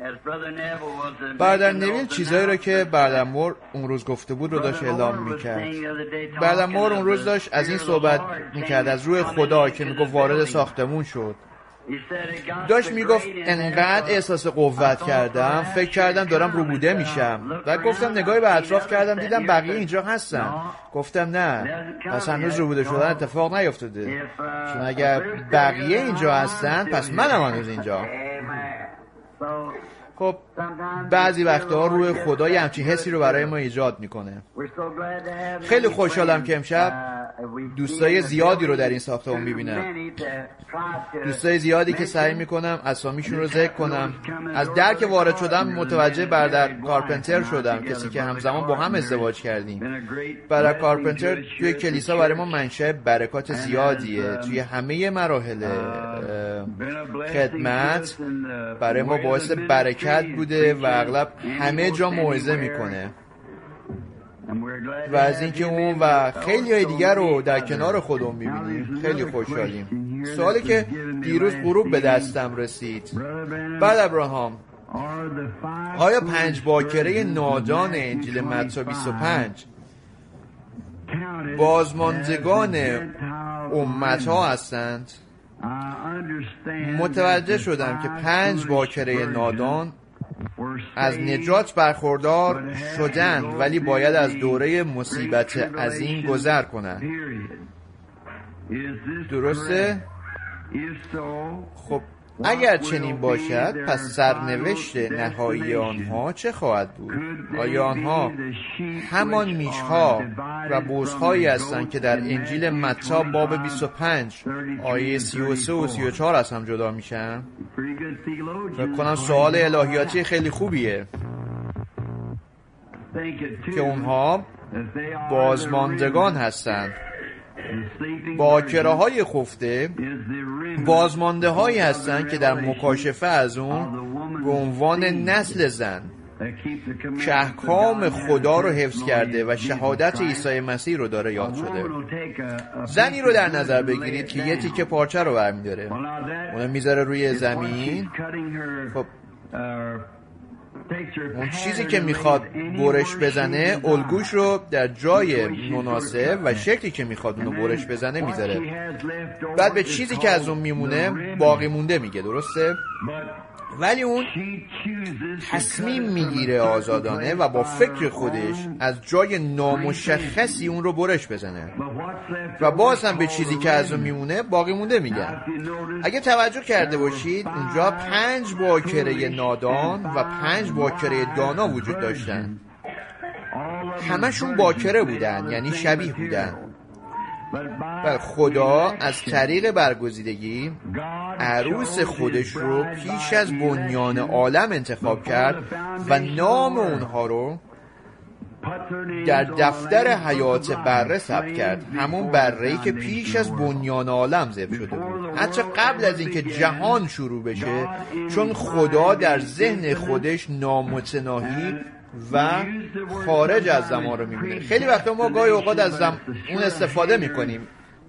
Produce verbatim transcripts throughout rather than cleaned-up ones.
برادر نویل چیزایی رو که برادر مور اون روز گفته بود رو داشت اعلام میکرد. برادر مور اون روز داشت از این صحبت میکرد، از روح خدا که میگفت وارد ساختمون شد. داشت میگفت انقدر احساس قوت کردم، فکر کردم دارم روبوده میشم و گفتم نگاهی به اطراف کردم دیدم بقیه اینجا هستن. گفتم نه، پس هنوز روبوده شدن اتفاق نیفتاده، چون اگر بقیه اینجا هستن پس منم هنوز اینجا. خب بعضی وقتها روح خدا یه همچین حسی رو برای ما ایجاد میکنه. خیلی خوشحالم که امشب دوستای زیادی رو در این ساختمون میبینم، دوستای زیادی که سعی میکنم اسامیشون رو ذکر کنم. از در که وارد شدم متوجه برادر کارپنتر شدم، کسی که همزمان با هم ازدواج کردیم. برادر کارپنتر توی کلیسا برای ما منشأ برکات زیادیه، توی همه مراحل خدمت برای ما باعث برکت بوده و اغلب همه جا موعظه میکنه و از اینکه اون و خیلی های دیگر رو در کنار خودمون میبینیم خیلی خوشحالیم. سوالی که دیروز غروب به دستم رسید: بعد ابراهام، آیا پنج باکره نادان انجیل متی بیست و پنج بازماندگان امت ها هستند؟ متوجه شدم که پنج باکره نادان از نجات برخوردار شدند ولی باید از دوره مصیبت عظیم گذر کنند. درسته؟ خب اگر چنین باشد پس سرنوشت نهایی آنها چه خواهد بود؟ آیا آنها همان میشها و بزهایی هستند که در انجیل متی باب بیست و پنج آیه سی و سه و سی و چهار از هم جدا میشن؟ فکر کنم سوال الهیاتی خیلی خوبیه که اونها بازماندگان هستند. باکره های خفته بازمانده هایی هستند که در مکاشفه از اون به عنوان نسل زن که احکام خدا رو حفظ کرده و شهادت عیسی مسیح رو داره یاد شده. زنی رو در نظر بگیرید که یه تیکه پارچه رو برمی‌داره، اونو میذاره روی زمین. خب اون چیزی که میخواد برش بزنه الگوش رو در جای مناسب و شکلی که میخواد اونو برش بزنه میذاره، بعد به چیزی که از اون میمونه باقی مونده میگه. درسته؟ ولی اون تصمیم میگیره آزادانه و با فکر خودش از جای نامشخصی اون رو برش بزنه و باز هم به چیزی که از اون میمونه باقی مونده میگن. اگه توجه کرده باشید اونجا پنج باکره نادان و پنج باکره دانا وجود داشتن. همشون باکره بودن، یعنی شبیه بودن. و خدا از طریق برگزیدگی عروس خودش رو پیش از بنیان عالم انتخاب کرد و نام اونها رو در دفتر حیات بره ثبت کرد، همون بره‌ای که پیش از بنیان عالم ذبح شده بود، حتی قبل از اینکه جهان شروع بشه، چون خدا در ذهن خودش نامتناهی و خارج از زمان رو می‌بینه. خیلی وقتا ما گاهی اوقات از زم... اون استفاده می‌کنیم،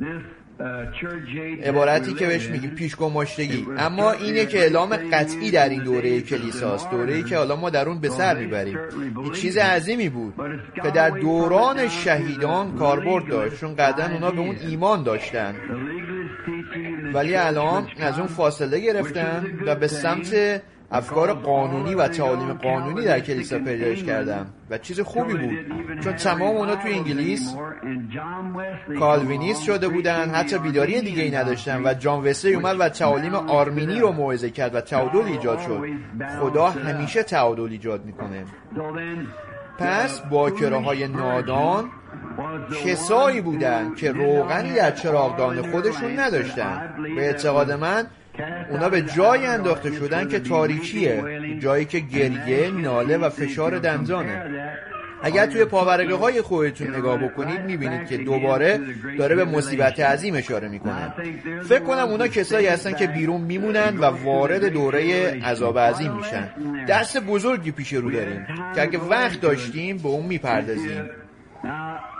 عبارتی که بهش میگیم پیشگماشتگی، اما اینه که اعلام قطعی در این دوره کلیساست، دوره‌ای که حالا ما در اون به سر میبریم. این چیز عظیمی بود که در دوران شهیدان کاربرد داشت، چون قدرن اونا به اون ایمان داشتن، ولی الان از اون فاصله گرفتن و به سمت افکار قانونی و تعالیم قانونی در کلیسا پیدایش کردم و چیز خوبی بود، چون تمام اونا توی انگلیس کالوینیست شده بودن، حتی بیداری دیگه ای نداشتن و جان وسلی اومد و تعالیم آرمینی رو موعظه کرد و تعادل ایجاد شد. خدا همیشه تعادل ایجاد میکنه. پس باکره های نادان کسایی بودن که روغنی در چراغدان خودشون نداشتن. به اعتقاد من اونا به جایی انداخته شدن که تاریکیه، جایی که گریه، ناله و فشار دندانه. اگر توی پاورقه های خودتون نگاه بکنید میبینید که دوباره داره به مصیبت عظیم اشاره میکنه. فکر کنم اونا کسایی هستن که بیرون میمونن و وارد دوره عذاب عظیم میشن. درس بزرگی پیش رو داریم که اگه وقت داشتیم به اون میپردازیم.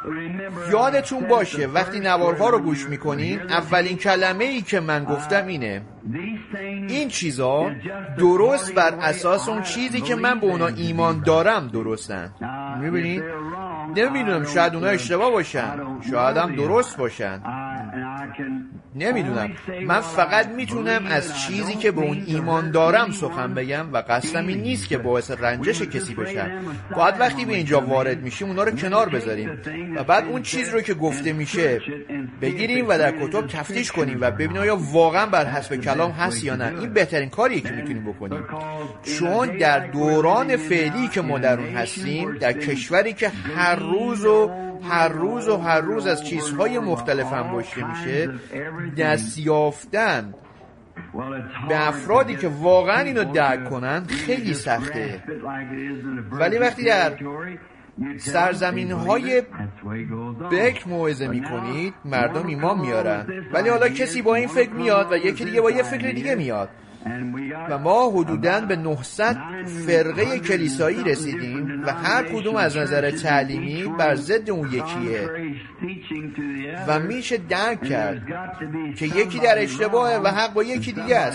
یادتون باشه وقتی نوارها رو گوش میکنین اولین کلمه ای که من گفتم اینه: این چیزا درست بر اساس اون چیزی که من به اونا ایمان دارم درستن. میبینید؟ نمیدونم، شاید اونا اشتباه باشن، شاید هم درست باشن، نمیدونم. من فقط میتونم از چیزی که به اون ایمان دارم سخن بگم و قصدم این نیست که باعث رنجش کسی بشم. باید وقتی به اینجا وارد میشیم اونا رو کنار بذاریم و بعد اون چیز رو که گفته میشه بگیریم و در کتاب تفتیش کنیم و ببینیم آیا واقعا بر حسب کلام هست یا نه. این بهترین کاریه که میتونیم بکنیم، چون در دوران فعلی که ما در اون هستیم، در کشوری که هر روز و هر روز و هر روز از چیزهای مختلف هم باشته میشه، دست یافتن به افرادی که واقعا اینو درک کنن خیلی سخته. ولی وقتی در سرزمین های بکر موعظه میکنید مردم ایمان میارن، ولی حالا کسی با این فکر میاد و یکی دیگه با یه فکر دیگه میاد و ما حدوداً به نهصد فرقه کلیسایی رسیدیم و هر کدوم از نظر تعلیمی بر ضد اون یکیه و میشه درک کرد که یکی در اشتباهه و حق با یکی دیگه است.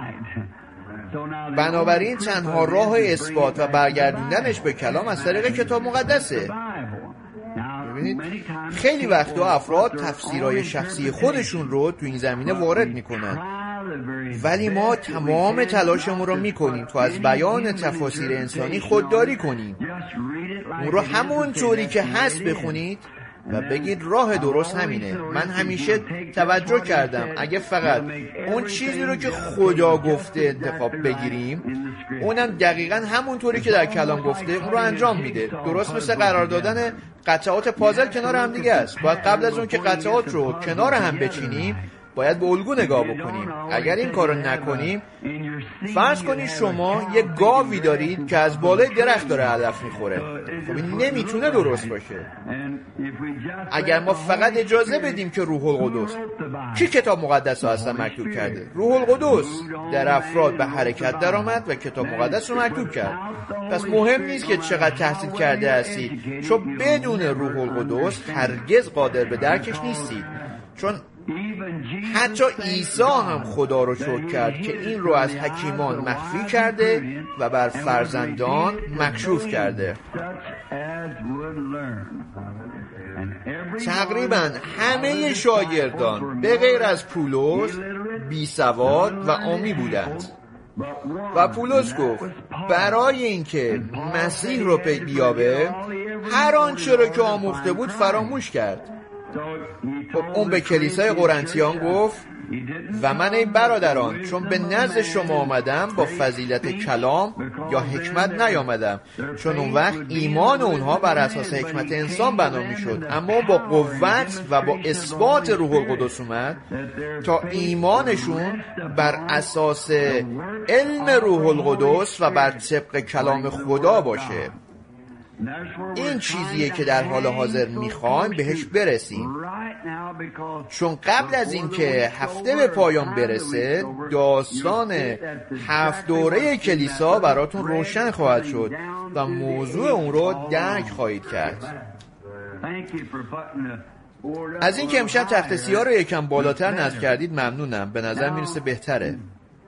بنابراین تنها راه اثبات و برگردوندنش به کلام از طریق کتاب مقدسه. ببینید خیلی وقتا افراد تفسیرهای شخصی خودشون رو تو این زمینه وارد میکنن، ولی ما تمام تلاشمون رو میکنیم تا از بیان تفاسیر انسانی خودداری کنیم. اون رو همون طوری که هست بخونید و بگید راه درست همینه. من همیشه توجه کردم اگه فقط اون چیزی رو که خدا گفته انتخاب بگیریم، اونم دقیقاً همون طوری که در کلام گفته اون رو انجام میده. درست مثل قرار دادن قطعات پازل کنار هم دیگه است. باید قبل از اون که قطعات رو کنار هم بچینیم باید به الگو نگاه بکنیم. اگر این کارو نکنیم، فرض کنید شما یه گاوی دارید که از بالای درخت داره علف میخوره، خب این نمیتونه درست باشه. اگر ما فقط اجازه بدیم که روح القدس، کی کتاب مقدس رو اصلا مکتوب کرده؟ روح القدس در افراد به حرکت در آمد و کتاب مقدس رو مکتوب کرد. پس مهم نیست که چقدر تحصیل کرده هستید، چون بدون روح القدس هرگز قادر به درکش نیستید. چون حتی عیسی هم خدا رو شکر کرد که این رو از حکیمان مخفی کرده و بر فرزندان مکشوف کرده. تقریبا همه شاگردان به غیر از پولس بی سواد و عامی بودند و پولس گفت برای اینکه مسیح رو پی بیابه هر آنچه رو که آموخته بود فراموش کرد. خب اون به کلیسای قرنتیان گفت و من ای برادران چون به نزد شما آمدم با فضیلت کلام یا حکمت نیامدم، چون اون وقت ایمان اونها بر اساس حکمت انسان بنا میشد، اما با قوت و با اثبات روح القدس اومد تا ایمانشون بر اساس علم روح القدس و بر طبق کلام خدا باشه. این چیزیه که در حال حاضر میخوایم بهش برسیم، چون قبل از اینکه هفته به پایان برسه داستان هفت دوره کلیسا براتون روشن خواهد شد و موضوع اون رو درک خواهید کرد. از اینکه امشب تخت سیاه رو یکم بالاتر نصب کردید ممنونم، به نظر میرسه بهتره.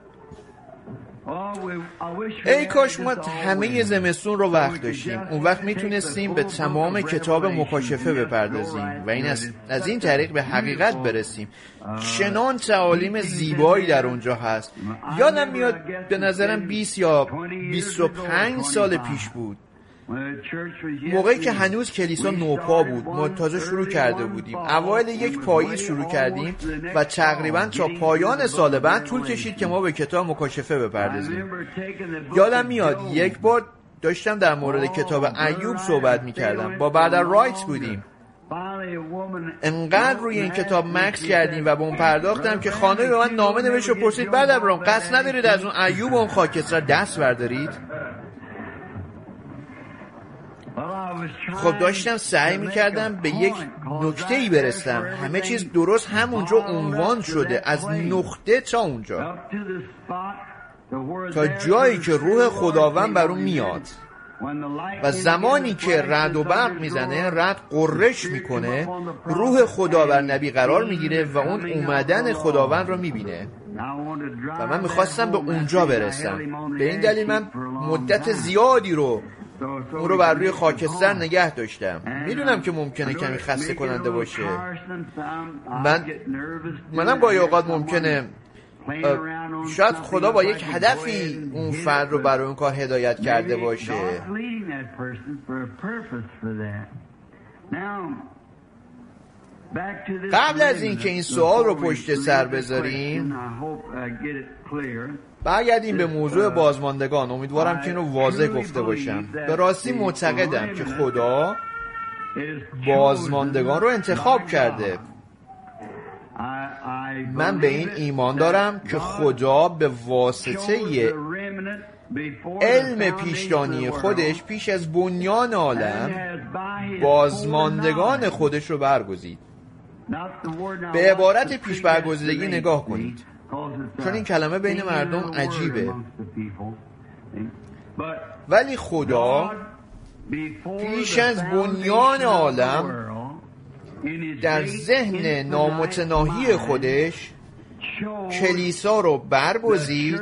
ای کاش ما همه زمستون رو وقت داشتیم، اون وقت میتونستیم به تمام کتاب مکاشفه بپردازیم و این از, از این طریق به حقیقت برسیم. چنان تعالیم زیبایی در اونجا هست. یادم میاد به نظرم بیست یا بیست و پنج سال پیش بود، موقعی که هنوز کلیسا نوپا بود، ما تازه شروع کرده بودیم. اوایل یک پاییز شروع کردیم و تقریبا تا پایان سال بعد طول کشید که ما به کتاب مکاشفه بپردازیم. یادم میاد یک بار داشتم در مورد کتاب ایوب صحبت میکردم، با برادر رایت بودیم. انقدر روی این کتاب مکس کردیم و به اون پرداختم که خانه به من نامه نوشت و پرسید بعد ابراهیم قصد ندارید از اون ایوب و اون خاکستر دست بردارید؟ خب داشتم سعی میکردم به یک نکته‌ای برسم. همه چیز درست همونجا عنوان شده، از نقطه تا اونجا، تا جایی که روح خداوند بر اون میاد. و زمانی که رعد و برق میزنه، رعد قررش میکنه، روح خدا بر نبی قرار میگیره و اون اومدن خداوند رو میبینه و من میخواستم به اونجا برسم. به این دلیل من مدت زیادی رو اون رو بر روی خاکستر نگه داشتم. میدونم که ممکنه کمی خسته کننده باشه. من منم گاهی اوقات ممکنه شاید خدا با یک هدفی اون فرد رو برای اون کار هدایت کرده باشه. قبل از این که این سوال رو پشت سر بذاریم، برگردیم به موضوع بازماندگان. امیدوارم که این رو واضح گفته باشم. به راستی معتقدم که خدا بازماندگان رو انتخاب کرده. من به این ایمان دارم که خدا به واسطه علم پیشدانی خودش پیش از بنیان عالم بازماندگان خودش رو برگزید. به عبارت پیش برگزیدگی نگاه کنید، چون این کلمه بین مردم عجیبه، ولی خدا پیش از بنیان عالم در ذهن نامتناهی خودش کلیسا رو برگزید،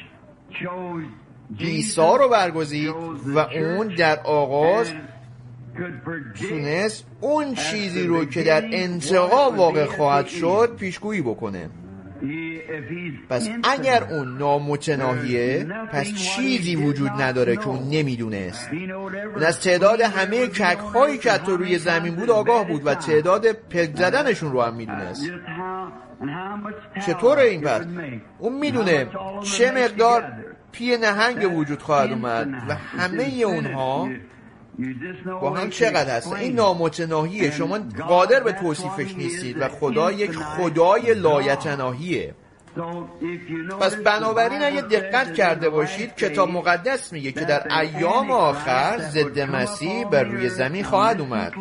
عیسی رو برگزید و اون در آغاز تونست اون چیزی رو که در انتها واقع خواهد شد پیشگویی بکنه. پس اگر اون نامتناهیه، پس چیزی وجود نداره که اون نمیدونست. اون از تعداد همه کک هایی که تو روی زمین بود آگاه بود و تعداد پلک زدنشون رو هم میدونست. چطوره این پس؟ اون میدونه چه مقدار پی نهنگ وجود خواهد اومد و همه اونها با هم چقدر هست. این نامتناهیه، شما قادر به توصیفش نیستید و خدا یک خدای لایتناهیه. پس بنابراین اگه دقت کرده باشید، کتاب مقدس میگه که در ایام آخر ضد مسیح بر روی زمین خواهد اومد.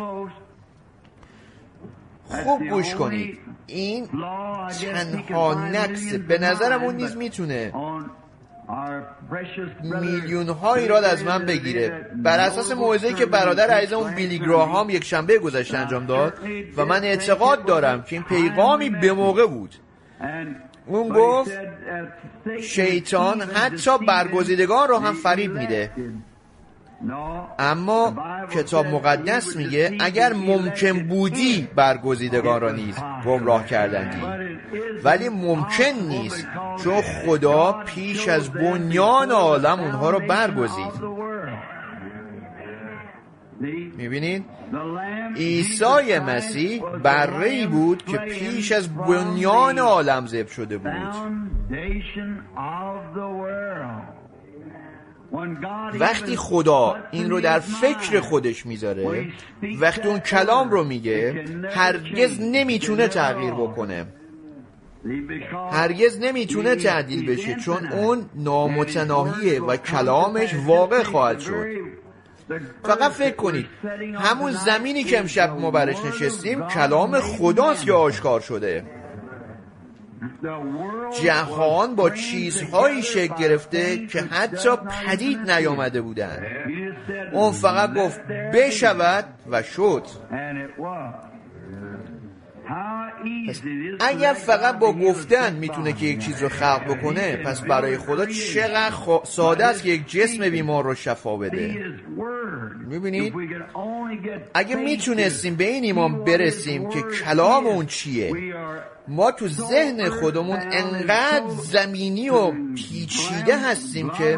خوب گوش کنید، این تنها نقصه. به نظرم اون نیز میتونه میلیون ها ایراد از من بگیره. بر اساس موعظه‌ای که برادر عزیزمون بیلی گراهام یک شنبه گذشته انجام داد و من اعتقاد دارم که این پیغامی به موقع بود. اون گفت شیطان حتی برگزیدگان رو هم فریب میده، اما کتاب مقدس میگه اگر ممکن بودی برگزیدگان را نیز گمراه کردندی، ولی ممکن نیست، چون خدا پیش از بنیان عالم اونها رو برگزید. میبینید عیسی مسیح بره‌ای بود که پیش از بنیان عالم ذبح شده بود. وقتی خدا این رو در فکر خودش میذاره، وقتی اون کلام رو میگه، هرگز نمیتونه تغییر بکنه، هرگز نمیتونه تعدیل بشه، چون اون نامتناهیه و کلامش واقع خواهد شد. فقط فکر کنید، همون زمینی که امشب ما برش نشستیم کلام خداست که آشکار شده. جهان با چیزهایی شکل گرفته که حتی پدید نیامده بودند. اون فقط گفت بشود و شد. اگر فقط با گفتن میتونه که یک چیز رو خلق بکنه، پس برای خدا چقدر خ... ساده است که یک جسم بیمار رو شفا بده. میبینید اگه میتونستیم به این ایمان برسیم که کلام اون چیه، ما تو ذهن خودمون انقدر زمینی و پیچیده هستیم که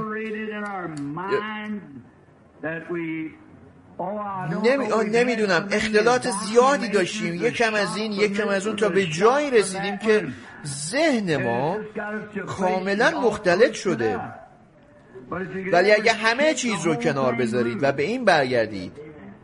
نمی... نمیدونم اختلاط زیادی داشتیم، یکم از این یکم از اون، تا به جایی رسیدیم که ذهن ما کاملا مختلط شده. ولی اگه همه چیز رو کنار بذارید و به این برگردید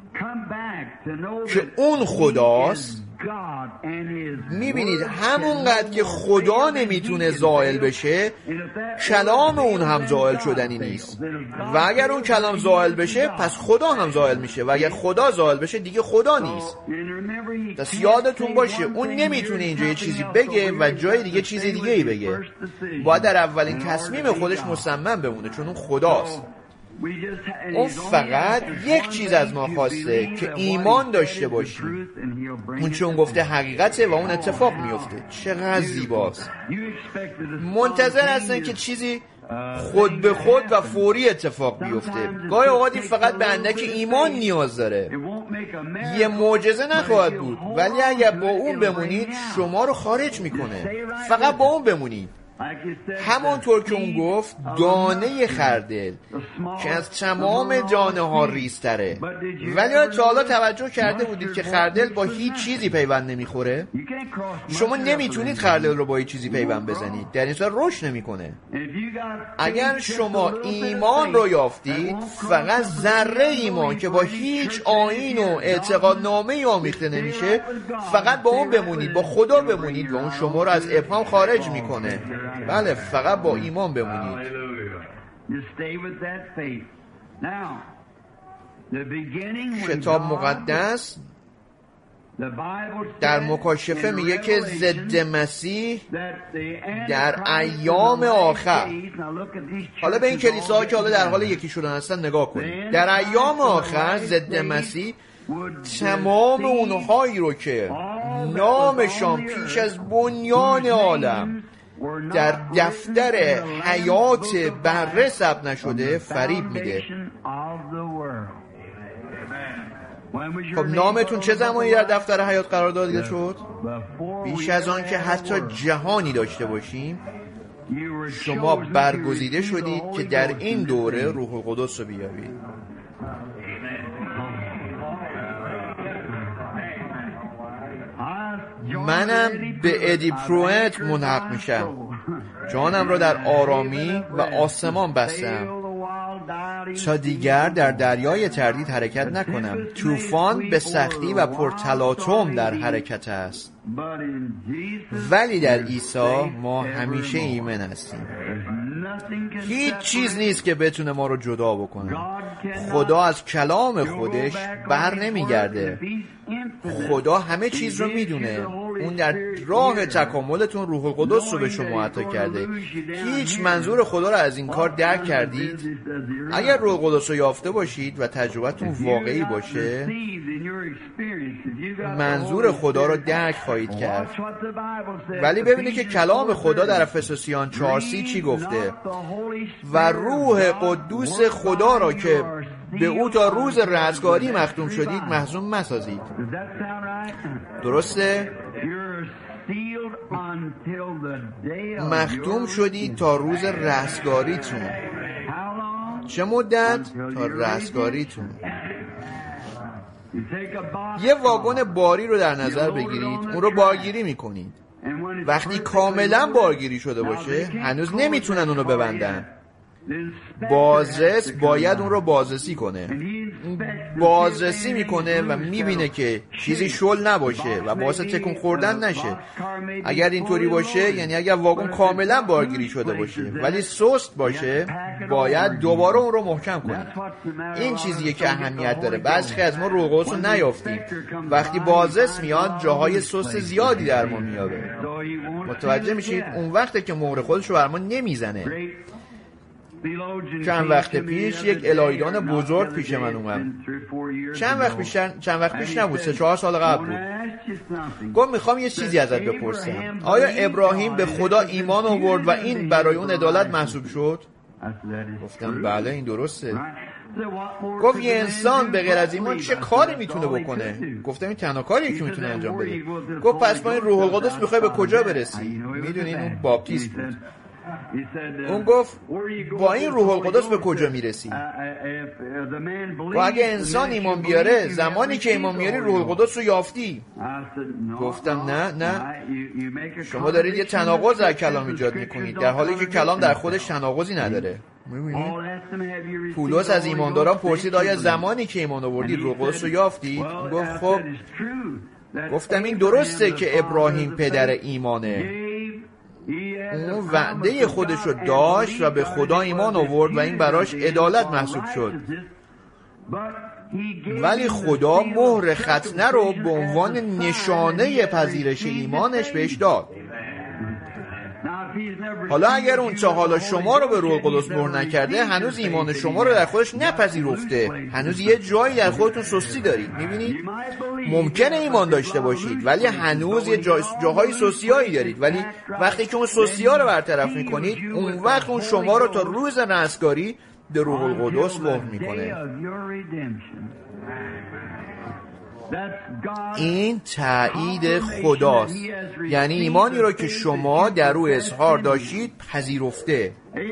که اون خداست، میبینید همونقدر که خدا نمیتونه زائل بشه، کلام اون هم زائل شدنی نیست. و اگر اون کلام زائل بشه، پس خدا هم زائل میشه، و اگر خدا زائل بشه دیگه خدا نیست. پس یادتون باشه اون نمیتونه اینجا یه چیزی بگه و جای دیگه چیزی دیگه ای بگه. باید در اولین تصمیم خودش مصمم بمونه، چون اون خداست. اون فقط یک چیز از ما خواسته که ایمان داشته باشیم. اون چون گفته حقیقته و اون اتفاق میفته. چقدر زیباست. منتظر هستن که چیزی خود به خود و فوری اتفاق بیفته. گاهی اوقاتی فقط به اندک ایمان نیاز داره. یه معجزه نخواهد بود، ولی اگر با اون بمونید شما رو خارج میکنه. فقط با اون بمونید. همانطور که اون گفت دانه خردل که از تمام دانه ها ریزتره. ولی تا حالا توجه کرده بودید که خردل با هیچ چیزی پیوند نمیخوره؟ شما نمیتونید خردل رو با هیچ چیزی پیوند بزنید، در این صورت رشد نمیکنه. اگر شما ایمان رو یافتید، فقط ذره ایمان که با هیچ آیین و اعتقادنامه‌ای آمیخته نمیشه، فقط با اون بمونید، با خدا بمونید و اون شما رو از ابهام خارج میکنه. بله، فقط با ایمان بمونید. کتاب مقدس در مکاشفه میگه که ضد مسیح در ایام آخر، حالا به این کلیساها که حالا در حال یکی شدن هستن نگاه کنید، در ایام آخر ضد مسیح تمام اونهایی رو که نامشان پیش از بنیان عالم در دفتر حیات بره ثبت نشده فریب میده. خب نامتون چه زمانی در دفتر حیات قرار داده شد؟ بیش از آن که حتی جهانی داشته باشیم شما برگزیده شدید که در این دوره روح القدس رو بیابید. منم به ادی پروئت ملحق میشم. جانم را در آرامی و آسمان بستم تا دیگر در دریای تردید حرکت نکنم. طوفان به سختی و پرتلاطم در حرکت است، ولی در عیسی ما همیشه ایمن هستیم. هیچ چیز نیست که بتونه ما رو جدا بکنه. خدا از کلام خودش بر نمیگرده. خدا همه چیز رو میدونه. اون در راه تکاملتون روح القدس رو به شما عطا کرده. هیچ منظور خدا رو از این کار درک کردید؟ اگر روح القدس رو یافته باشید و تجربتون واقعی باشه، منظور خدا رو درک خواهید کرد. ولی ببینید که کلام خدا در افسوسیان چهار سی چی گفته؟ و روح قدوس خدا را که به او تا روز رستگاری مختوم شدید محزون مسازید. درسته؟ مختوم شدید تا روز رستگاریتون. چه مدت؟ تا رستگاریتون. یه واگن باری رو در نظر بگیرید، اون رو بارگیری میکنید. وقتی کاملا بارگیری شده باشه هنوز نمیتونن اون رو ببندن. بازرس باید اون رو بازرسی کنه. بازرسی میکنه و میبینه که چیزی شل نباشه و باعث تکون خوردن نشه. اگر اینطوری باشه، یعنی اگر واگن کاملا بارگیری شده باشه ولی سست باشه، باید دوباره اون رو محکم کنید. این چیزیه که اهمیت داره. بعضی از ما روح القدس رو نیافتیم. وقتی بازرس میاد جاهای سست زیادی در ما میابه. متوجه میشید؟ اون وقته که مهر خودش رو بر ما نمیزنه. چند وقت پیش یک الهیدان بزرگ پیش من اومد. چند وقت پیش چند وقت پیش نبود، سه چهار سال قبل بود. گفت میخوام یه چیزی ازت بپرسم. آیا ابراهیم به خدا ایمان آورد و این برای اون عدالت محسوب شد؟ گفتم بله، این درسته. گفت یه انسان به غیر از ایمان چه کاری میتونه بکنه؟ گفتم این تنها کاریه که میتونه انجام بده. گفت پس با این روح القدس میخوای به کجا برسی؟ میدونین اون باپتیست بود. اون گفت با این روح القدس به کجا میرسی؟ و اگه انسان ایمان بیاره، زمانی که ایمان میاری روح القدس رو یافتی. گفتم نه نه، شما دارید یه تناقض در کلام ایجاد میکنید، در حالی که کلام در خودش تناقضی نداره. پولس از ایمانداران پرسید آیا زمانی که ایمان آوردی روح القدس رو یافتی؟ گفت خب. گفتم این درسته که ابراهیم پدر ایمانه. اون وعده خودش رو داشت و به خدا ایمان آورد و این براش عدالت محسوب شد. ولی خدا مهر ختنه رو به عنوان نشانه پذیرش ایمانش بهش داد. حالا اگر اون تا حالا شما رو به روح القدس مهر نکرده، هنوز ایمان شما رو در خودش نپذیرفته، هنوز یه جایی در خودتون سستی دارید. میبینید؟ ممکنه ایمان داشته باشید ولی هنوز یه جا... جاهای سستی‌هایی دارید، ولی وقتی که اون سستی‌ها رو برطرف میکنید، اون وقت اون شما رو تا روز رستگاری به روح القدس مهر میکنه. این تایید خداست، یعنی ایمانی رو که شما در او اظهار داشتید پذیرفته.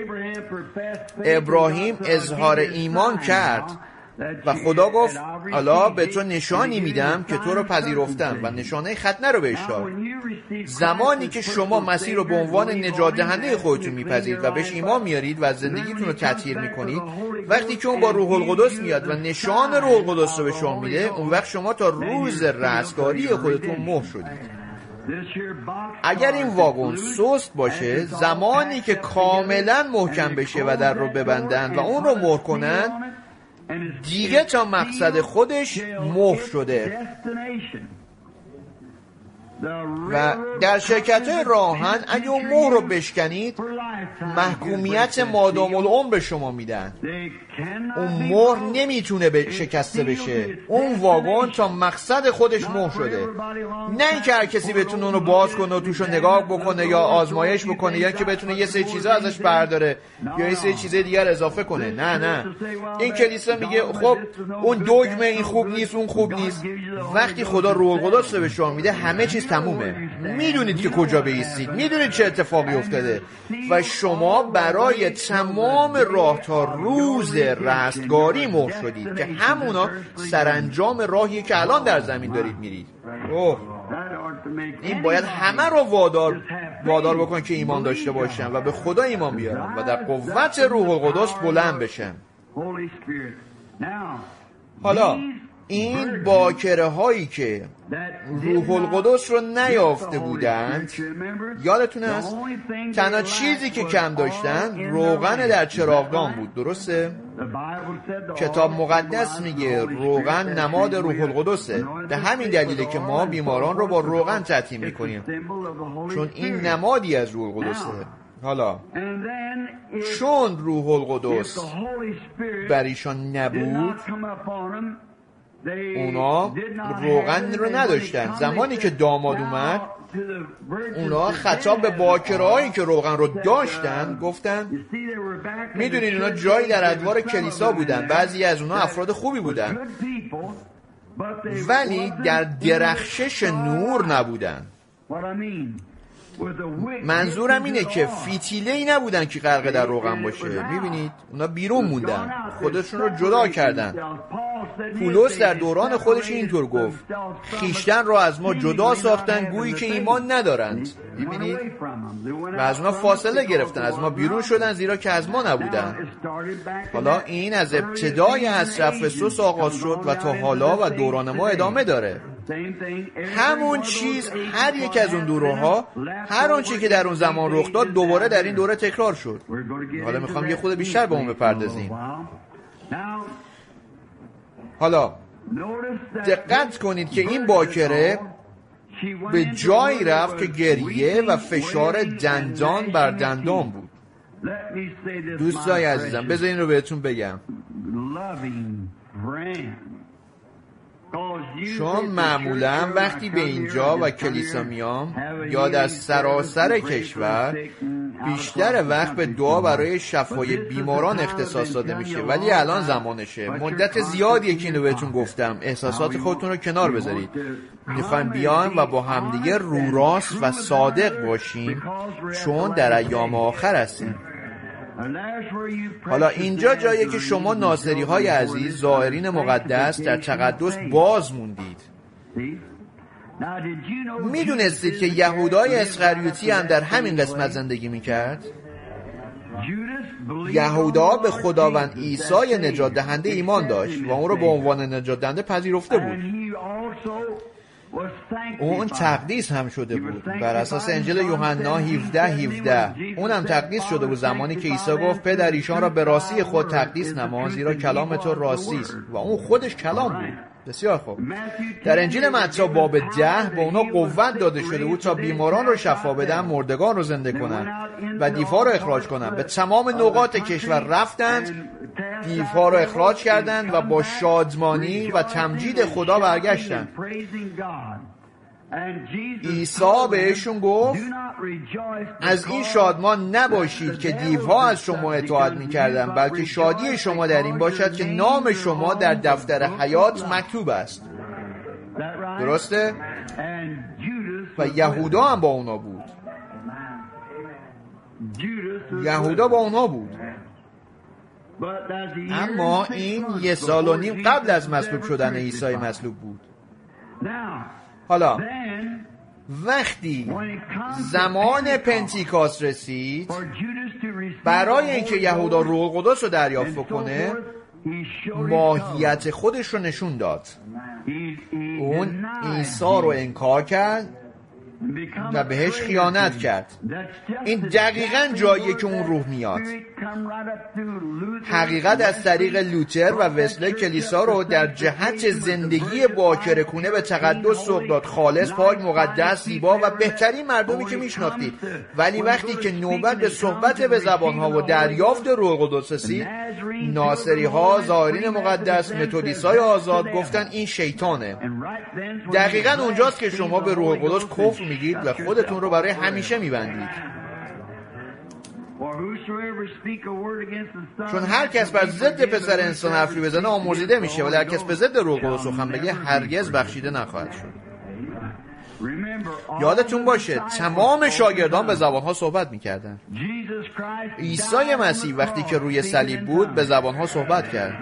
ابراهیم اظهار ایمان کرد و خدا گفت حالا به تو نشانی میدم که تو رو پذیرفتم و نشانه ختنه رو بهش داد. زمانی که شما مسیح رو به عنوان نجات دهنده خودتون میپذیرید و بهش ایمان میارید و زندگیتون رو تطهیر میکنید، وقتی که اون با روح القدس میاد و نشان روح القدس رو به شما میده، اون وقت شما تا روز رستگاری خودتون مهر شدید. اگر این واگن سست باشه، زمانی که کاملا محکم بشه و در رو ببندن و اون رو مهر کنن، دیگه تا مقصد خودش مهر شده. و در شرکت‌های راهن اگه اون مهر رو بشکنید، محکومیت مادام العمر به شما میدن. اون مهر نمیتونه ب... شکسته بشه. اون واگن تا مقصد خودش مهر شده. نه اینکه هر کسی بتونه اونو باز کنه و توشو نگاه بکنه یا آزمایش بکنه یا که بتونه یه سری چیزا ازش برداره یا یه سری چیزای دیگر اضافه کنه. نه نه. این کلیسا میگه خب اون دوگمه این خوب نیست، اون خوب نیست. وقتی خدا روح القدس رو به شما میده، همه چیز تمومه. میدونید که کجا بایستید، میدونید چه اتفاقی افتاده و شما برای تمام راه تا روز رستگاری مهر شدید که همونا سرانجام راهیه که الان در زمین دارید میرید. اوه، این باید همه رو وادار وادار بکن که ایمان داشته باشن و به خدا ایمان بیارن و در قوت روح القدس بلند بشن. حالا این باکره هایی که روح القدس رو نیافته بودند، یادتون هست تنها چیزی که کم داشتن روغن در چراغدان بود، درسته؟ کتاب مقدس میگه روغن نماد روح القدسه. به همین دلیله که ما بیماران رو با روغن تطهیر میکنیم، چون این نمادی از روح القدسه. حالا چون روح القدس بر ایشان نبود، اونا روغن رو نداشتن. زمانی که داماد اومد، اونا خطاب به باکرهایی که روغن رو داشتن گفتن میدونید اونا جایی در ادوار کلیسا بودن، بعضی از اونا افراد خوبی بودن ولی در درخشش نور نبودن. منظورم اینه که فتیله‌ای نبودن که غرق در روغن باشه. میبینید اونا بیرون موندن، خودشون رو جدا کردن. پولس در دوران خودش اینطور گفت خیشتن را از ما جدا ساختن گویی که ایمان ندارند. میبینید و از اونا فاصله گرفتن، از ما بیرون شدن زیرا که از ما نبودن. حالا این از ابتدای عصر افسوس آغاز شد و تا حالا و دوران ما ادامه داره. همون چیز هر یک از اون دوره‌ها، هر اون چیزی که در اون زمان رخ داد دوباره در این دوره تکرار شد. حالا میخوام یه خود بیشتر به اون بپردازیم. حالا دقت کنید که این باکره به جایی رفت که گریه و فشار دندان بر دندان بود. دوستای عزیزم بذار این رو بهتون بگم، چون معمولا وقتی به اینجا و کلیسا میام یا در سراسر کشور، بیشتر وقت به دعا برای شفای بیماران اختصاص داده میشه، ولی الان زمانشه. مدت زیادیه که اینو بهتون گفتم، احساسات خودتون رو کنار بذارید. میخوایم بیایم و با همدیگه رو راست و صادق باشیم، چون در ایام آخر هستیم. حالا اینجا جاییه که شما ناصری های عزیز، زائرین مقدس، در تقدس باز موندید. میدونستید که یهودای اسخریوطی هم در همین قسمت زندگی میکرد؟ یهودا به خداوند عیسی نجات دهنده ایمان داشت و اون رو به عنوان نجات دهنده پذیرفته بود. اون تقدیس هم شده بود بر اساس انجیل یوحنا هفده هفده. اون هم تقدیس شده بود زمانی که عیسی گفت پدر ایشان را به راستی خود تقدیس نما، زیرا کلام تو راستی است. و اون خودش کلام بود. بسیار خوب. در انجیل متی باب ده به اونا قوت داده شده بود تا بیماران رو شفا بدن، مردگان رو زنده کنن و دیوها رو اخراج کنن. به تمام نقاط کشور رفتند، دیوها رو اخراج کردند و با شادمانی و تمجید خدا برگشتند. عیسی بهشون گفت از این شادمان نباشید که دیوها از شما اطاعت می‌کردند، بلکه شادی شما در این باشد که نام شما در دفتر حیات مکتوب است. درسته؟ و یهودا هم با اونا بود. یهودا با اونا بود. اما این یه سال و نیم قبل از مصلوب شدن عیسی مصلوب بود. حالا وقتی زمان پنتیکاست رسید، برای اینکه یهودا روح القدس رو دریافت کنه، ماهیت خودش رو نشون داد. اون عیسی رو انکار کرد و بهش خیانت کرد. این دقیقاً جاییه که اون روح میاد. حقیقت از طریق لوتر و وسله کلیسا رو در جهت زندگی باکره‌گونه به تقدس سوق داد، خالص، پاک، مقدس، زیبا و بهترین مردمی که میشناختید. ولی وقتی که نوبت به صحبت به زبانها و دریافت روح القدس رسید، ناصری ها، ظاهرین مقدس، متودیسای آزاد گفتن این شیطانه. دقیقاً اونجاست که شما به روح القدس کفر میگید و خودتون رو برای همیشه میبندید. چون هر کس بر ضد پسر انسان حرفی بزنه آمرزیده میشه، ولی هر کس به ضد روح القدس سخن بگه هرگز بخشیده نخواهد شد. یادتون باشه تمام شاگردان به زبانها صحبت میکردن. عیسی مسیح وقتی که روی صلیب بود به زبانها صحبت کرد.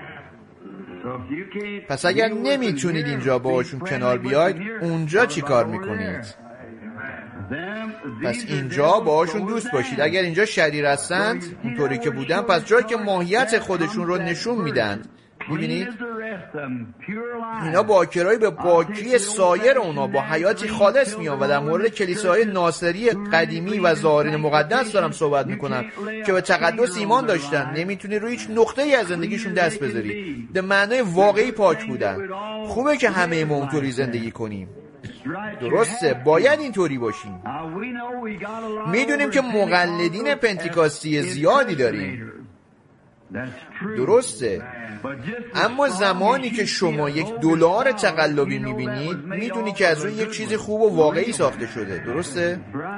پس اگر نمیتونید اینجا باهاشون کنار بیاید، اونجا چی کار میکنید؟ پس اینجا باهاشون دوست باشید. اگر اینجا شریر هستند اونطوری که بودن، پس جایی که ماهیت خودشون رو نشون میدن. میبینید اینا باکرایی به پاکی سایر اونا با حیاتی خالص میان. و در مورد کلیساهای ناصری قدیمی و ظاهرین مقدس دارم صحبت میکنم که به تقدس ایمان داشتن. نمیتونی روی هیچ نقطه ای از زندگیشون دست بذاری. به معنای واقعی پاک بودن. خوبه که همه ما اونطوری زندگی کنیم. درسته، باید اینطوری باشیم. میدونیم که مقلدین پنتیکاستی زیادی داریم. درسته، اما زمانی که شما یک دلار تقلبی میبینید، میدونی که از روی یک چیز خوب و واقعی ساخته شده. درسته؟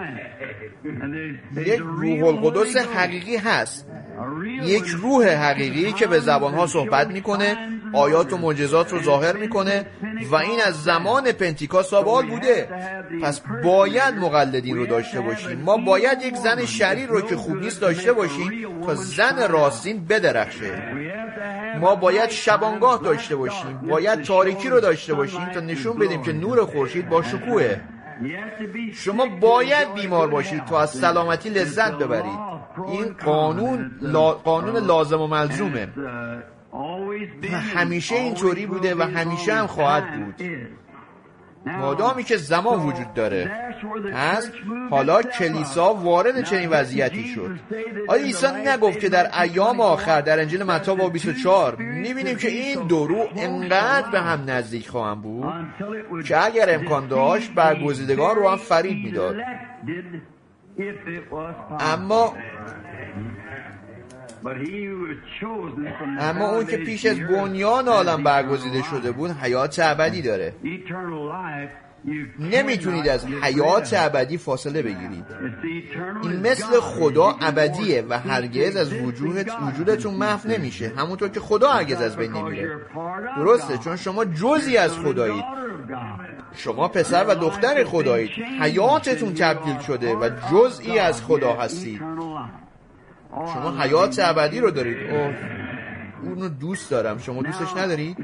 یک روح القدس حقیقی هست، یک روح حقیقی که به زبانها صحبت میکنه، آیات و معجزات رو ظاهر میکنه و این از زمان پنتیکاست سابقال بوده. پس باید مقلدین رو داشته باشیم. ما باید یک زن شریر رو که خوب نیست داشته باشیم تا زن راستین بدرخشه. ما باید شبانگاه داشته باشیم، باید تاریکی رو داشته باشیم تا نشون بدیم که نور خورشید با شکوهه. شما باید بیمار باشید تا از سلامتی لذت ببرید. این قانون لا قانون لازم و ملزومه. همیشه اینطوری بوده و همیشه هم خواهد بود مادامی که زمان وجود داره. پس حالا کلیسا وارد چنین وضعیتی شد. آیا عیسی نگفت که در ایام آخر در انجیل متی باب بیست و چهار می‌بینیم که این دو روح انقدر به هم نزدیک خواهند بود که اگر امکان داشت برگزیدگان رو هم فریب میداد. اما اما اون که پیش از بنیان عالم برگزیده شده بود حیات ابدی داره. نمیتونید از حیات ابدی فاصله بگیرید. این مثل خدا ابدیه و هرگز از وجود وجودتون محو نمیشه، همونطور که خدا هرگز از بین نمیره. درسته، چون شما جزئی از خدایید. شما پسر و دختر خدایید. حیاتتون تبدیل شده و جزئی از خدا هستید. شما حیات ابدی رو دارید. اوه، اونو دوست دارم. شما دوستش ندارید؟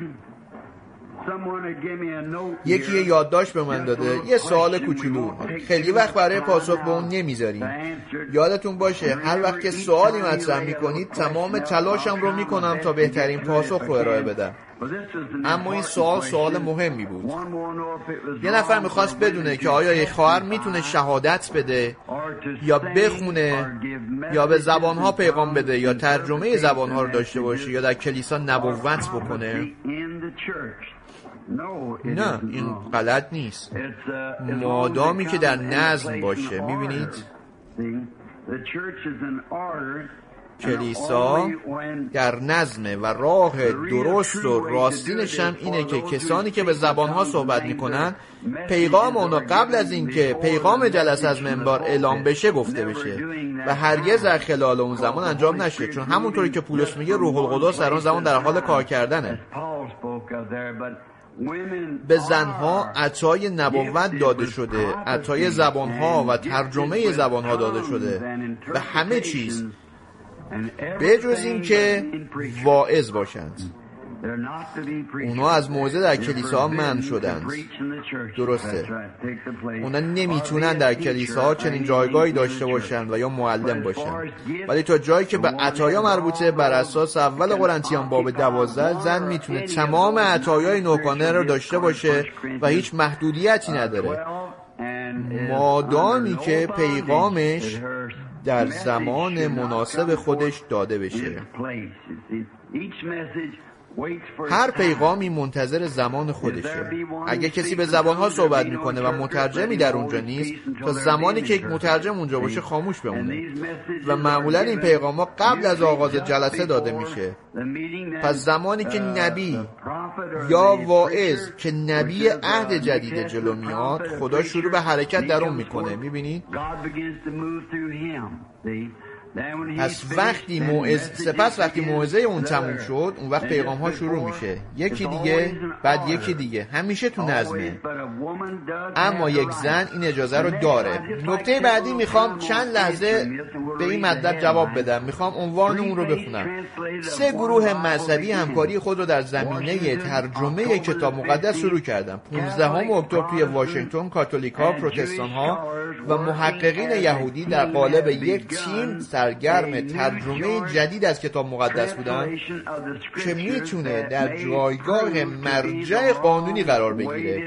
یکی یه یادداشت به من داده، یه سوال کوچولو، خیلی وقت برای پاسخ به اون نمیذاریم. یادتون باشه هر وقت که سوالی مطرح میکنید تمام تلاشم رو میکنم تا بهترین پاسخ رو ارائه بدم. اما این سوال سوال مهمی بود. یه نفر میخواست بدونه که آیا یک خواهر میتونه شهادت بده یا بخونه یا به زبانها پیغام بده یا ترجمه زبانها رو داشته باشه یا در کلیسا نبوت بکنه. نه، این غلط نیست، مادامی که در نظم باشه. میبینید کلیسا در نظمه و راه درست و راستینش هم اینه که کسانی که به زبانها صحبت میکنن پیغام اونا قبل از این که پیغام جلسه از منبر اعلام بشه گفته بشه و هرگز در خلال اون زمان انجام نشه، چون همونطوری که پولس میگه روح القدس در اون زمان در حال کار کردنه. به زنها عطای نبوت داده شده، عطای زبانها و ترجمه زبانها داده شده و همه چیز، به جز این که واعظ باشند. اونا از موعظه در کلیساها منع شدند. درسته، اونا نمیتونن در کلیساها چنین جایگاهی داشته باشند و یا معلم باشند، ولی تا جایی که به عطایا مربوطه بر اساس اول قرنتیان باب دوازده زن میتونه تمام عطایای نوکانه رو داشته باشه و هیچ محدودیتی نداره، مادامی که پیغامش در زمان مناسب خودش داده بشه. هر پیغامی منتظر زمان خودشه. اگه کسی به زبانها صحبت میکنه و مترجمی در اونجا نیست، تا زمانی که یک مترجم اونجا باشه خاموش بمونه و معمولا این پیغاما قبل از آغاز جلسه داده میشه. پس زمانی که نبی یا واعظ که نبی عهد جدید جلو میاد، خدا شروع به حرکت در اون میکنه. میبینید؟ پس وقتی موعظ سپس وقتی موعظه اون تموم شد، اون وقت پیغام ها شروع میشه، یکی دیگه بعد یکی دیگه، همیشه تو نظمه. اما یک زن این اجازه رو داره. نکته بعدی میخوام چند لحظه به این مطلب جواب بدم. میخوام عنوان اون رو بخونم. سه گروه مذهبی همکاری خود رو در زمینه ترجمه کتاب مقدس شروع کردن. پانزدهم اکتبر توی واشنگتن کاتولیک‌ها، پروتستان‌ها و محققین یهودی در قالب یک تیم سرگرم ترجمه جدید از کتاب مقدس بودن که میتونه در جایگاه مرجع قانونی قرار بگیره.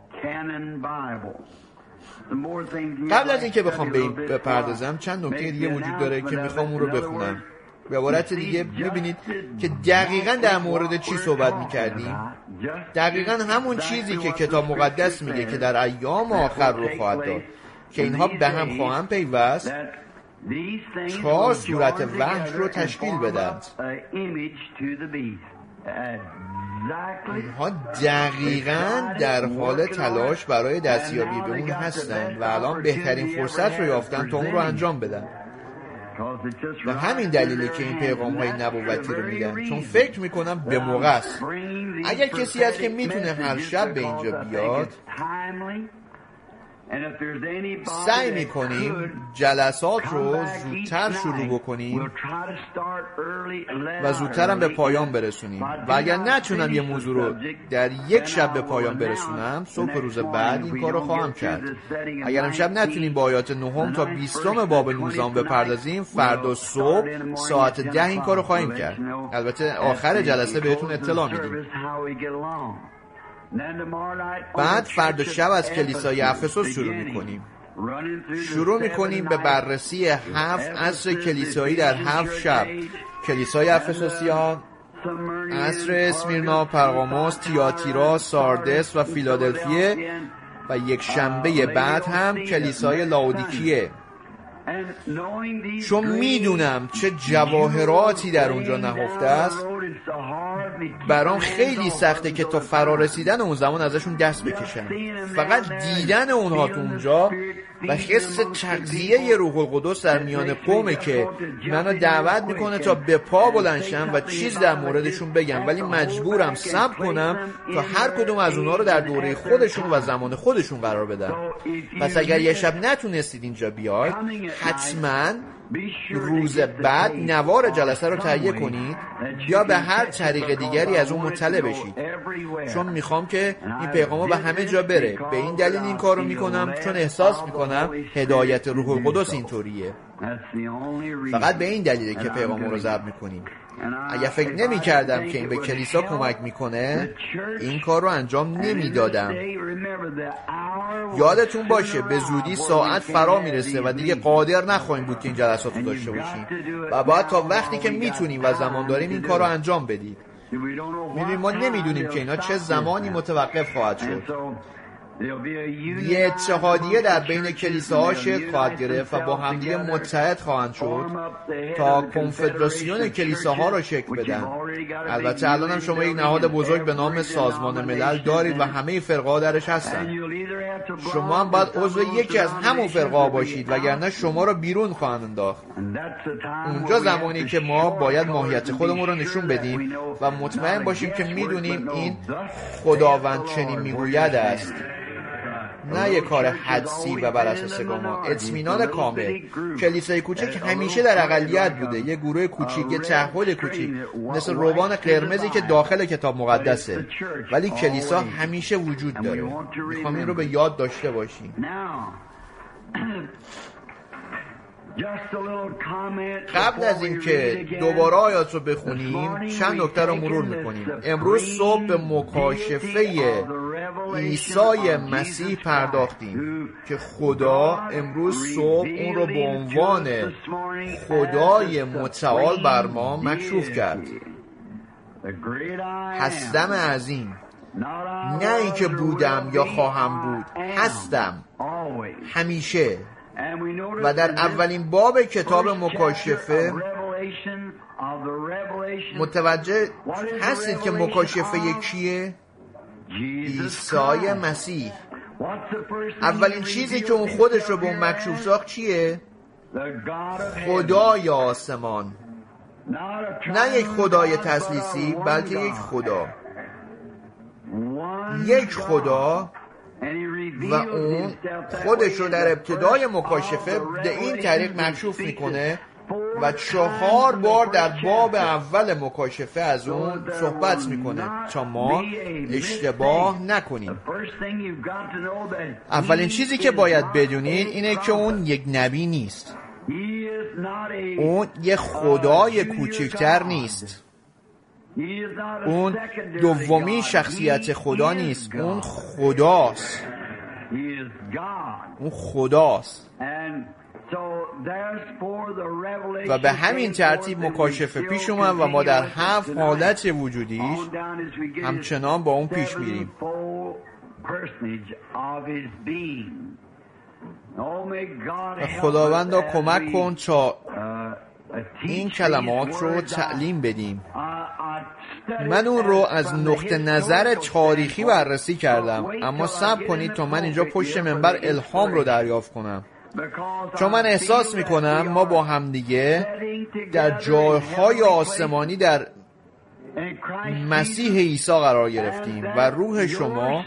قبل از اینکه بخوام به این بپردازم، چند نکته دیگه وجود داره که میخوام اون رو بخونم. به عبارت دیگه میبینید که دقیقاً در مورد چی صحبت میکردیم؟ دقیقاً همون چیزی که کتاب مقدس میگه که در ایام آخر رو خواهد داد، که اینها به هم خواهند پیوست تا صورت وحش رو تشکیل بدند. اینها دقیقاً در حال تلاش برای دستیابی به اون هستند و الان بهترین فرصت رو یافتن تا اون رو انجام بدن. و همین دلیلی که این پیغام های نبوتی رو میدن، چون فکر میکنم به موقع است. اگر کسی هست که میتونه هر شب به اینجا بیاد، سعی میکنیم جلسات رو زودتر شروع بکنیم و زودتر هم به پایان برسونیم. و اگر نتونم یه موضوع رو در یک شب به پایان برسونم، صبح روز بعد این کار رو خواهم کرد. اگر امشب نتونیم با آیات نهم تا بیستم باب نوزدهم بپردازیم، فردا صبح ساعت ده این کار رو خواهیم کرد. البته آخر جلسه بهتون اطلاع میدیم. بعد فردا شب از کلیسای افسوس شروع میکنیم. شروع میکنیم به بررسی هفت عصر کلیسایی در هفت شب: کلیسای افسوسیان، عصر اسمیرنا، پرگاموس، تیاتیرا، ساردس و فیلادلفیه و یک شنبه بعد هم کلیسای لاودیکیه. چون میدونم چه جواهراتی در اونجا نهفته است، برام خیلی سخته که تا فرارسیدن اون زمان ازشون دست بکشم. فقط دیدن اونها تو اونجا و حس تغذیه روح القدس در میان قومه که منو دعوت میکنه تا به پا بلند شم و چیز در موردشون بگم، ولی مجبورم صبر کنم تا هر کدوم از اونها رو در دوره خودشون و زمان خودشون قرار بدم. پس اگر یه شب نتونستید اینجا بیاید، حتما روز بعد نوار جلسه رو تهیه کنید یا به هر طریق دیگری از اون مطلع بشید، چون میخوام که این پیغامو به همه جا بره. به این دلیل این کارو میکنم، چون احساس میکنم هدایت روح القدس اینطوریه. فقط به این دلیله که پیغامو رو ضبط میکنیم. اگه فکر نمی کردم که این به کلیسا کمک میکنه، این کار رو انجام نمی دادم. یادتون باشه به زودی ساعت فرا میرسه و دیگه قادر نخواهیم بود که این جلسات رو داشته باشیم و باید تا وقتی که میتونیم و زمان داریم این کار رو انجام بدید. میدونیم ما نمیدونیم که اینا چه زمانی متوقف خواهد شد. یه اتحادیه در بین کلیساها شکل خواهد گرفت و با همدیگه متحد خواهند شد تا کنفدراسیون کلیساها را شکل بدن. البته الان هم شما یک نهاد بزرگ به نام سازمان ملل دارید و همه فرقه‌ها درش هستن. شما هم باید عضو یکی از همون فرقه‌ها باشید وگرنه شما را بیرون خواهند انداخت. اونجا زمانی که ما باید ماهیت خودمون رو نشون بدیم و مطمئن باشیم که میدونیم این خداوند چنین میگوید است، نه یک کار حدسی و بر اساس گمان. اطمینان کامل. کلیسای کوچک همیشه در اقلیت بوده، یه گروه کوچیک، یه تعهد کوچیک، مثل روبان قرمزی که داخل کتاب مقدسه، ولی کلیسا همیشه وجود داره. میخوام این رو به یاد داشته باشیم. قبل از اینکه دوباره آیات رو بخونیم چند نکته رو مرور میکنیم. امروز صبح به مکاشفه عیسی مسیح پرداختیم که خدا امروز صبح اون رو به عنوان خدای متعال بر ما مکشوف کرد. هستم عظیم، نه اینکه بودم یا خواهم بود، هستم همیشه. و در اولین باب کتاب مکاشفه متوجه هستید که مکاشفه کیه؟ عیسی مسیح. اولین چیزی که اون خودش رو به اون مکشوف ساخت چیه؟ خدای آسمان. نه یک خدای تثلیثی، بلکه یک خدا. یک خدا و اون خودش رو در ابتدای مکاشفه به این طریق مکشوف میکنه و چهار بار در باب اول مکاشفه از اون صحبت میکنه تا ما اشتباه نکنیم. اولین چیزی که باید بدونید اینه که اون یک نبی نیست. اون یک خدای کوچکتر نیست. اون دومین شخصیت خدا نیست. اون خداست. اون خداست. و به همین ترتیب مکاشفه پیش اومد و ما در هفت حالت وجودیش همچنان با اون پیش میریم. خداوندا کمک کن تا این کلمات رو تعلیم بدیم. من اون رو از نقطه نظر تاریخی بررسی کردم، اما صبر کنید تا من اینجا پشت منبر الهام رو دریافت کنم، چون من احساس میکنم ما با همدیگه در جایهای آسمانی در مسیح عیسی قرار گرفتیم و روح شما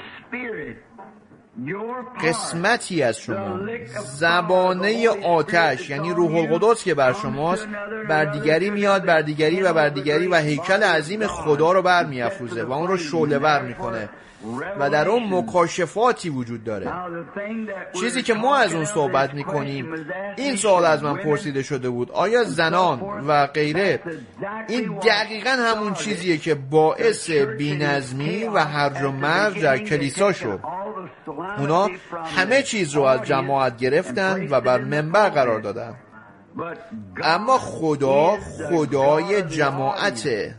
قسمتی از شما، زبانه آتش یعنی روح القدس که بر شماست، بر دیگری میاد، بر دیگری و بر دیگری و هیکل عظیم خدا رو برمی‌افروزه و اون رو شعله‌ور میکنه و در اون مکاشفاتی وجود داره. چیزی که ما از اون صحبت میکنیم، این سوال از من پرسیده شده بود: آیا زنان و غیره این دقیقاً همون چیزیه که باعث بی‌نظمی و هرج و مرج در کلیسا شد؟ اونا همه چیز رو از جماعت گرفتن و بر منبر قرار دادن، اما خدا خدای جماعته.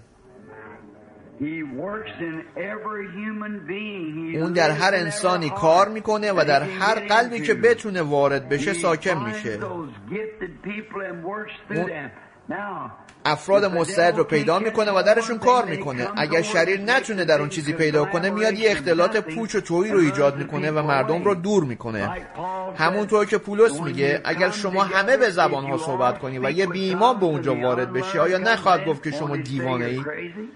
اون در هر انسانی کار میکنه و در هر قلبی که بتونه وارد بشه ساکن میشه. اون افراد مستعد رو پیدا میکنه و درشون کار میکنه. اگر شریر نتونه در اون چیزی پیدا کنه، میاد یه اختلاط پوچ و تویی رو ایجاد میکنه و مردم رو دور میکنه. همونطور که پولس میگه اگر شما همه به زبانها صحبت کنی و یه بی ایمان به اونجا وارد بشه، آیا نخواهد گفت که شما دیوانه ای؟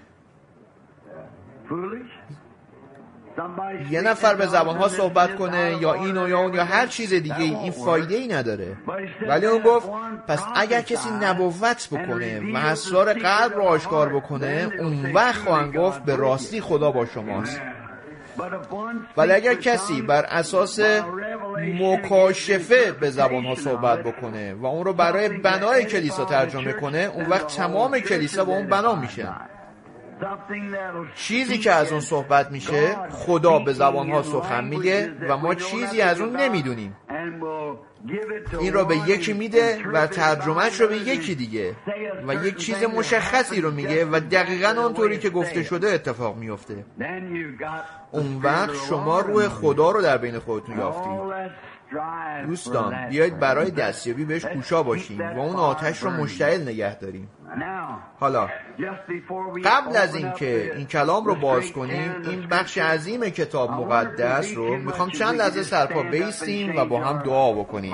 یه نفر به زبانها صحبت کنه یا این و یا اون یا هر چیز دیگه، این فایده ای نداره. ولی اون گفت پس اگر کسی نبوت بکنه و اسرار قلب رو آشکار بکنه، اون وقت خواهند گفت به راستی خدا با شماست. ولی اگر کسی بر اساس مکاشفه به زبانها صحبت بکنه و اون رو برای بنای کلیسا ترجمه کنه، اون وقت تمام کلیسا با اون بنا میشه. چیزی که از اون صحبت میشه، خدا به زبانها سخن میگه و ما چیزی از اون نمیدونیم. این رو به یکی میده و ترجمهش رو به یکی دیگه و یک چیز مشخصی رو میگه و دقیقاً آنطوری که گفته شده اتفاق میفته. اون وقت شما روح خدا رو در بین خودتون یافتید. دوستان، بیایید برای دستیابی بهش کوشا باشیم و اون آتش رو مشتعل نگه داریم. حالا قبل از این که این کلام رو باز کنیم، این بخش عظیم کتاب مقدس رو میخوام چند لحظه سرپا بایستیم و با هم دعا بکنیم.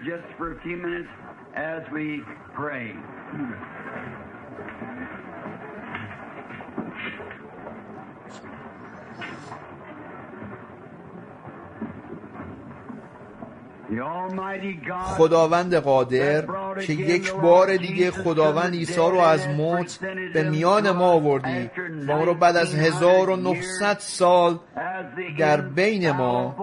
خداوند قادر که یک بار دیگه خداوند عیسی رو از موت به میان ما آوردی و اون رو بعد از هزار و نهصد سال در بین ما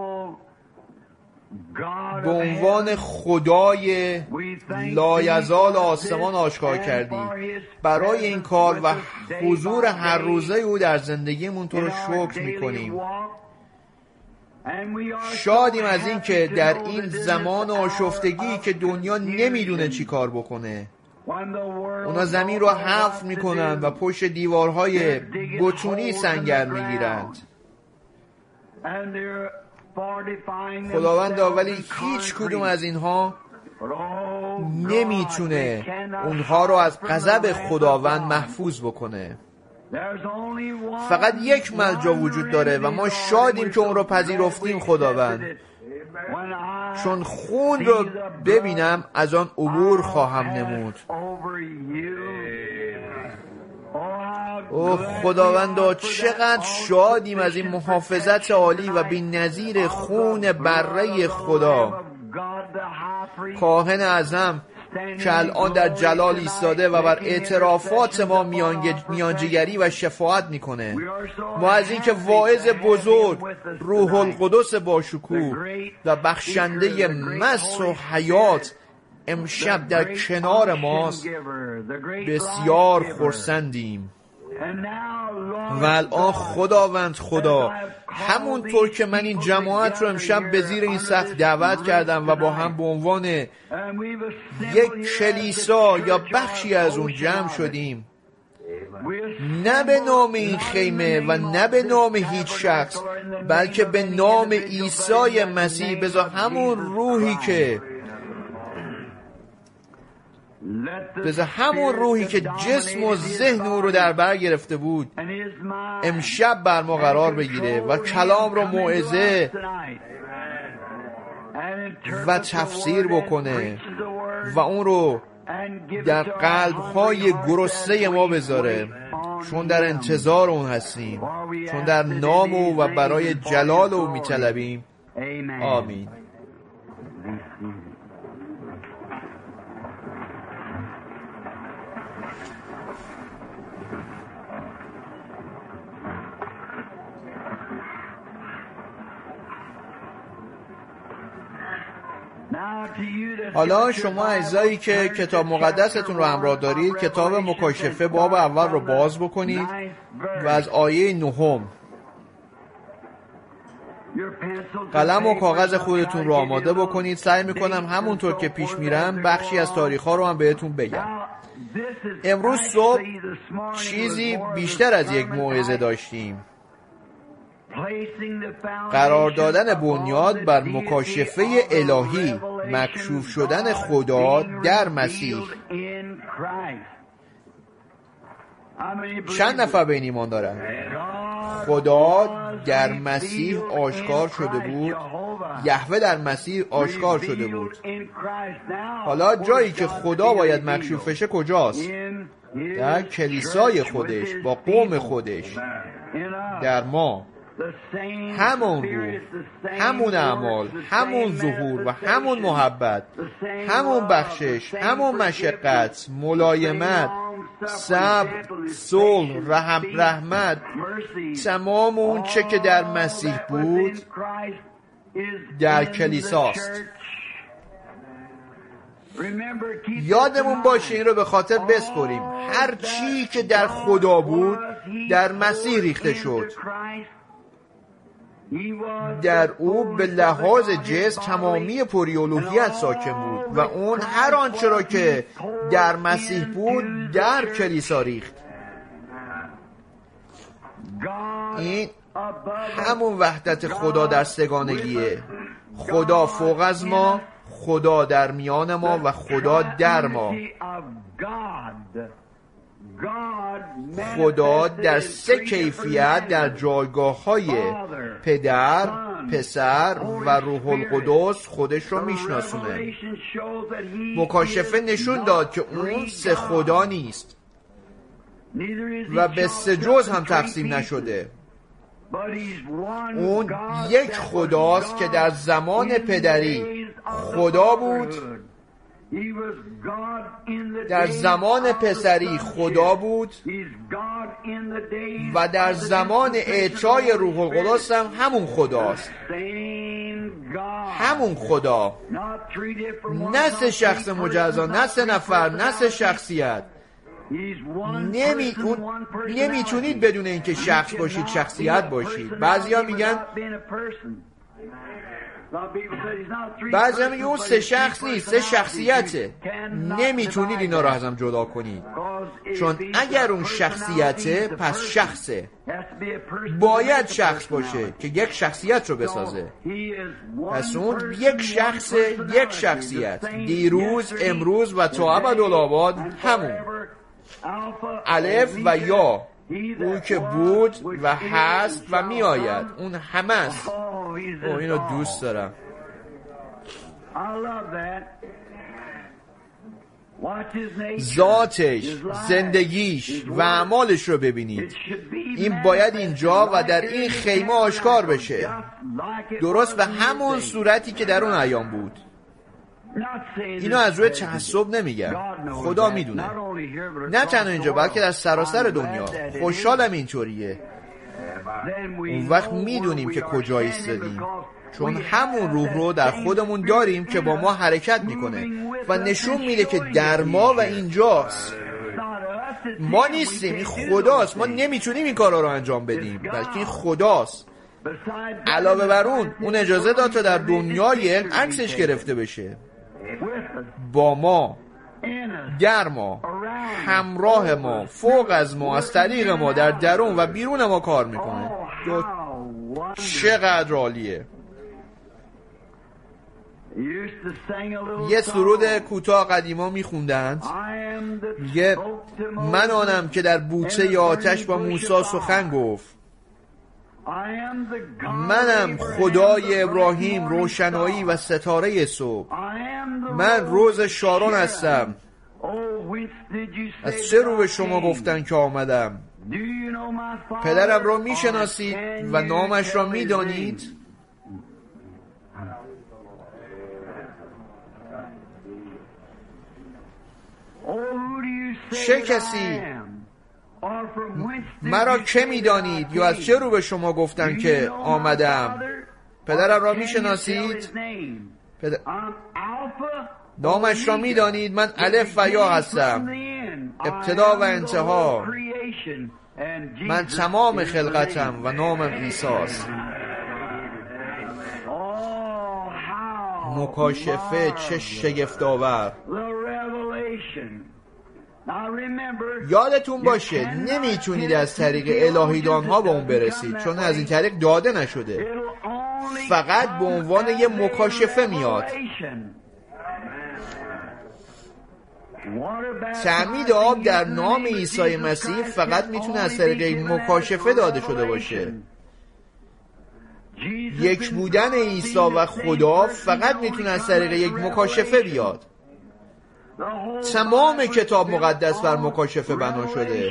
به عنوان خدای لایزال آسمان آشکار کردی. برای این کار و حضور هر روزه او در زندگیمون تو رو شکر میکنیم. شادیم از این که در این زمان آشفتگی که دنیا نمیدونه چی کار بکنه، اونا زمین رو حفر میکنن و پشت دیوارهای بتونی سنگر میگیرند. خداوندا، ولی هیچ کدوم از اینها نمیتونه اونها رو از غضب خداوند محفوظ بکنه. فقط یک ملجا وجود داره و ما شادیم که اون رو پذیرفتیم خداوند. چون خون رو ببینم از آن عبور خواهم نمود. اوه خداوندا، چقدر شادیم از این محافظت عالی و بی‌نظیر خون بره خدا، کاهن اعظم که الان در جلال ایستاده و بر اعترافات ما میانجیگری و شفاعت میکنه. ما از این که واعظ بزرگ روح القدس باشکوه و بخشنده مس و حیات امشب در کنار ماست بسیار خرسندیم. و الان خداوند خدا، همونطور که من این جماعت رو امشب به زیر این سقف دعوت کردم و با هم به عنوان یک کلیسا یا بخشی از اون جمع شدیم، نه به نام این خیمه و نه به نام هیچ شخص، بلکه به نام عیسی مسیح، بذار همون روحی که بذار همون روحی که جسم و ذهن او رو در بر گرفته بود امشب بر ما قرار بگیره و کلام رو موعظه و تفسیر بکنه و اون رو در قلب‌های گرسنه ما بذاره، چون در انتظار اون هستیم، چون در نام او و برای جلال او میطلبیم. آمین. حالا شما اعضایی که کتاب مقدستون رو همراه دارید، کتاب مکاشفه باب اول رو باز بکنید و از آیه نهم قلم و کاغذ خودتون رو آماده بکنید. سعی میکنم همونطور که پیش میرم بخشی از تاریخ‌ها رو هم بهتون بگم. امروز صبح چیزی بیشتر از یک موعظه داشتیم. قرار دادن بنیاد بر مکاشفه الهی، مکشوف شدن خدا در مسیح. چند نفر به این ایمان دارن؟ خدا در مسیح آشکار شده بود، یهوه در مسیح آشکار شده بود. حالا جایی که خدا باید مکشوف بشه کجاست؟ در کلیسای خودش، با قوم خودش، در ما. همون روح، همون اعمال، همون ظهور و همون محبت، همون بخشش، همون مشقت، ملایمت، صبر، صلح، رحم، رحمت، تمام اون چه که در مسیح بود در کلیساست. یادمون باشه این رو به خاطر بسپریم، هر چی که در خدا بود در مسیح ریخته شد. در او به لحاظ جسم تمامی پری‌الوهیت ساکن بود و اون هر آنچه را که در مسیح بود در کلیسا ریخت. این همون وحدت خدا در سگانگیه، خدا فوق از ما، خدا در میان ما و خدا در ما. خدا در سه کیفیت در جایگاه‌های پدر، پسر و روح القدس خودش رو میشناسونه. مکاشفه نشون داد که اون سه خدا نیست و به سه جز هم تقسیم نشده. اون یک خداست که در زمان پدری خدا بود، در زمان پسری خدا بود و در زمان اعطای روح القدس هم همون خداست. همون خدا، نه سه شخص مجزا، نه سه نفر، نه سه شخصیت. نمی... نمیتونید بدون اینکه شخص باشید شخصیت باشید. بعضیا میگن بعضی هم میگه اون سه شخص نیست، سه شخصیته. نمیتونید اینا رو از هم جدا کنید، چون اگر اون شخصیته پس شخصه. باید شخص باشه که یک شخصیت رو بسازه. پس اون یک شخص، یک شخصیت، دیروز، امروز و تا ابدالآباد همون. الف و یا، اون که بود و هست و می آید، اون همه است. او اینو دوست دارم. ذاتش، زندگیش و اعمالش رو ببینید. این باید اینجا و در این خیمه آشکار بشه، درست به همون صورتی که در اون ایام بود. اینو از روی تعصب نمیگم، خدا میدونه. نه تنها اینجا بلکه در سراسر دنیا. خوشحالم اینطوریه. اون وقت میدونیم که کجا ایستادیم، چون همون روح رو در خودمون داریم که با ما حرکت میکنه و نشون میده که در ما و اینجاست. ما نیستیم، این خداست. ما نمیتونیم این کارا رو انجام بدیم، بلکه این خداست. علاوه بر اون، اون اجازه داد تا در دنیای عکسش گرفته بشه، با ما، در ما، همراه ما، فوق از ما، از طریق ما، در درون و بیرون ما کار میکنه. چقدر عالیه. یه سرود کوتاه قدیما میخوندند، میگه من آنم که در بوته آتش با موسی سخن گفت، منم خدای ابراهیم، روشنایی و ستاره صبح. من روز شارون هستم. از چه رو به شما گفتن که آمدم؟ پدرم را میشناسید و نامش را میدانید. چه کسی مرا که میدانید یا از چه رو به شما گفتن که آمدم؟ پدرم را میشناسید؟ پدر... نامش را میدانید. من الف و یا هستم، ابتدا و انتها. من تمام خلقتم و نامم عیساست. مکاشفه چه شگفت‌آور. یادتون باشه نمیتونید از طریق الهیدان ها به اون برسید، چون از این طریق داده نشده. فقط به عنوان یه مکاشفه میاد. تعمید آب در نام عیسی مسیح فقط میتونه از طریق یک مکاشفه داده شده باشه. یک بودن عیسی و خدا فقط میتونه از طریق یک مکاشفه بیاد. تمام کتاب مقدس بر مکاشفه بنا شده.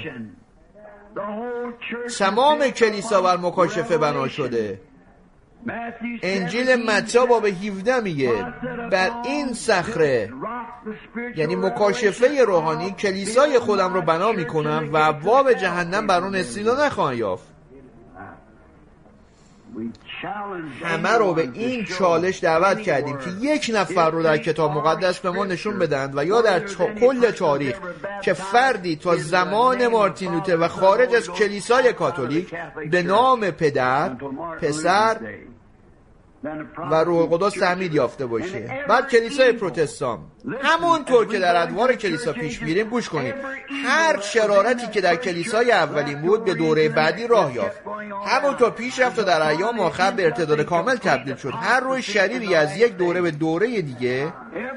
تمام کلیسا بر مکاشفه بنا شده. انجیل متی باب هفده میگه بر این صخره، یعنی مکاشفه روحانی، کلیسای خودم رو بنا میکنم و ابواب جهنم بر اون استیلا نخواهند یافت. همه رو به این چالش دعوت کردیم که یک نفر رو در کتاب مقدس به ما نشون بدن و یا در تا... کل تاریخ که فردی تا زمان مارتین لوتر و خارج از کلیسای کاتولیک به نام پدر، پسر و روح القدس تعمید یافته باشه. بعد کلیسای پروتستان همونطور که در ادوار کلیسا پیش میریم، گوش کنید، هر شرارتی که در کلیسای اولین بود به دوره بعدی راه یافت، همونطور پیش رفت و در ایام آخر به ارتداد کامل تبدیل شد. هر روی شریری از یک دوره به دوره دیگه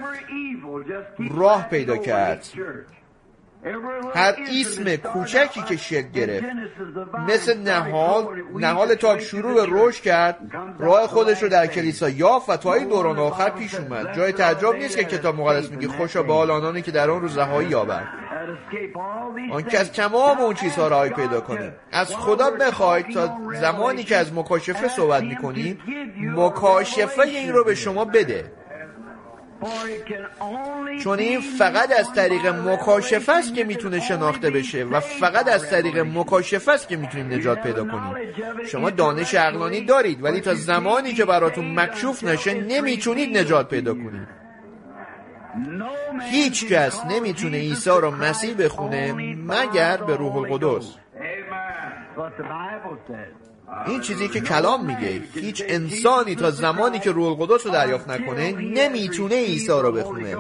راه پیدا کرد. هر اسم کوچکی که شکل گرفت مثل نهال نهال تاک شروع به رشد کرد، راه خودش رو در کلیسا یافت و تا این دوران آخر پیش اومد. جای تعجب نیست که کتاب مقدس میگه خوشا به حال آنانی که در آن روز رهایی یابند. آن که از تمام اون چیزها رهایی پیدا کنه. از خدا بخواید تا زمانی که از مکاشفه صحبت میکنیم، مکاشفه این رو به شما بده، چون این فقط از طریق مکاشفه است که میتونه شناخته بشه و فقط از طریق مکاشفه است که میتونیم نجات پیدا کنیم. شما دانش عقلانی دارید ولی تا زمانی که براتون مکشوف نشه نمیتونید نجات پیدا کنید. هیچ کس نمیتونه عیسی رو مسیح بخونه مگر به روح القدس. این چیزی که کلام میگه، هیچ انسانی تا زمانی که روح القدس رو دریافت نکنه نمیتونه عیسی رو بخونه.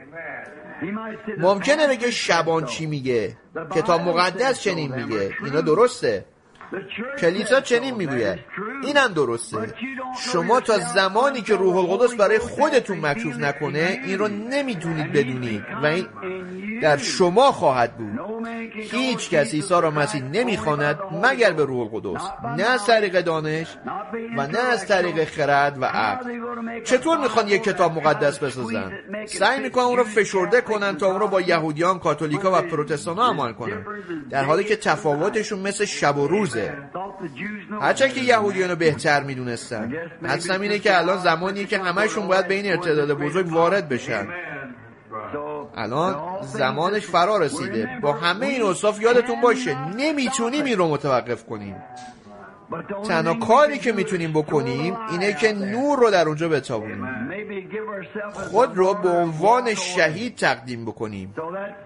ممکنه بگه شبان چی میگه، کتاب مقدس چنین میگه، اینا درسته، کلیسا چنین میگوید، اینم درسته. شما تا زمانی که روح القدس برای خودتون مکشوف نکنه این رو نمیتونید بدونید و این در شما خواهد بود. هیچ کس عیسی را مسیح نمیخواند مگر به روح القدس، نه از طریق دانش و نه از طریق خرد و عقل. چطور میخوان یک کتاب مقدس بسازن؟ سعی میکنن اون رو فشرده کنن تا اون رو با یهودیان، کاتولیکا و پروتستان ها عمل کنن، در حالی که تفاوتشون مثل شب و روزه. هرچند که یهودیان رو بهتر میدونستن، حدسم اینه که الان زمانیه که همهشون باید به این ارتداد بزرگ وارد بشن. الان زمانش فرا رسیده. با همه این اوصاف یادتون باشه نمیتونیم این رو متوقف کنیم. تنها کاری که میتونیم بکنیم اینه که نور رو در اونجا بتابونیم، خود رو به عنوان شهید تقدیم بکنیم.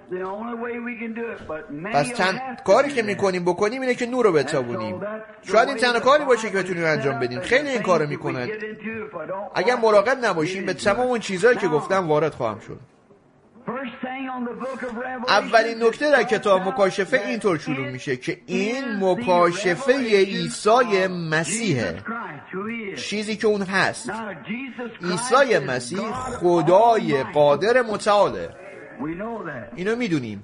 پس تن... کاری که میکنیم بکنیم اینه که نور رو بتابونیم. شاید این تنها کاری باشه که بتونیم انجام بدیم. خیلی این کارو میکنن. اگر مراقب نباشیم به تمام اون چیزهایی که گفتم وارد خواهم شد. اولین نکته در کتاب مکاشفه اینطور شروع میشه که این مکاشفه عیسی مسیحه، چیزی که اون هست. عیسی مسیح خدای قادر متعاله، اینو میدونیم.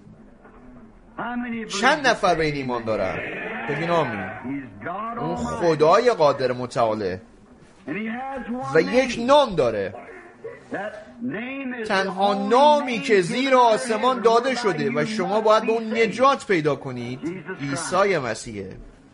چند نفر به این ایمان دارن؟ بگین آمین. اون خدای قادر متعاله و یک نام داره، تنها نامی که زیر آسمان داده شده و شما باید به اون نجات پیدا کنید عیسی مسیحه.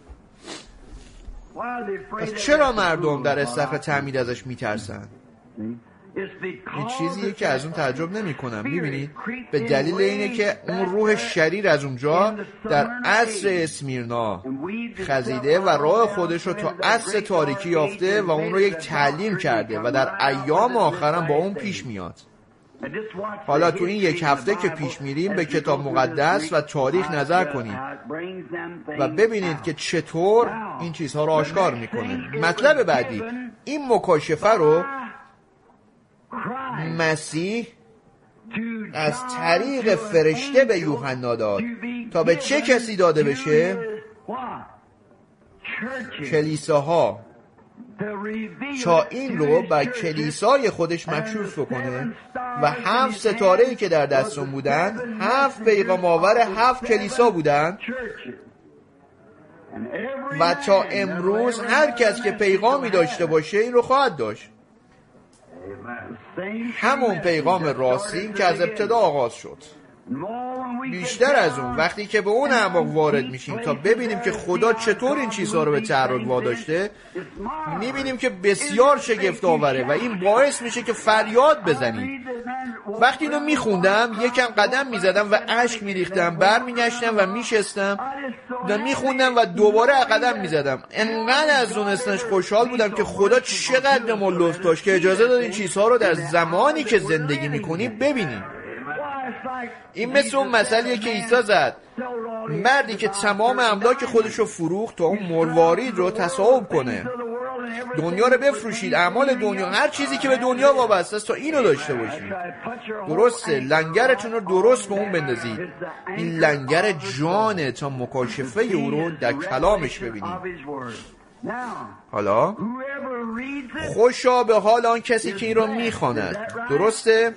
پس چرا مردم در استخر تعمید ازش میترسن؟ این چیزیه که از اون تعجب نمی کنم. میبینید به دلیل اینه که اون روح شریر از اونجا در عصر اسمیرنا خزیده و راه خودش رو تا عصر تاریکی یافته و اون رو یک تعلیم کرده و در ایام آخرم با اون پیش میاد. حالا تو این یک هفته که پیش میریم به کتاب مقدس و تاریخ نظر کنید و ببینید که چطور این چیزها رو آشکار میکنه. مطلب بعدی، این مکاشفه رو مسیح از طریق فرشته به یوحنا داد. تا به چه کسی داده بشه؟ کلیساها، تا این رو بر کلیسای خودش مکشوف بکنه و هفت ستاره‌ای که در دستون بودن هفت پیغام آور هفت کلیسا بودن و تا امروز هر کس که پیغامی داشته باشه این رو خواهد داشت. همون پیغام راستین که از ابتدا آغاز شد. بیشتر از اون وقتی که به اون اعماق وارد میشیم تا ببینیم که خدا چطور این چیزها رو به تحرک واداشته، میبینیم که بسیار شگفت آوره و این باعث میشه که فریاد بزنیم. وقتی اینو میخوندم یکم قدم میزدم و اشک میریختم، برمیگشتم و میشستم و میخوندم و دوباره قدم میزدم. انقدر از دونستنش خوشحال بودم که خدا چقدر ما لطف داشت که اجازه داد این چیزها رو در زمانی که زندگی میکنیم ببینیم. این مثل اون مثلیه که عیسی زد، مردی که تمام املاک خودش رو فروخت تا اون مروارید رو تصاحب کنه. دنیا رو بفروشید، اعمال دنیا، هر چیزی که به دنیا وابسته است تا اینو داشته باشید. درسته، لنگرتون رو درست به اون بندازید. این لنگر جانه تا مکاشفه او رو در کلامش ببینید. حالا خوشا به حال آن کسی که این رو میخواند. درسته؟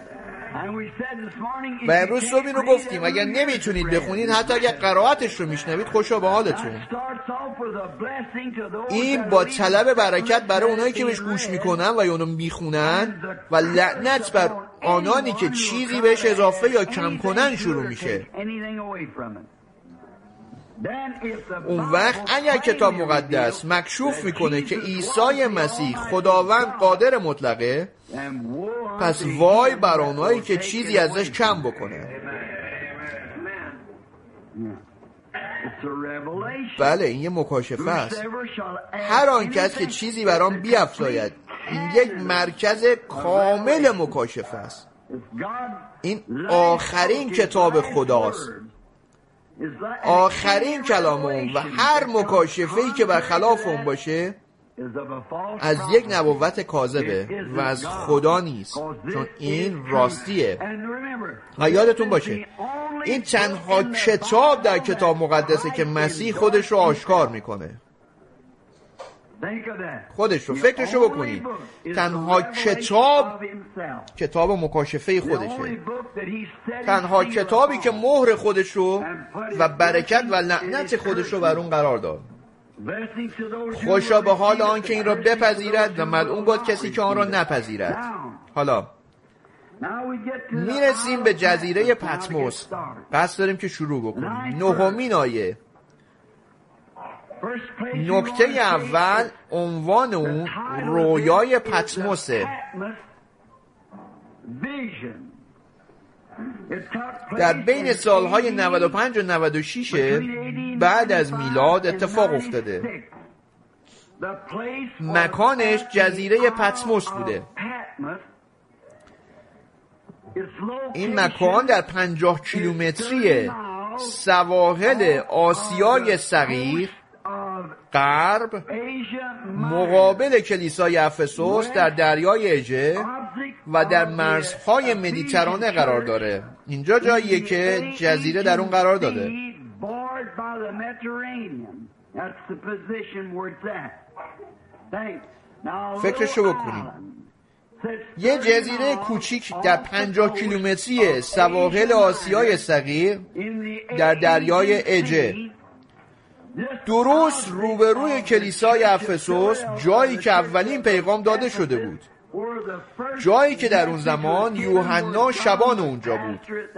و امروز صبح این رو گفتیم اگر نمیتونید بخونید، حتی اگر قرائتش رو میشنوید، خوشا به حالتون. این با طلب برکت برای اونایی که بهش گوش میکنن و اونو میخونن و لعنت بر آنانی که چیزی بهش اضافه یا کم کنن شروع میشه. اون وقت اگر کتاب مقدس مکشوف میکنه که عیسی مسیح خداوند قادر مطلقه، پس وای بر آنهایی که چیزی ازش کم بکنه. بله، این یه مکاشفه است. هر آن کس که چیزی برام بیفزاید، این یک مرکز کامل مکاشفه است. این آخرین کتاب خداست، آخرین کلام اون، و هر مکاشفه‌ای که برخلاف اون باشه از یک نبوت کاذبه و از خدا نیست، چون این راستیه. و یادتون باشه این تنها کتاب در کتاب مقدسه که مسیح خودش رو آشکار میکنه. خودش رو فکرشو بکنید، تنها کتاب کتاب مکاشفه خودشه، تنها کتابی که مهر خودش رو و برکت و لعنت خودش رو بر اون قرار داد. خوشا به حال آن که این را بپذیرد و ملعون باد کسی که آن را نپذیرد. حالا میرسیم به جزیره پتموس. پس داریم که شروع بکنیم. نهمین آیه. نکته اول عنوان اون رویای پتموسه. در بین سالهای نود و پنج و نود و شش بعد از میلاد اتفاق افتاده. مکانش جزیره پتموس بوده. این مکان در پنجاه کیلومتری سواحل آسیای صغیر غرب مقابل کلیسای افسوس در دریای اژه و در مرزهای مدیترانه قرار داره. اینجا جاییه که جزیره در اون قرار داده. فکرشو بکنیم، یه جزیره کوچیک در پنجاه کیلومتری سواحل آسیای صغیر در دریای اژه، درست روبروی کلیسای افسوس، جایی که اولین پیغام داده شده بود، جایی که در اون زمان یوحنا شبان اونجا بود.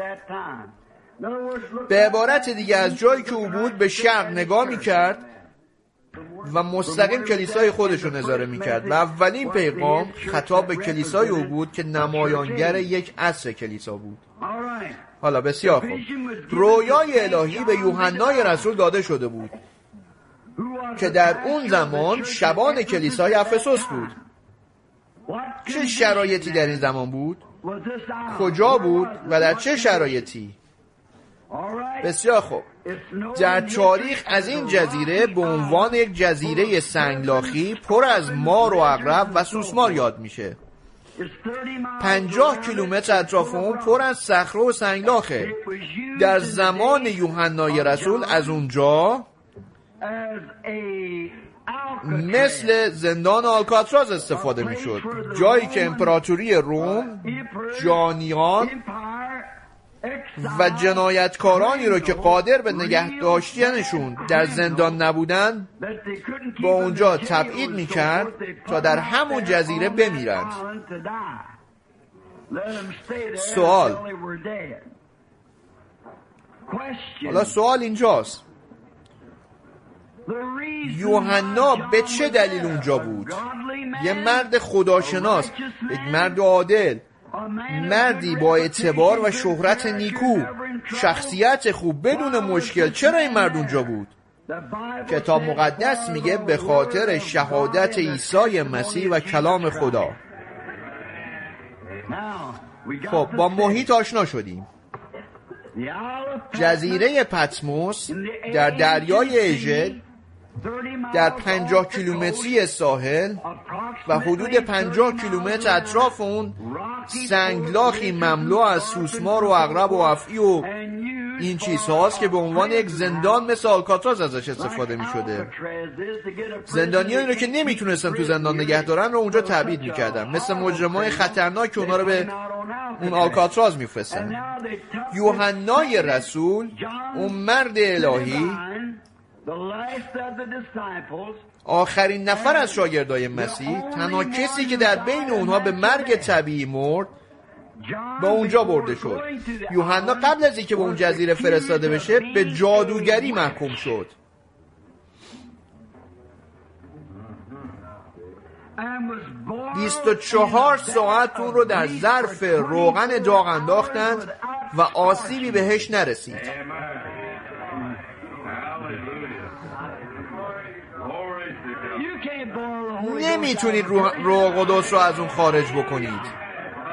به عبارت دیگه از جایی که او بود به شرق نگاه میکرد و مستقیم کلیسای خودش رو نظاره میکرد و اولین پیغام خطاب به کلیسای او بود که نمایانگر یک عصر کلیسا بود. حالا بسیار خوب، رویای الهی به یوحنای رسول داده شده بود که در اون زمان شبان کلیسای افسوس بود. چه شرایطی در این زمان بود؟ کجا بود و در چه شرایطی؟ بسیار خوب، در تاریخ از این جزیره به عنوان یک جزیره سنگلاخی پر از مار و عقرب و سوسمار یاد میشه. پنجاه کیلومتر اطراف اون پر از صخره و سنگلاخه. در زمان یوحنای رسول از اونجا مثل زندان آلکاتراز استفاده میشد، جایی که امپراتوری روم جانیان و جنایتکارانی رو که قادر به نگه داشتنشون در زندان نبودن با اونجا تبعید میکرد تا در همون جزیره بمیرند. سوال: حالا سوال اینجاست، یوحنا به چه دلیل اونجا بود؟ یه مرد خداشناس، یک مرد عادل، مردی با اعتبار و شهرت نیکو، شخصیت خوب، بدون مشکل. چرا این مرد اونجا بود؟ کتاب مقدس میگه به خاطر شهادت عیسی مسیح و کلام خدا. خب با محیط آشنا شدیم. جزیره پتموس در دریای اژه در پنجاه کیلومتری ساحل و حدود پنجاه کیلومتر اطراف اون سنگلاخی مملو از سوسمار و عقرب و افعی و این چیزهاست که به عنوان یک زندان مثل آلکاتراز ازش استفاده می شده. زندانی هایی رو که نمیتونستن تو زندان نگه دارن رو اونجا تبعید میکردن، مثل مجرمای خطرناک که اونا رو به اون آلکاتراز میفرستن. یوحنای رسول، اون مرد الهی، آخرین نفر از شاگردای مسیح، تنها کسی که در بین اونها به مرگ طبیعی مرد، با اونجا برده شد. یوحنا قبل از اینکه به اون جزیره فرستاده بشه به جادوگری محکوم شد. بیست و چهار ساعت اون رو در ظرف روغن داغ انداختند و آسیبی بهش نرسید. نمیتونید روح, روح قدس رو از اون خارج بکنید.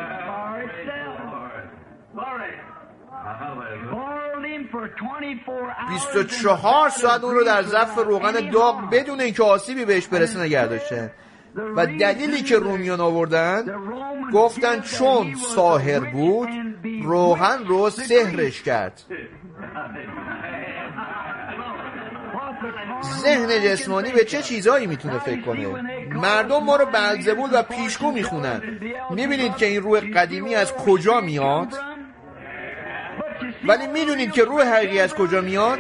بیست و چهار ساعت اون رو در ظرف روغن داغ بدون اینکه آسیبی بهش برسه نگه داشتن. و دلیلی که رومیان آوردن، گفتن چون ساحر بود روغن رو سحرش کرد. ذهن جسمانی به چه چیزایی میتونه فکر کنه؟ مردم ما رو بلزبول و پیشگو میخونن. میبینید که این روح قدیمی از کجا میاد؟ ولی میدونید که روح حقیقی از کجا میاد؟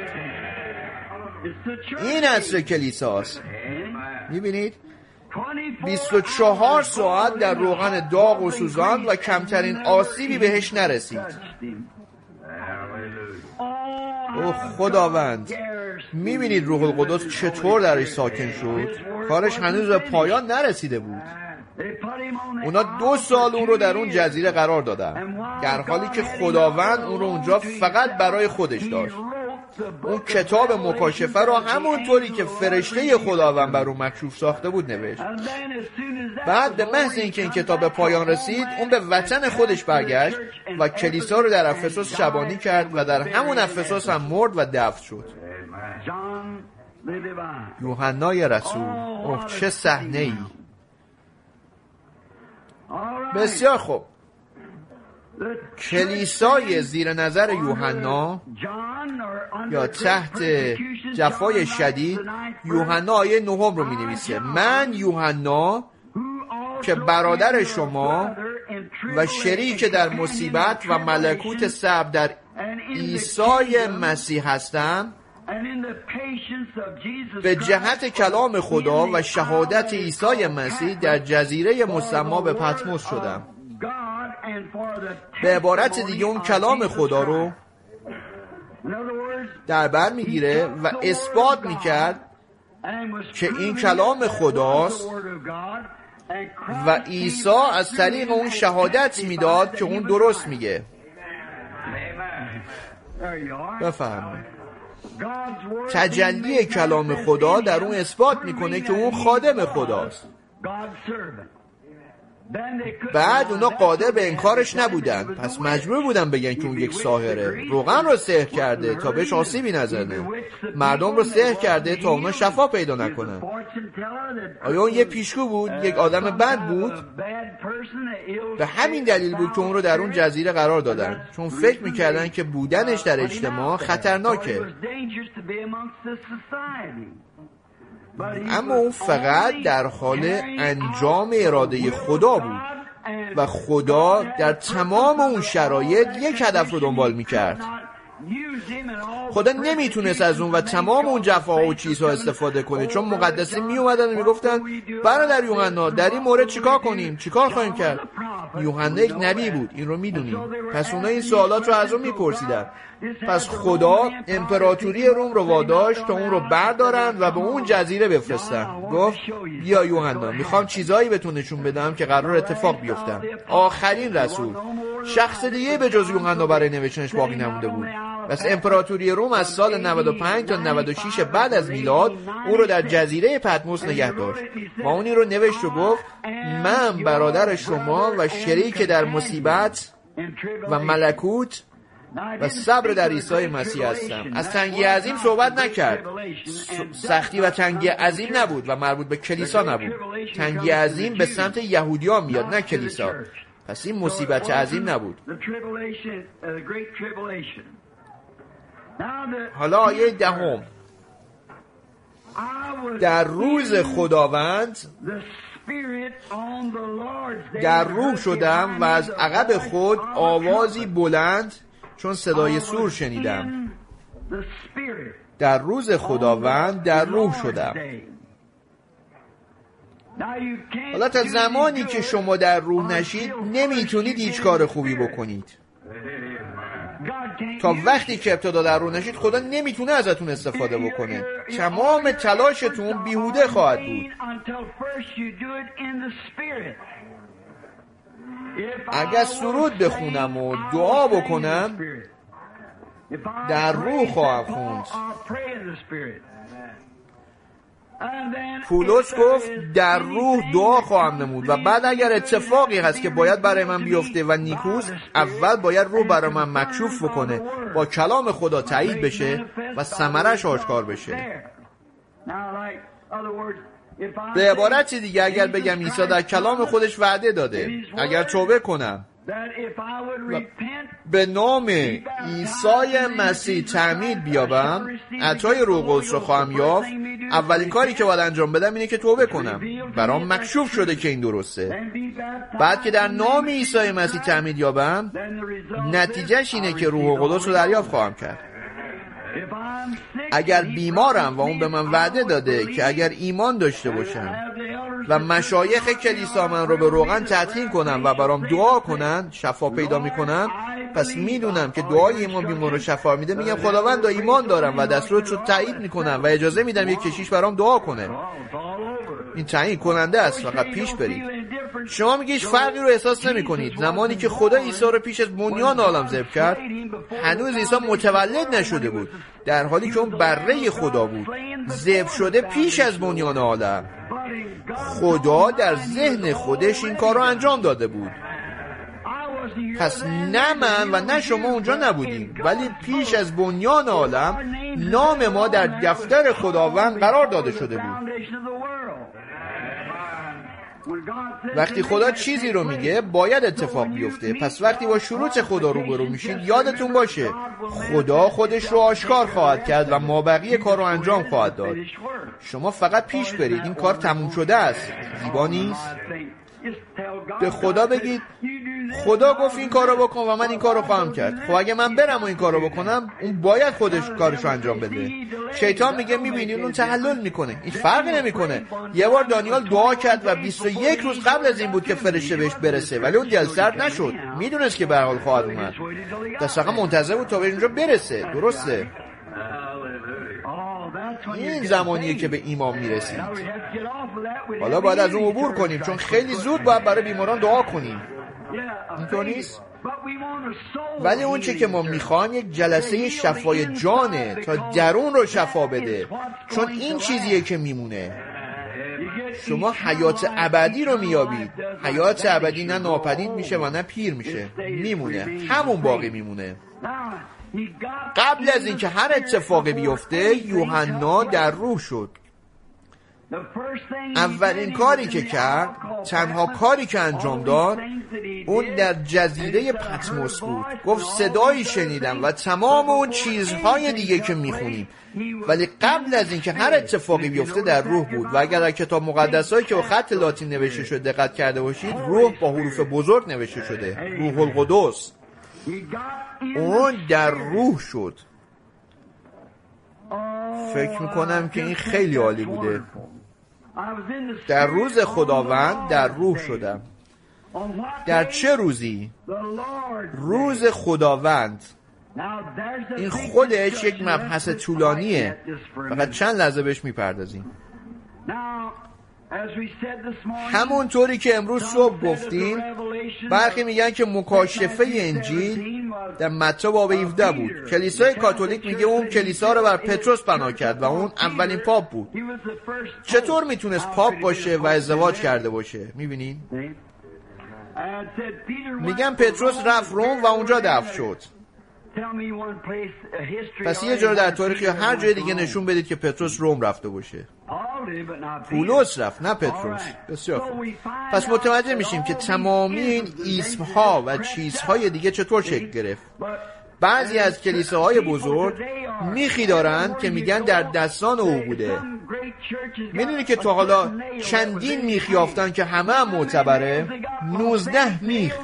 این عصر کلیساست. میبینید؟ بیست و چهار ساعت در روغن داغ و سوزاند و کمترین آسیبی بهش نرسید. او خداوند، میبینید روح القدس چطور درش ساکن شد؟ کارش هنوز به پایان نرسیده بود. اونا دو سال اون رو در اون جزیره قرار دادن، در حالی که خداوند اون رو اونجا فقط برای خودش داشت. اون کتاب مکاشفه رو همونطوری که فرشته خداوند بر اون مکشوف ساخته بود نوشت. بعد به محض اینکه این کتاب به پایان رسید، اون به وطن خودش برگشت و کلیسا رو در افسوس شبانی کرد و در همون افسوس هم مرد و دفن شد. یوحنای رسول، اوه چه صحنه‌ای! بسیار خوب. کلیسای زیر نظر یوحنا یا تحت جفای شدید، یوحنا آیه نهم رو می نویسه: من یوحنا که برادر شما و شریک در مصیبت و ملکوت صبر در عیسی مسیح هستم، به جهت کلام خدا و شهادت عیسی مسیح در جزیره مسمی به پتموس شدم. به عبارت دیگه اون کلام خدا رو در بر میگیره و اثبات میکرد که این کلام خداست و عیسی از طریق اون شهادت میداد که اون درست میگه. بفهم. تجلی کلام خدا در اون اثبات میکنه که اون خادم خداست. بعد اونا قادر به انکارش نبودن، پس مجبور بودن بگن که اون یک ساحره. روغن رو سحر کرده تا بهش آسیبی نزنه، مردم رو سحر کرده تا اونا شفا پیدا نکنن. آیا اون یه پیشگو بود؟ یک آدم بد بود؟ به همین دلیل بود که اون رو در اون جزیره قرار دادن، چون فکر میکردن که بودنش در اجتماع خطرناکه. اما اون فقط در حال انجام اراده خدا بود و خدا در تمام اون شرایط یک هدف رو دنبال میکرد. خدا نمیتونست از اون و تمام اون جفاها و چیزها استفاده کنه، چون مقدسین می اومدن و میگفتن برادر یوحنا در این مورد چیکار کنیم؟ چیکار خواهیم کرد؟ یوحنا یک نبی بود، این رو میدونیم. پس اونا این سوالات رو از اون میپرسیدن. پس خدا امپراتوری روم رو واداشت تا اون رو بردارن و به اون جزیره بفرستن. گفت بیا یوحنا، میخوام چیزایی بهتون نشون بدم که قرار اتفاق بیفتن. آخرین رسول، شخص دیگه به جز یوحنا برای نوشتنش باقی نمونده بود. پس امپراتوری روم از سال نود و پنج تا نود و شش بعد از میلاد اون رو در جزیره پتموس نگه داشت و اونی رو نوشت و گفت من برادر شما و شریک در مصیبت و ملکوت و صبر در عیسی مسیح هستم. از تنگی عظیم صحبت نکرد. سختی و تنگی عظیم نبود و مربوط به کلیسا نبود. تنگی عظیم به سمت یهودیان میاد، نه کلیسا. پس این مصیبت عظیم نبود. حالا آیه دهم، در روز خداوند در روح شدم و از عقب خود آوازی بلند چون صدای سور شنیدم. در روز خداوند در روح شدم. حالا تا زمانی که شما در روح نشید نمیتونید هیچ کار خوبی بکنید. تا وقتی که ابتدا در روح نشید خدا نمیتونه ازتون استفاده بکنه. تمام تلاشتون بیهوده خواهد بود. اگر سرود بخونم و دعا بکنم در روح خواهم خوند. پولس گفت در روح دعا خواهم نمود و بعد اگر اتفاقی هست که باید برای من بیفته و نیکوست، اول باید روح برای من مکشوف بکنه، با کلام خدا تایید بشه و ثمرش آشکار بشه. به عبارت دیگه اگر بگم عیسی در کلام خودش وعده داده اگر توبه کنم به نام عیسی مسیح تعمید بیابم عطای روح القدس رو خواهم یافت، اولین کاری که باید انجام بدم اینه که توبه کنم. برام مکشوف شده که این درسته. بعد که در نام عیسی مسیح تعمید یابم نتیجهش اینه که روح القدس رو دریافت خواهم کرد. اگر بیمارم و اون به من وعده داده که اگر ایمان داشته باشم و مشایخ کلیسا من رو به روغن تطهین کنن و برام دعا کنن شفا پیدا میکنن، پس میدونم که دعای ایمان بیمار رو شفا میده. میگم خداوند ایمان دارم و دستورت رو تایید میکنم و اجازه میدم یک کشیش برام دعا کنه. این تعیین کننده است، فقط پیش برید. شما میگی هیچ فرقی رو احساس نمی کنید. زمانی که خدا عیسی رو پیش از بنیان عالم ذبح کرد هنوز عیسی متولد نشده بود، در حالی که اون بره خدا بود، ذبح شده پیش از بنیان عالم. خدا در ذهن خودش این کار رو انجام داده بود. پس نه من و نه شما اونجا نبودیم، ولی پیش از بنیان عالم نام ما در دفتر خداوند قرار داده شده بود. وقتی خدا چیزی رو میگه باید اتفاق بیفته. پس وقتی با شروط خدا روبرو میشید یادتون باشه خدا خودش رو آشکار خواهد کرد و مابقی کار رو انجام خواهد داد. شما فقط پیش برید. این کار تموم شده است. زیبا نیست؟ به خدا بگید خدا گفت این کار رو بکن و من این کار رو خواهم کرد. خب اگه من برم و این کار رو بکنم اون باید خودش کارش رو انجام بده. شیطان میگه میبینی اون تحلل میکنه. این فرقی نمیکنه. یه بار دانیال دعا کرد و بیست و یک روز قبل از این بود که فرشته بهش برسه، ولی اون دل سرد نشد. میدونست که به هر حال خواهد اومد. دقیقاً منتظر بود تا به اینجا برسه. درسته؟ این زمانیه که به ایمان میرسید. حالا باید از اون عبور کنیم چون خیلی زود باید برای بیماران دعا کنیم. اینطور نیست؟ ولی اون چه که ما میخوایم یک جلسه شفای جانه تا درون رو شفا بده، چون این چیزیه که میمونه. شما حیات ابدی رو میابید. حیات ابدی نه ناپدید میشه و نه پیر میشه، میمونه، همون باقی میمونه. قبل از اینکه هر اتفاقی بیفته یوحنا در روح شد. اولین کاری که کرد، تنها کاری که انجام داد، اون در جزیره پتموس بود. گفت صدایی شنیدم و تمام اون چیزهای دیگه که میخونیم، ولی قبل از اینکه هر اتفاقی بیفته در روح بود. و اگر در کتاب مقدسایی که با خط لاتین نوشته شده دقت کرده باشید، روح با حروف بزرگ نوشته شده، روح القدس. اون در روح شد. فکر میکنم که این خیلی عالی بوده. در روز خداوند در روح شدم. در چه روزی؟ روز خداوند. این خودش یک مبحث طولانیه، فقط چند لحظه بهش میپردازیم. همونطوری که امروز صبح گفتیم، برخی میگن که مکاشفه انجیل در متی باب هفده بود. کلیسای کاتولیک میگه اون کلیسا رو بر پتروس بنا کرد و اون اولین پاپ بود. چطور میتونست پاپ باشه و ازدواج کرده باشه؟ میبینین؟ میگن پتروس رفت روم و اونجا دفن شد. پس یه جا در تاریخ یا هر جای دیگه نشون بدید که پتروس روم رفته باشه. پولس رفت، نه پتروس. بسیار خوب. پس متوجه میشیم که تمامی این اسمها و چیزهای دیگه چطور شکل گرفت. بعضی از کلیساهای بزرگ میخی دارن که میگن در دستان او بوده. میدونی که تا حالا چندین میخ یافتن که همه هم معتبره؟ نوزده میخ.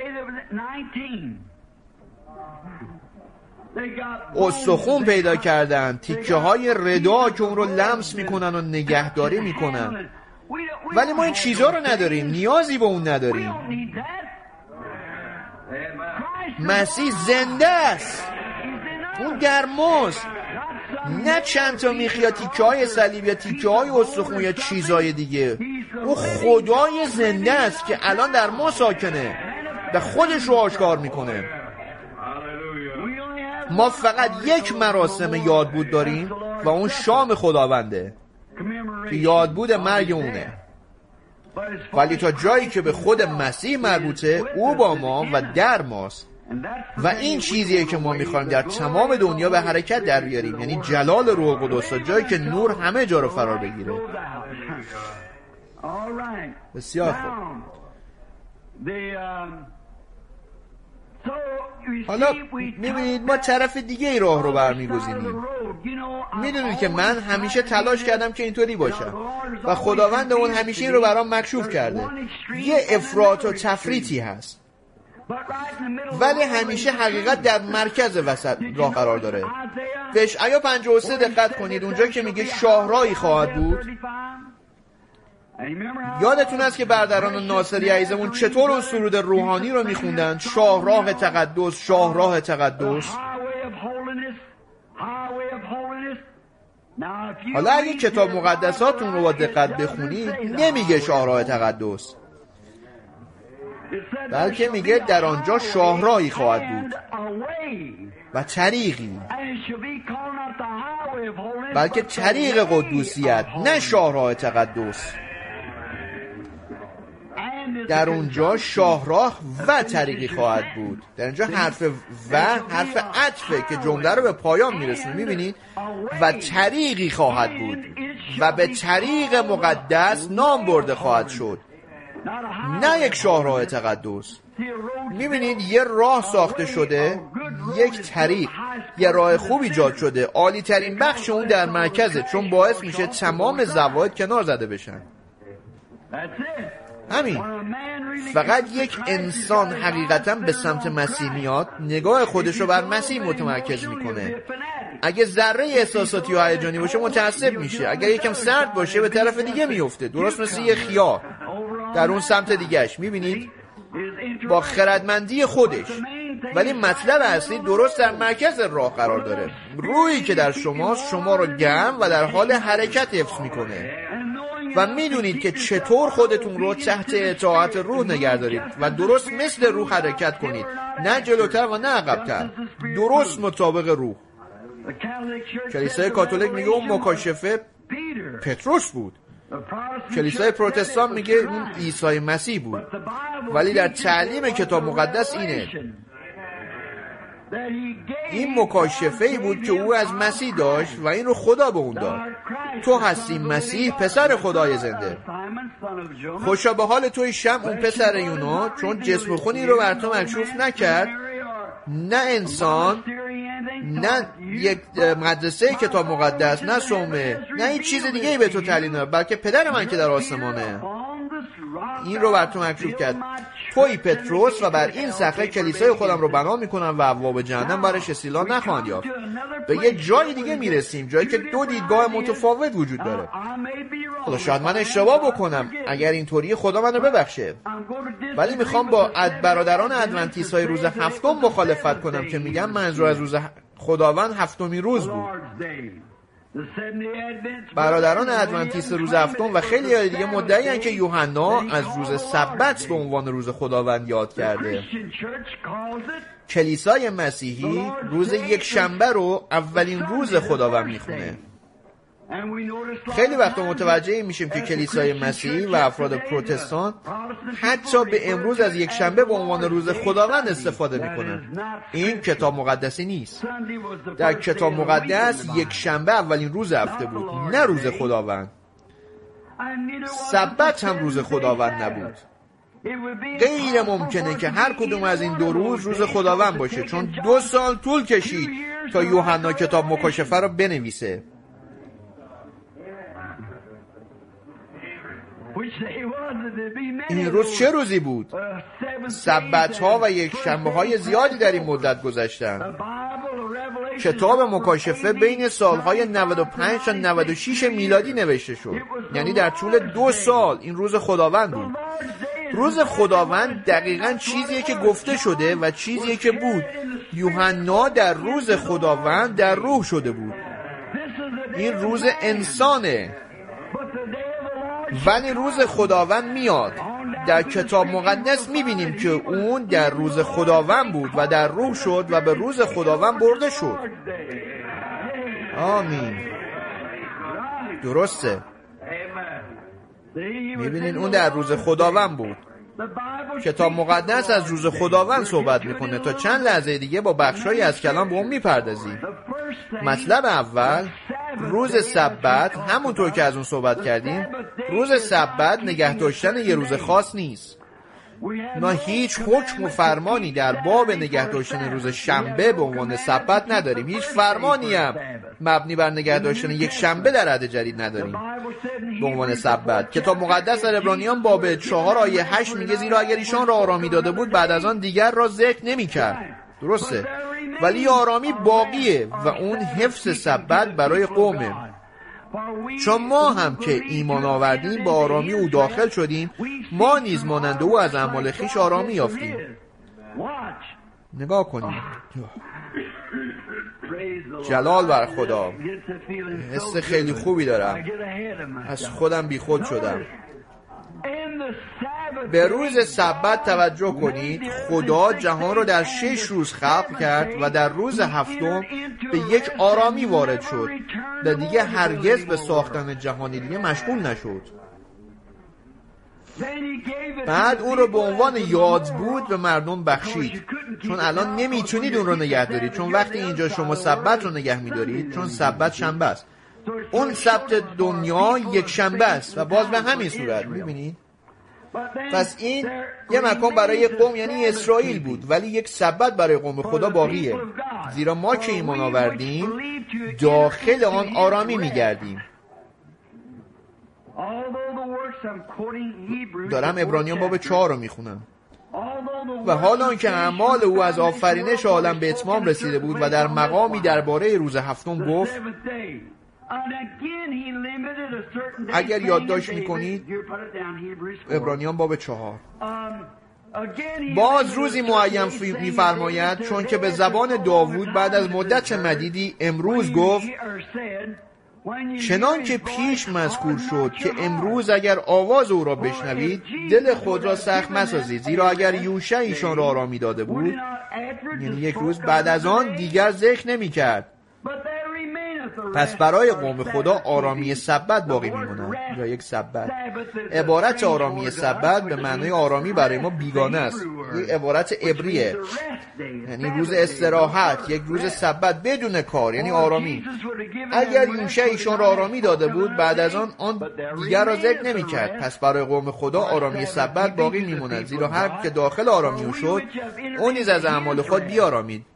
استخون پیدا کردن، تیکه های ردا که اون رو لمس میکنن و نگهداری میکنن. ولی ما این چیزها رو نداریم، نیازی به اون نداریم. مسیح زنده است، اون در ماست، نه چند تا میخ یا تیکه های صلیب یا تیکه های استخون یا چیزهای دیگه. اون خدای زنده است که الان در ما ساکنه و خودش رو آشکار میکنه. ما فقط یک مراسم یادبود داریم و اون شام خداونده که یادبود مرگ اونه. ولی تا جایی که به خود مسیح مربوطه، او با ما و در ماست و این چیزیه که ما میخوایم در تمام دنیا به حرکت در بیاریم، یعنی جلال روح القدس، جایی که نور همه جا رو فرا بگیره. بسیار خوب. حالا میبینید ما طرف دیگه ای راه رو برمیگزینیم. میدونید که من همیشه تلاش کردم که اینطوری باشم و خداوند اون همیشه این رو برام مکشوف کرده. یه افراط و تفریطی هست، ولی همیشه حقیقت در مرکز وسط راه قرار داره. به اشعیا پنجاه و سه دقت کنید، اونجا که میگه شاهراهی خواهد بود. یادتون است که برادران ناصری عزیزمون چطور اون سرود روحانی رو میخوندن؟ شاهراه تقدس، شاهراه تقدس. حالا اگه کتاب مقدساتون رو با دقت بخونید، نمیگه شاهراه تقدس، بلکه میگه در آنجا شاهراهی خواهد بود و طریقی، بلکه طریق قدوسیت، نه شاهراه تقدس. در اونجا شاهراه و طریقی خواهد بود. در اینجا حرف و حرف عطفه که جمله رو به پایان میرسونه. میبینید؟ و طریقی خواهد بود و به طریق مقدس نام برده خواهد شد، نه یک شاهراه تقدس. میبینید یه راه ساخته شده، یک طریق، یه راه خوب ایجاد شده. عالی ترین بخش اون در مرکزه، چون باعث میشه تمام زواید کنار زده بشن. همین. فقط یک انسان حقیقتا به سمت مسیح میاد، نگاه خودش رو بر مسیح متمرکز میکنه. اگه ذره احساساتی و هیجانی باشه متعصب میشه، اگر یکم سرد باشه به طرف دیگه میفته، درست مثل یه خیار در اون سمت دیگهش. میبینید؟ با خردمندی خودش. ولی مطلب اصلی درست در مرکز راه قرار داره. روحی که در شماست شما رو گرم و در حال حرکت حفظ میکنه و میدونید که چطور خودتون رو تحت اطاعت روح نگه دارید و درست مثل روح حرکت کنید، نه جلوتر و نه عقبتر، درست مطابق روح. کلیسای کاتولیک میگه اون مکاشفه پتروس بود، کلیسای پروتستان میگه اون عیسی مسیح بود. ولی در تعلیم کتاب مقدس اینه، این مکاشفه‌ای بود که او از مسیح داشت و این رو خدا به اون داد. تو هستی مسیح پسر خدای زنده. خوشا به حال توی شمع اون پسر یونا، چون جسم و خونی رو بر تو مکشوف نکرد، نه انسان، نه یک مدرسه کتاب مقدس، نه صومعه، نه هیچ چیز دیگه‌ای به تو تعلیم داد، بلکه پدر من که در آسمانه این رو بر تو مکشوف کرد. توی پتروس و بر این صخره کلیسای خودم رو بنا میکنم و ابواب جهنم برش استیلا نخواهند یافت. به یه جای دیگه میرسیم، جایی که دو دیدگاه متفاوت وجود داره. خدا شاید من اشتباه بکنم، اگر اینطوری خدا منو ببخشه، ولی میخوام با برادران ادونتیست های روز هفتم مخالفت کنم که میگم منظور از روز خداوند هفتمین روز بود. برادران ادونتیست روز هفتم و خیلی های دیگه مدعی هستند که یوحنا از روز سبت به عنوان روز خداوند یاد کرده. کلیسای مسیحی روز یک شنبه رو اولین روز خداوند میخونه. خیلی وقتا متوجه میشیم که کلیسای مسیحی و افراد پروتستان حتی به امروز از یک شنبه به عنوان روز خداوند استفاده میکنن. این کتاب مقدسی نیست. در کتاب مقدس یک شنبه اولین روز هفته بود، نه روز خداوند. سبت هم روز خداوند نبود. غیر ممکنه که هر کدوم از این دو روز روز خداوند باشه، چون دو سال طول کشید تا یوحنا کتاب مکاشفه رو بنویسه. این روز چه روزی بود؟ سبت ها و یک شنبه های زیادی در این مدت گذشتن. کتاب مکاشفه بین سالهای نود و پنج تا نود و شش میلادی نوشته شد، یعنی در طول دو سال این روز خداوند بود. روز خداوند دقیقاً چیزیه که گفته شده و چیزیه که بود. یوحنا در روز خداوند در روح شده بود. این روز انسانه، ولی روز خداوند میاد. در کتاب مقدس میبینیم که اون در روز خداوند بود و در روح شد و به روز خداوند برده شد. آمین. درسته. میبینین اون در روز خداوند بود. کتاب مقدس از روز خداوند صحبت میکنه. تا چند لحظه دیگه با بخشایی از کلام به اون میپردازیم. مطلب اول، روز سبت، همونطور که از اون صحبت کردیم، روز سبت نگه داشتن یه روز خاص نیست. ما هیچ حکم و فرمانی در باب نگه داشتن روز شنبه به عنوان سبت نداریم. هیچ فرمانی هم مبنی بر نگه داشتن یک شنبه در عهد جدید نداریم به عنوان سبت. کتاب مقدس در عبرانیان باب چهار آیه هشت میگه زیرا اگر ایشان را آرامی داده بود بعد از آن دیگر را ذکر نمی‌کرد. درسته، ولی آرامی باقیه و اون حفظ سبت برای قومه. چون ما هم که ایمان آوردیم با آرامی او داخل شدیم، ما نیز مانند او از اعمال خویش آرامی یافتیم. نگاه کنیم. جلال بر خدا. حس خیلی خوبی دارم، از خودم بی خود شدم. به روز سبت توجه کنید. خدا جهان را در شش روز خلق کرد و در روز هفتم به یک آرامی وارد شد و دیگه هرگز به ساختن جهانی دیگه مشغول نشد. بعد اون رو به عنوان یادبود به مردم بخشید، چون الان نمیتونید اون رو نگه دارید، چون وقتی اینجا شما سبت رو نگه میدارید، چون سبت شنبه است، اون سبت دنیا یک شنبه است و باز به همین صورت. میبینید؟ پس این یه مکان برای قوم یعنی اسرائیل بود، ولی یک سبت برای قوم خدا باقیه. زیرا ما که ایمان آوردیم داخل آن آرامی میگردیم. دارم عبرانیان باب چهار رو میخونم. و حالا که اعمال او از آفرینش عالم به اتمام رسیده بود و در مقامی درباره روز هفتم گفت. اگر یادداشت میکنید عبرانیان باب چهار، باز روزی معین میفرماید چون که به زبان داوود بعد از مدت مدیدی امروز گفت، چنان که پیش مذکور شد که امروز اگر آواز او را بشنوید دل خود را سخت مسازید، زیرا اگر یوشع ایشان را آرامی داده بود، یعنی یک روز بعد از آن دیگر ذکر نمی کرد. پس برای قوم خدا آرامی سبت باقی میمونه یا یک سبت. عبارت آرامی سبت به معنای آرامی برای ما بیگانه است. یک عبارت عبریه، یعنی روز استراحت، یک روز سبت بدون کار، یعنی آرامی. اگر یوشع ایشان را آرامی داده بود بعد از آن آن دیگر را ذکر نمی کرد. پس برای قوم خدا آرامی سبت باقی میمونه، زیرا هر که داخل آرامی او شد اون نیز از اعمال خود بیارامید.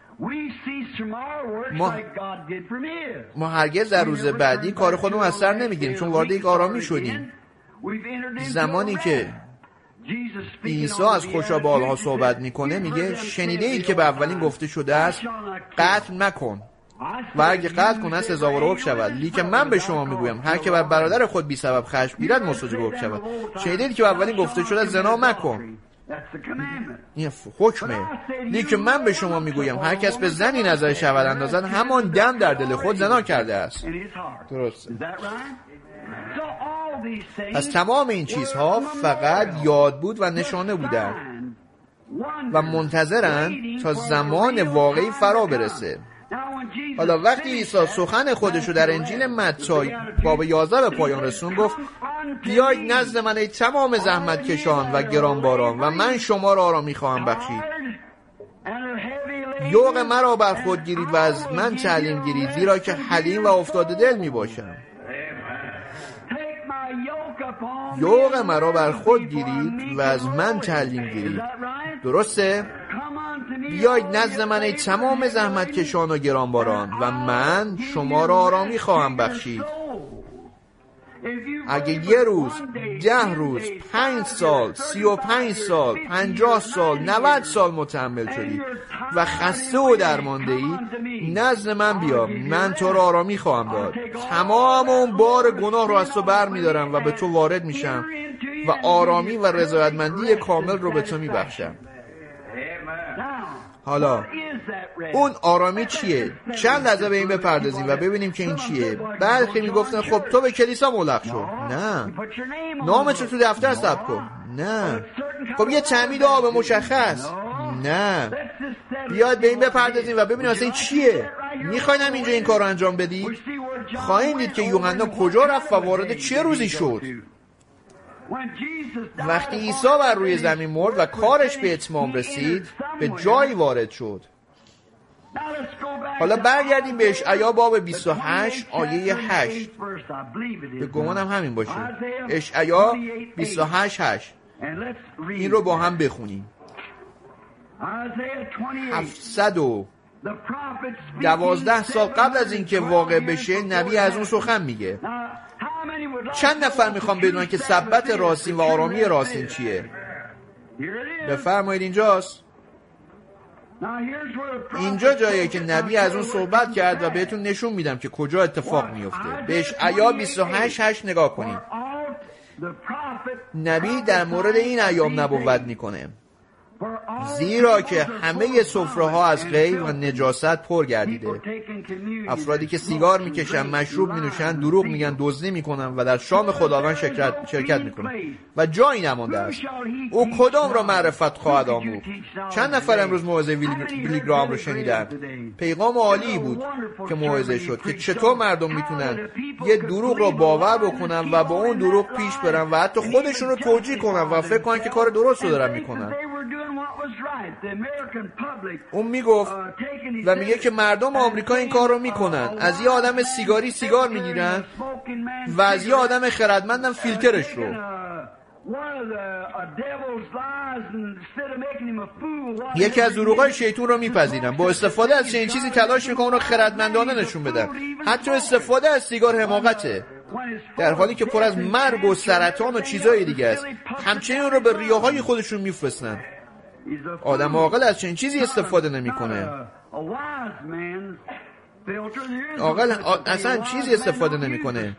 ما, ما هرگز در روز بعدی کار خودمون از سر نمیگیریم، چون وارد یک آرامی شدیم. زمانی که عیسی از خوشابالها صحبت میکنه، میگه شنیده اید که به اولین گفته شده است قتل مکن و اگه قتل کنه سزاوار حکم شود، لیکن من به شما میگویم هر که بر برادر خود بی سبب خشم گیرد مستوجب حکم شود. شنیده اید که به اولین گفته شده زنا مکن، این حکمه، لیکن من به شما میگویم هر کس به زنی نظر شود اندازد همان دم در دل خود زنا کرده است. درسته. پس تمام این چیزها فقط یاد بود و نشانه بودند و منتظرند تا زمان واقعی فرا برسه. حالا وقتی عیسی سخن خودشو در انجیل متی باب یازده به پایان رسون، گفت بیایید نزد من ای تمام زحمت کشان و گرانباران و من شما را آرامی خواهم بخشید. یوغ مرا بر خود گیرید و از من تعلیم گیرید، زیرا که حلیم و افتاده دل می باشم. یوغ مرا بر خود گیرید و از من تعلیم گیرید. درسته؟ بیایید نزد من ای تمام زحمت کشان و گرانباران و من شما را آرامی خواهم بخشید. اگه یه روز، ده روز، پنج سال، سی و پنج سال، پنجاه سال، نود سال متحمل شدی و خسته و درمانده ای، نزد من بیا، من تو را آرامی خواهم داد. تمام اون بار گناه رو از تو بر میدارم و به تو وارد میشم و آرامی و رضایتمندی کامل رو به تو میبخشم. حالا اون آرامی چیه؟ چند لحظه به این بپردازیم و ببینیم که این چیه. برخی میگفتن خب تو به کلیسا ملحق شو. نه. نامت تو دفتر ثبت کن. نه. خب یه تعمید آب مشخص. نه. بیاد به این بپردازیم و ببینیم اصلا این چیه. میخواین هم اینجا این کار رو انجام بدید؟ خواهیم دید که یوحنا کجا رفت و وارد چه روزی شد. وقتی عیسی بر روی زمین مرد و کارش به اتمام رسید، به جایی وارد شد. حالا برگردیم به اشعیا باب بیست و هشت آیه هشت. به گمانم همین باشه. اشعیا بیست و هشت هشت. این رو با هم بخونیم. هفتصد و دوازده سال قبل از اینکه واقع بشه نبی از اون سخن میگه. چند نفر میخوام بدونن که ثبات راستین و آرامی راستین چیه؟ بفرمایید اینجاست. اینجا جاییه که نبی از اون صحبت کرد و بهتون نشون میدم که کجا اتفاق میفته. به اشعیا بیست و هشت هشت نگاه کنید. نبی در مورد این ایام نبوت میکنه. زیرا که همه سفره ها از غیب و نجاست پر گردیده. افرادی که سیگار میکشن، مشروب مینوشن، دروغ میگن، دزدی میکنن و در شام خداوند شرکت شرکت میکنن و جایی نمانده است. او کدام را معرفت خواهد آموخت؟ چند نفر امروز موعظه بیلی گراهام رو شنیدن؟ پیغام عالی بود که موعظه شد که چطور مردم میتونن یه دروغ رو باور بکنن و با اون دروغ پیش برن و حتی خودشون رو توجیه کنن و فکر کنن که کار درست رو دارن میکنن. اون میگفت و میگه که مردم آمریکا این کار رو میکنن. از یه آدم سیگاری سیگار میگیرن و از یه آدم خردمندم فیلترش رو. یکی از دروغای شیطون رو میپذیرن. با استفاده از چنین چیزی تلاش میکنن رو خردمندانه نشون بدن. حتی استفاده از سیگار حماقته، در حالی که پر از مرگ و سرطان و چیزای دیگه است. همچنین رو به ریاهای خودشون میفرستن. آدم عاقل از چنین چیزی استفاده نمیکنه. عاقل اصلا چیزی استفاده نمیکنه.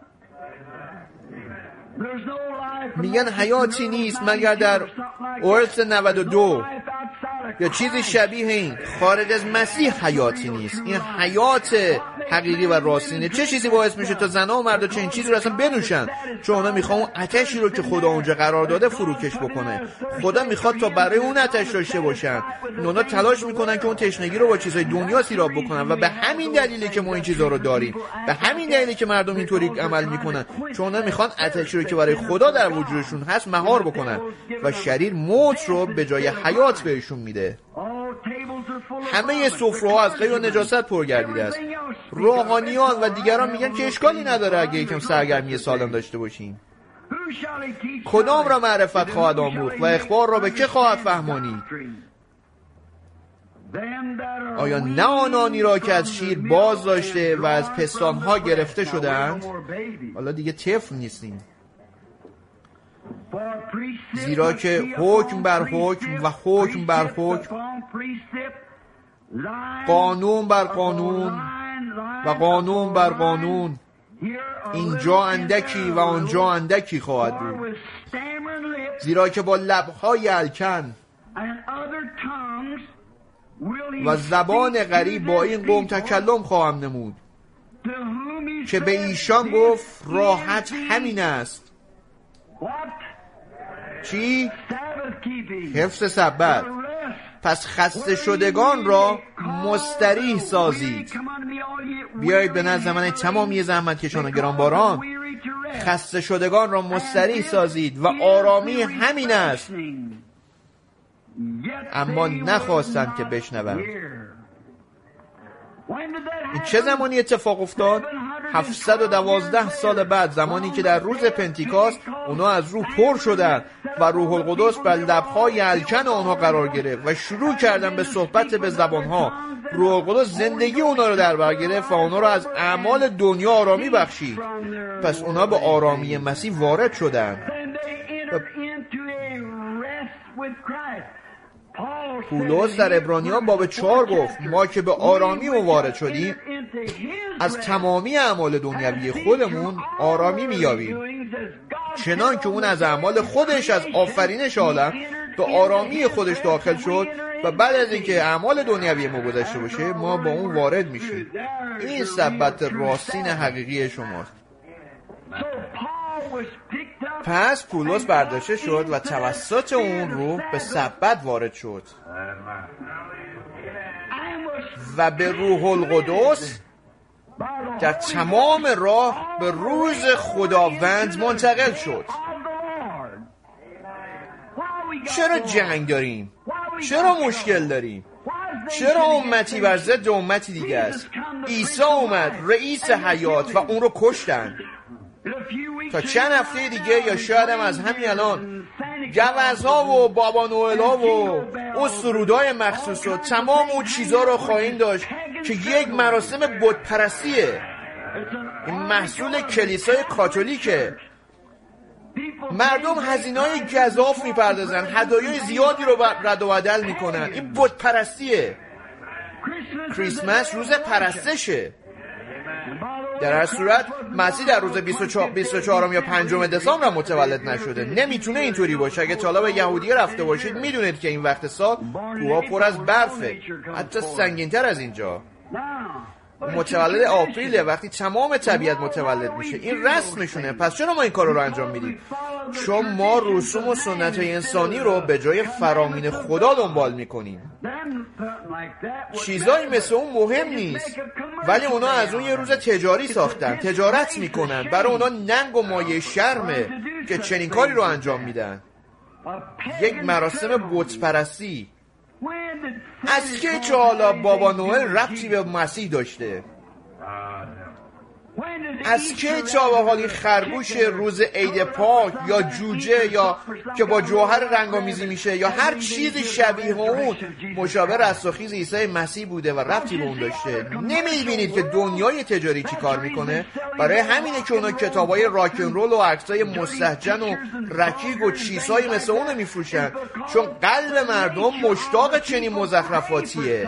میگن حیاتی نیست مگر در اورس نود و دو یا چیزی شبیه این. خارج از مسیح حیاتی نیست. این حیات حقیقی و راستینه. چه چیزی باعث میشه تا زنها و مردا چنین چیزی رو اصلا بنوشن؟ چون اونا میخوان اون آتشی رو که خدا اونجا قرار داده فروکش بکنه. خدا میخواد تا برای اون آتش داشته باشن. اونا تلاش میکنن که اون تشنگی رو با چیزای دنیا سیراب بکنن و به همین دلیلی که ما این چیزا رو داریم، به همین دلیلی که مردم اینطوری عمل میکنن، چون اونا میخوان آتشی رو که برای خدا در وجودشون هست مهار بکنن و شریر موت رو به جای حیات بهشون میده. همه سفره‌ها از غیب و نجاست پرگردیده است. روحانیان و دیگران میگن که اشکالی نداره اگه یکم سرگرمی سالم داشته باشیم. کدام را معرفت خواهد آموخت و اخبار را به که خواهد فهمانید؟ آیا نه آنانی را که از شیر باز داشته و از پستانها گرفته شدند؟ حالا دیگه طفل نیستیم. زیرا که حکم بر حکم و حکم بر حکم، قانون بر قانون و قانون بر قانون، اینجا اندکی و آنجا اندکی خواهد بود، زیرا که با لبهای الکن و زبان غریب با این قوم تکلم خواهم نمود، که به ایشان گفت راحت همین است. چی؟ حفظ سبت. پس خسته شدگان را مستریح سازید. بیایید به نزد من تمامی زحمت کشان و گرانباران، خسته شدگان را مستریح سازید و آرامی همین است. اما نخواستند که بشنوند. این چه زمانی اتفاق افتاد؟ هفتصد و دوازده سال بعد، زمانی که در روز پنتیکاست اونا از روح پر شدن و روح القدس بر لبهای الکن آنها قرار گرفت و شروع کردن به صحبت به زبانها. روح القدس زندگی اونا رو در بر گرفت و اونا رو از اعمال دنیا آرامی بخشید. پس اونا به آرامی مسیح وارد شدن. پولس در عبرانیان باب چهار گفت ما که به آرامی وارد شدیم، از تمامی اعمال دنیوی خودمون آرامی می‌یابیم، چنان که اون از اعمال خودش، از آفرینش عالم به آرامی خودش داخل شد و بعد از اینکه اعمال دنیوی ما گذشته باشه ما با اون وارد میشیم. این ثبت راستین حقیقی شماست. پس پولس برداشته شد و توسط اون رو به سبت وارد شد و به روح القدس در تمام راه به روز خداوند منتقل شد. چرا جنگ داریم؟ چرا مشکل داریم؟ چرا امتی بر ضد امتی دیگه است؟ عیسی اومد، رئیس حیات، و اون رو کشتن. تا چند هفته دیگه یا شاید هم از همین الان گوزها و بابا نوئل‌ها و اون سرودای مخصوص و تمام اون چیزا رو خواهیم داشت که یک مراسم بتپرستیه. این محصول کلیسای کاتولیکه. مردم هزینه‌های گزاف میپردازن، هدایای زیادی رو رد و بدل میکنن. این بتپرستیه. کریسمس روز پرستشه. در هر صورت مسیح در روز بیست و چهارم یا پنجم دسامبر متولد نشده. نمیتونه اینطوری باشه. اگه تا حالا به یهودیه رفته باشید میدونید که این وقت سال کوها پر از برفه، حتی سنگین‌تر از اینجا. متولد آپریله، وقتی تمام طبیعت متولد میشه. این رسمشونه. پس چرا ما این کار رو انجام میدیم؟ چون ما رسوم و سنت‌های انسانی رو به جای فرامین خدا دنبال میکنیم. چیزایی مثل اون مهم نیست، ولی اونا از اون یه روز تجاری ساختن، تجارت میکنن. برای اونا ننگ و مایه شرمه که چنین کاری رو انجام میدن. یک مراسم بتپرستی. از که چه حالا بابا نوئل ربطی به مسیح داشته؟ از که چه حالی خرگوش روز عید پاک یا جوجه یا که با جوهر رنگامیزی میشه یا هر چیزی شبیه اون مشابه رستاخیز عیسی مسیح بوده و ربطی به اون داشته؟ نمیبینید که دنیای تجاری چی کار میکنه؟ برای همینه که اونا کتابای راکن رول و عکسای مستهجن و رکیک و چیزهایی مثل اون میفروشن، چون قلب مردم مشتاق چنین مزخرفاتیه.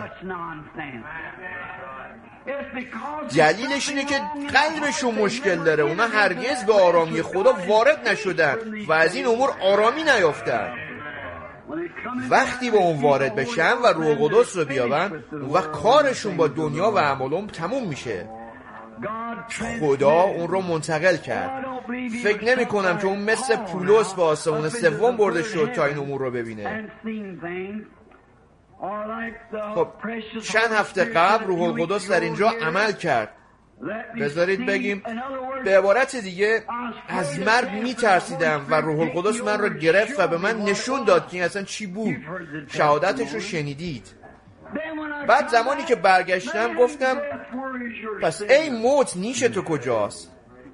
دلیلش اینه که قلبشون مشکل داره. اونا هرگز به آرامی خدا وارد نشدن و از این امور آرامی نیافتن. وقتی به اون وارد بشن و روح القدس رو بیابن، اون وقت کارشون با دنیا و اعمالهم تموم میشه. خدا اون رو منتقل کرد. فکر نمی کنم که اون مثل پولس به آسمون سوم برده شد تا این امور رو ببینه. خب چند هفته قبل روح القدس در اینجا عمل کرد. بذارید بگیم به عبارت دیگه از مرگ میترسیدم و روح القدس من رو گرفت و به من نشون داد که این اصلا چی بود. شهادتش رو شنیدید. بعد زمانی که برگشتم گفتم پس ای موت نیش تو کجاست؟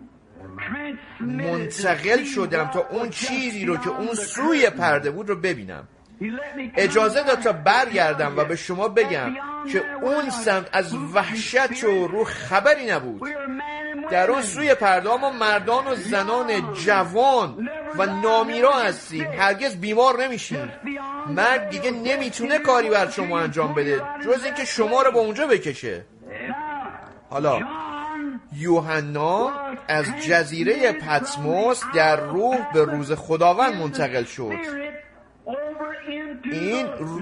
منتقل شدم تا اون چیزی رو که اون سوی پرده بود رو ببینم. اجازه داد تا برگردم و به شما بگم که اون سمت از وحشت و روح خبری نبود. در اون سوی پرده ما مردان و زنان جوان و نامیرا هستیم، هرگز بیمار نمیشیم. مرگ دیگه نمیتونه کاری بر شما انجام بده جز اینکه شما رو به اونجا بکشه. حالا یوحنا از جزیره پتموس در روح به روز خداوند منتقل شد. این رو...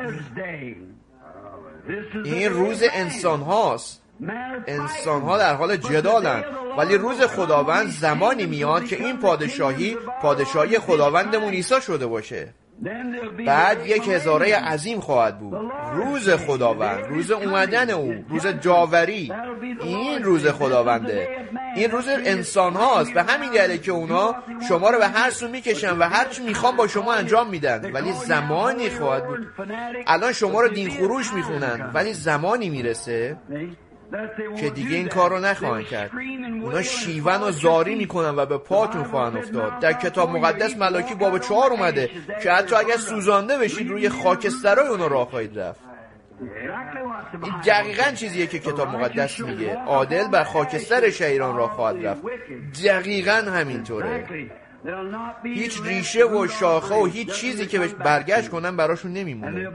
این روز انسان هاست. انسان ها در حال جدالند، ولی روز خداوند زمانی میاد که این پادشاهی پادشاهی خداوندمون عیسی شده باشه. بعد یک هزاره عظیم خواهد بود. روز خداوند، روز اومدن او، روز داوری. این روز خداونده. این روز انسان هاست. به همین دلیله که اونا شما رو به هر سو میکشن و هر چی میخوان با شما انجام میدن، ولی زمانی خواهد بود. الان شما رو دین خروش میخونن، ولی زمانی میرسه که دیگه این کار رو نخواهند کرد. اونا شیون و زاری میکنن و به پاتون خواهند افتاد. در کتاب مقدس ملاکی باب چهار اومده که حتی اگر سوزانده بشید روی خاکسترهای اونا راه خواهید رفت. این دقیقاً چیزیه که کتاب مقدس میگه. عادل بر خاکستر شریران راه خواهد رفت. دقیقاً همینطوره. هیچ ریشه و شاخه و هیچ چیزی که بهش برگشت کنن براشون نمیمونه.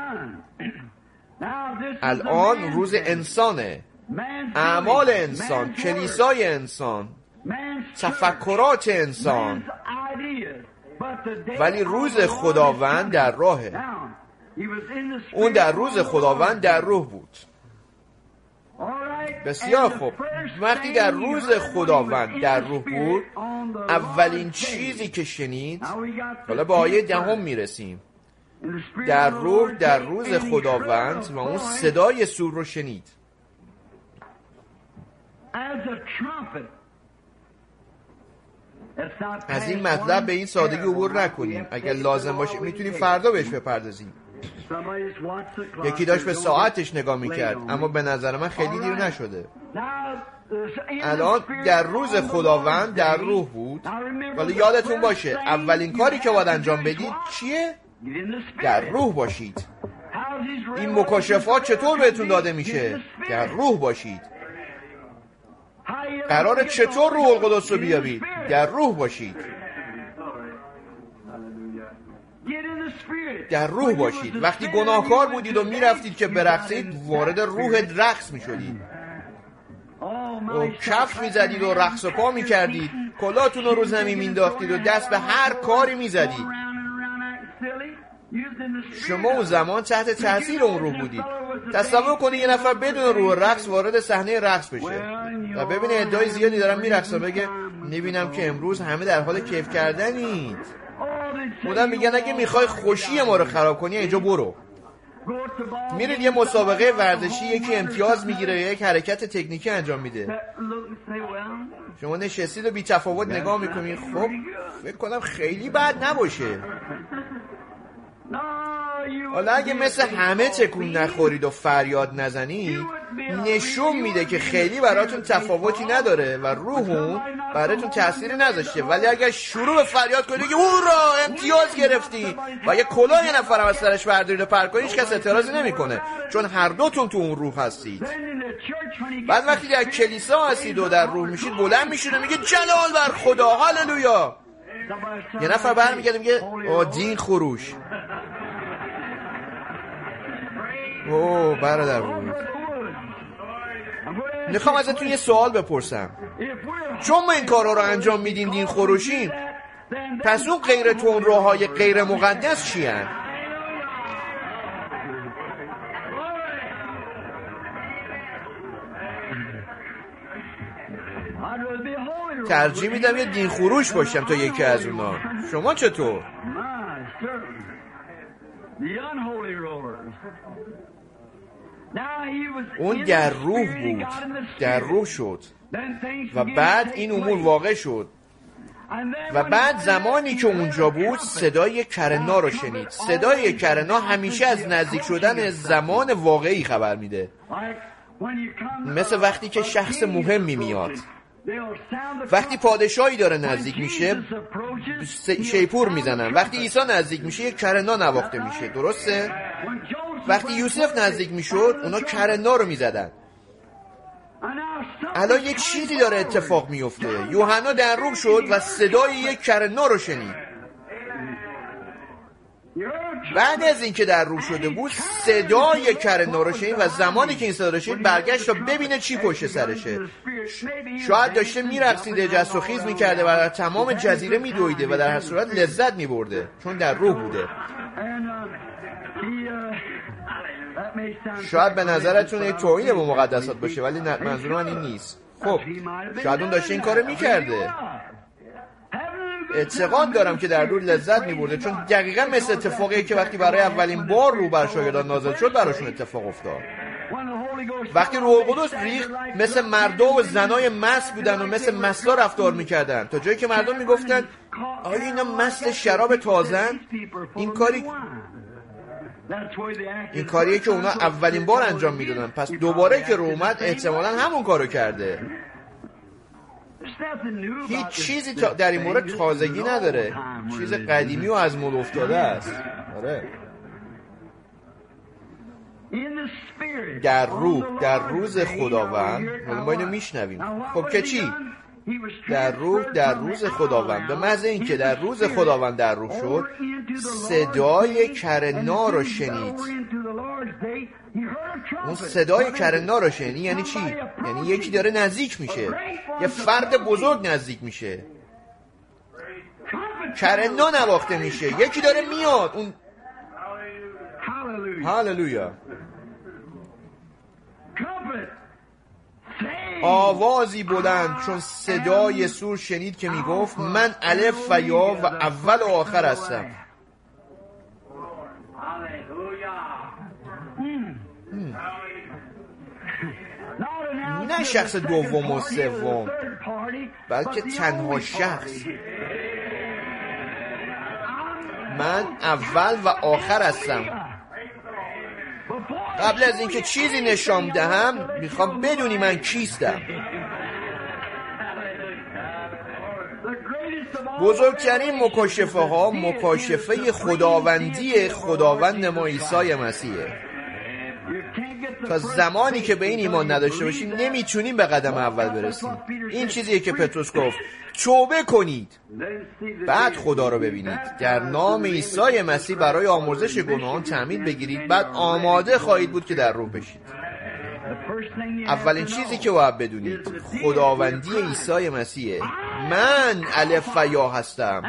الان روز انسانه، اعمال انسان، کلیسای انسان، تفکرات انسان، ولی روز خداوند در راهه. اون در روز خداوند در روح بود. بسیار خوب. وقتی در روز خداوند در روح بود، اولین چیزی که شنید، حالا به آیه دهم میرسیم، در روح در روز خداوند و اون صدای سور رو شنید. از این مطلب به این سادگی عبور نکنیم. اگر لازم باشه میتونیم فردا بهش بپردازیم. یکی داشت به ساعتش نگاه میکرد، اما به نظر من خیلی دیر نشده. الان در روز خداوند در روح بود. ولی یادتون باشه اولین کاری که باید انجام بدید چیه؟ در روح باشید. این مکاشفات چطور بهتون داده میشه؟ در روح باشید. قراره چطور روح القدس رو بیابید؟ در روح باشید. در روح باشید. وقتی گناهکار بودید و میرفتید که برقصید، وارد روح رقص میشدید و کف میزدید و رقص و پا میکردید، کلاتون رو رو زمین مینداختید و دست به هر کاری میزدید. شما اون زمان تحت تاثیر اون روح بودید. تصور کنید یه نفر بدون روح رقص وارد صحنه رقص بشه و ببینه ادعای زیادی دارن میرقصن، بگه نبینم که امروز همه در حال کیف کردنید. خودم میگن اگه میخوای خوشی ما رو خراب کنی اینجا برو. میرید یه مسابقه ورزشی، یکی امتیاز میگیره، یک حرکت تکنیکی انجام میده، شما نشستید و بی تفاوت نگاه میکنید. خب فکر کنم خیلی بد نباشه. حالا اگه مثل همه تکون نخورید و فریاد نزنید، نشون میده که خیلی براتون تفاوتی نداره و روحون براتون تأثیری نذاشته. ولی اگه شروع به فریاد کنید که هورا امتیاز گرفتی و یه کلاه یه نفر هم از سرش بردارید و پر کنید، هیچ کس اعتراضی نمیکنه، چون هر دوتون تو اون روح هستید. بعد وقتی در کلیسا هستید و در روح میشید، بلند میشید و میگه جلال بر خدا، هاللویا. یه نفر برمیگرده میگه آ دین خروش. اوه برادر بود، میخوام ازتون یه سوال بپرسم. چون ما این کارا رو انجام میدیم دین خروشیم، پس اون غیر تون راهای غیر مقدس چی هن؟ ترجیح میدم یه دین خروش باشم تا یکی از اونا. شما چطور؟ اون در روح بود، در روح شد و بعد این امور واقع شد و بعد زمانی که اونجا بود صدای کرنا رو شنید. صدای کرنا همیشه از نزدیک شدن زمان واقعی خبر میده، مثل وقتی که شخص مهمی میاد. وقتی پادشاهی داره نزدیک میشه شیپور میزنن، وقتی عیسی نزدیک میشه یک کرنا نواخته میشه، درسته؟ وقتی یوسف نزدیک میشد اونا کرنا رو میزدن. الان یه چیزی داره اتفاق میفته. یوحنا در روح شد و صدای یک کرنا رو شنید. بعد از اینکه در روح شده بود صدای کرنا رو شنید و زمانی که این صدا رو شنید برگشت تا ببینه چی پشت سرشه. شاید داشته میرقصیده، جست و خیز میکرده و در تمام جزیره میدویده و در هر صورت لذت میبرده چون در روح بوده. شاید به نظرتون یک توهین به مقدسات باشه ولی منظور من این نیست. خب شاید اون داشته این کارو میکرده. اعتقاد دارم که در روح لذت میبرده چون دقیقا مثل اتفاقیه که وقتی برای اولین بار روح بر شاگردان نازل شد براشون اتفاق افتاد. وقتی روح القدس ریخت مثل مردا و زنای مست بودن و مثل مستا رفتار میکردن تا جایی که مردم میگفتن آیا اینا مست شراب تازن؟ این کاری این کاریه که اونا اولین بار انجام میدادن. پس دوباره که روح اومد احتمالاً همون کارو کرده. هیچ چیزی در این مورد تازگی نداره، چیز قدیمی و از مد افتاده است. آره. در روح، در روز خداوند، ما اینو میشنویم. خب که چی؟ در روح، در روز خداوند. به محض اینکه در روز خداوند در روح شد صدای کرنا رو شنید. اون صدای کرنا رو شنید یعنی چی؟ یعنی یکی داره نزدیک میشه، یه فرد بزرگ نزدیک میشه. کرنا نواخته میشه، یکی داره میاد. اون هاللویا. آوازی بلند چون صدای سور شنید که میگفت من الف و یا و اول و آخر هستم. نه شخص دوم و سوم بلکه تنها شخص. من اول و آخر هستم. قبل از اینکه چیزی نشان دهم میخوام بدونی من کیستم. بزرگترین مکاشفه ها مکاشفه خداوندی خداوند ما عیسی مسیحه. تا زمانی که به این ایمان نداشته باشیم نمیتونیم به قدم اول برسیم. این چیزیه که پتروس گفت توبه کنید بعد خدا رو ببینید، در نام عیسی مسیح برای آمرزش گناهان تعمید بگیرید، بعد آماده خواهید بود که در روح بشید. اولین چیزی که باید بدونید خداوندی عیسی مسیحه. من الف و یا هستم.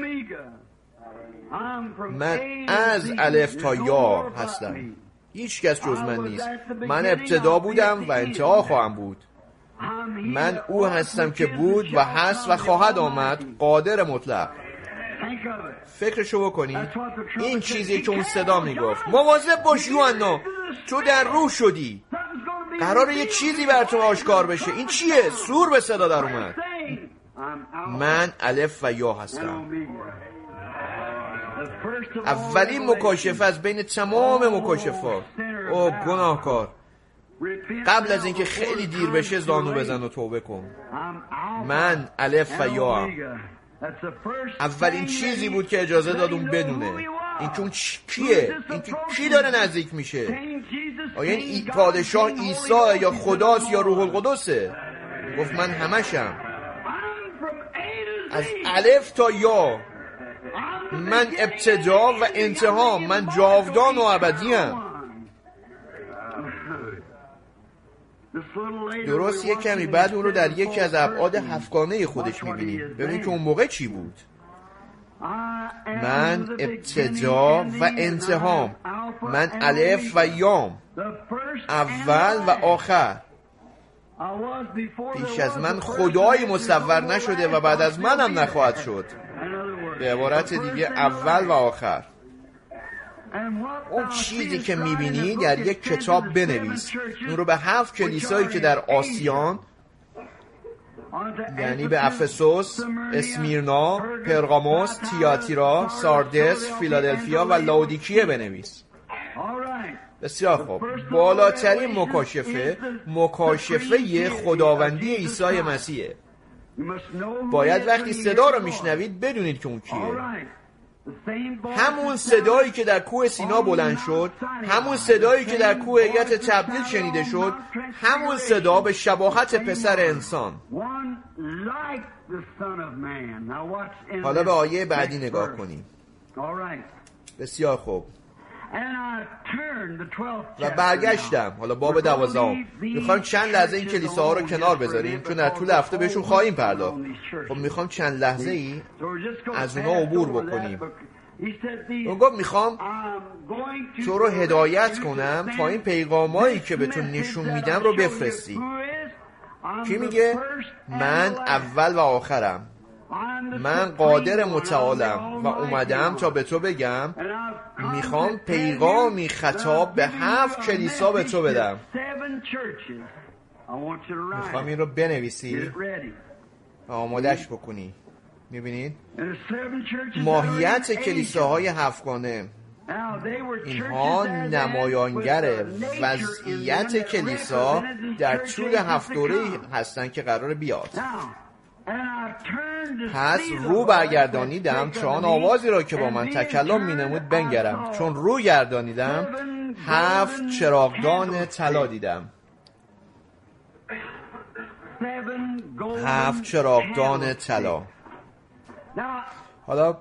من از الف تا یا هستم. هیچ کس جز من نیست. من ابتدا بودم و انتها خواهم بود. من او هستم که بود و هست و خواهد آمد، قادر مطلق. فکرشو بکنید. این چیزی که اون صدا میگفت مواظب باش یوحنا، تو در روح شدی، قراره یه چیزی بر تو آشکار بشه. این چیه؟ سور به صدا در اومد. من الف و یا هستم. اولین مکاشفه از بین تمام مکاشفات. او گناهکار، قبل از اینکه خیلی دیر بشه زانو بزن و توبه کن. من الف و یا هم. اولین چیزی بود که اجازه داد اون بدونه این که اون کیه، این که کی داره نزدیک میشه. آیا این پادشاه عیسی یا خداست یا روح القدسه؟ گفت من همشم، از الف تا یا. من ابتدا و انتها، من جاودان و ابدیم. درست یک کمی بعد اون رو در یکی از ابعاد هفتگانه خودش میبینید. ببین که اون موقع چی بود. من ابتدا و انتهام، من الف و یام، اول و آخر. پیش از من خدایی مصور نشده و بعد از من هم نخواهد شد. به عبارت دیگه اول و آخر. اون چیزی که میبینی در یک کتاب بنویس. اون رو به هفت کلیسایی که در آسیان، یعنی به افسوس، اسمیرنا، پرگاموس، تیاتیرا، ساردس، فیلادلفیا و لاودیکیه بنویس. بسیار خوب. بالاترین مکاشفه مکاشفه خداوندی عیسی مسیحه. باید وقتی صدا رو میشنوید بدونید که اون کیه. همون صدایی که در کوه سینا بلند شد، همون صدایی که در کوه هیئت تبدیل شنیده شد، همون صدا به شباهت پسر انسان. حالا به آیه بعدی نگاه کنیم. بسیار خوب. و برگشتم، حالا باب دوازدهم. میخوایم چند لحظه این کلیساها رو کنار بذاریم چون در طول هفته بهشون خواهیم پرداخت. خب میخوام چند لحظه ای از اونا عبور بکنیم. اون گفت میخوام تو رو هدایت کنم تا این پیغامایی که به تو نشون میدم رو بفرستی. کی میگه؟ من اول و آخرم، من قادر متعالم و اومدم تا به تو بگم میخوام پیغامی خطاب به هفت کلیسا به تو بدم. میخوام این رو بنویسی و آمادش بکنی. میبینید؟ ماهیت کلیساهای هفتگانه، اینها نمایانگر وضعیت کلیسا در طول هفت دوره‌ای هستن که قرار بیاد. پس رو برگردانیدم تا آن آوازی را که با من تکلم می نمود بنگرم. چون رو گردانیدم هفت چراغدان طلا دیدم. هفت چراغدان طلا. حالا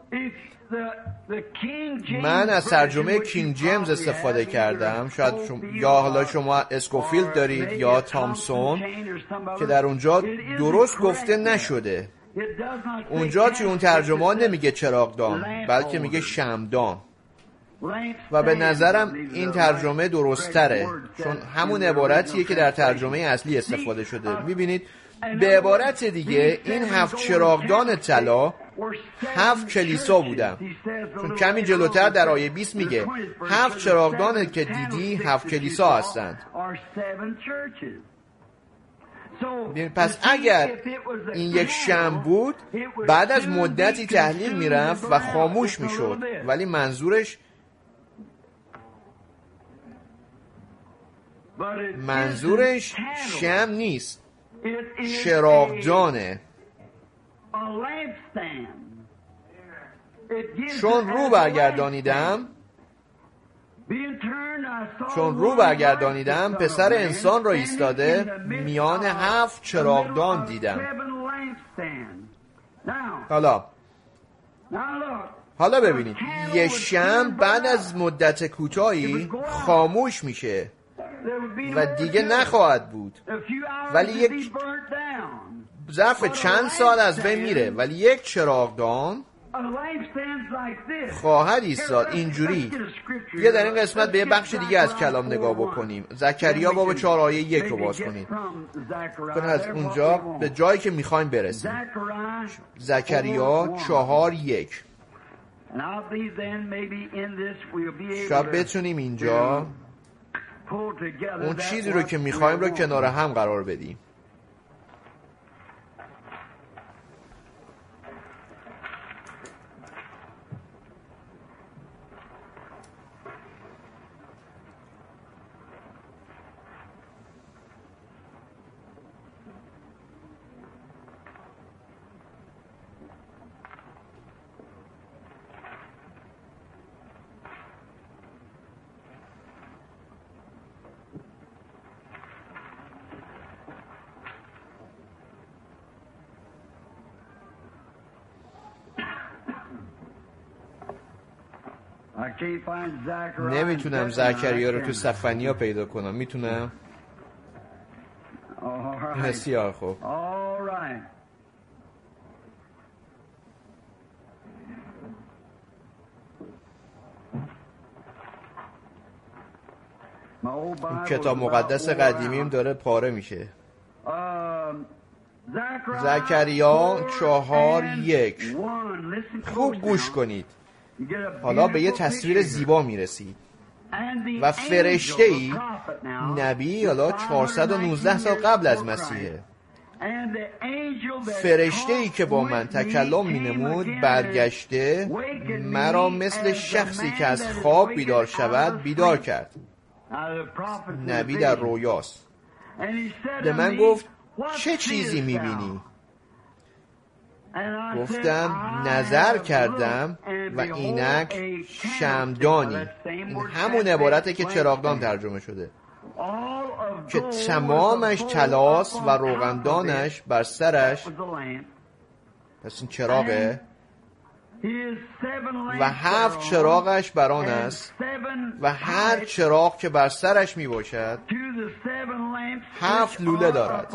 من از ترجمه کینگ جیمز استفاده کردم. شاید شما یا حالا شما اسکوفیلد دارید یا تامسون که در اونجا درست گفته نشده. اونجا توی اون ترجمه نمیگه چراغدان بلکه میگه شمعدان و به نظرم این ترجمه درست تره چون همون عبارتیه که در ترجمه اصلی استفاده شده. میبینید به عبارت دیگه این هفت چراغدان طلا هفت کلیسا بودن، چون کمی جلوتر در آیه بیست میگه هفت چراغدان که دیدی هفت کلیسا هستند. پس اگر این یک شمع بود بعد از مدتی تحلیل میرفت و خاموش میشد، ولی منظورش منظورش شمع نیست، چراغدانه. چون رو برگردانیدم چون رو برگردانیدم پسر انسان را ایستاده میان هفت چراغدان دیدم. حالا حالا ببینید یه شمع بعد از مدت کوتاهی خاموش میشه و دیگه نخواهد بود، ولی یک ظرف چند سال از بین میره، ولی یک چراغدان خواهد ایستاد. اینجوری یه در این قسمت به یه بخش دیگه از کلام نگاه بکنیم. زکریا باب چهار آیه یک رو باز کنید کنید از اونجا به جایی که میخوایم برسیم. زکریا چهار یک. شاید بتونیم اینجا اون چیزی رو که میخوایم رو کنار هم قرار بدیم. نمیتونم زکریا رو تو سفنیا پیدا کنم. میتونم؟ بسیار خوب. کتاب مقدس قدیمیم داره پاره میشه. زکریا چهار یک. خوب گوش کنید. حالا به یه تصویر زیبا میرسید و فرشته‌ای نبی، حالا چهارصد و نوزده سال قبل از مسیحه، فرشته‌ای که با من تکلم مینمود برگشته مرا مثل شخصی که از خواب بیدار شود بیدار کرد. نبی در رویاست. به من گفت چه چیزی میبینی؟ گفتم نظر کردم و اینک شمعدانی. این همون عبارته که چراغدان ترجمه شده، که تمامش طلاست و روغندانش بر سرش. پس این چراغه و هفت چراغش بر آن است و هر چراغ که بر سرش می باشد هفت لوله دارد.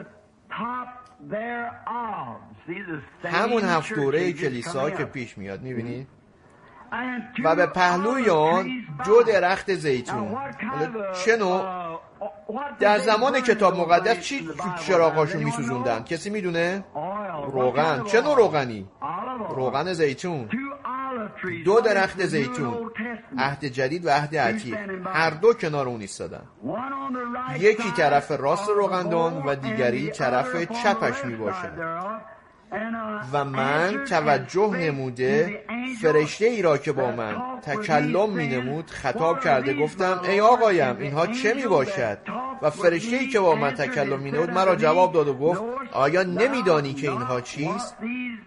همون هفت دوره کلیسا که پیش میاد، میبینی؟ و به پهلوی آن دو درخت زیتون. چه نوع؟ در زمان کتاب مقدس چی چراغاشون میسوزوندن؟ کسی میدونه؟ روغن. چه نوع روغنی؟ روغن زیتون. دو درخت زیتون، عهد جدید و عهد عتیق، هر دو کنار اون ایستادن. یکی طرف راست روغندان و دیگری طرف چپش می باشد. و من توجه نموده فرشته ای را که با من تکلم می نمود خطاب کرده گفتم ای آقایم اینها چه می باشد؟ و فرشته ای که با من تکلم می نمود مرا جواب داد و گفت آیا نمی دانی که اینها چیست؟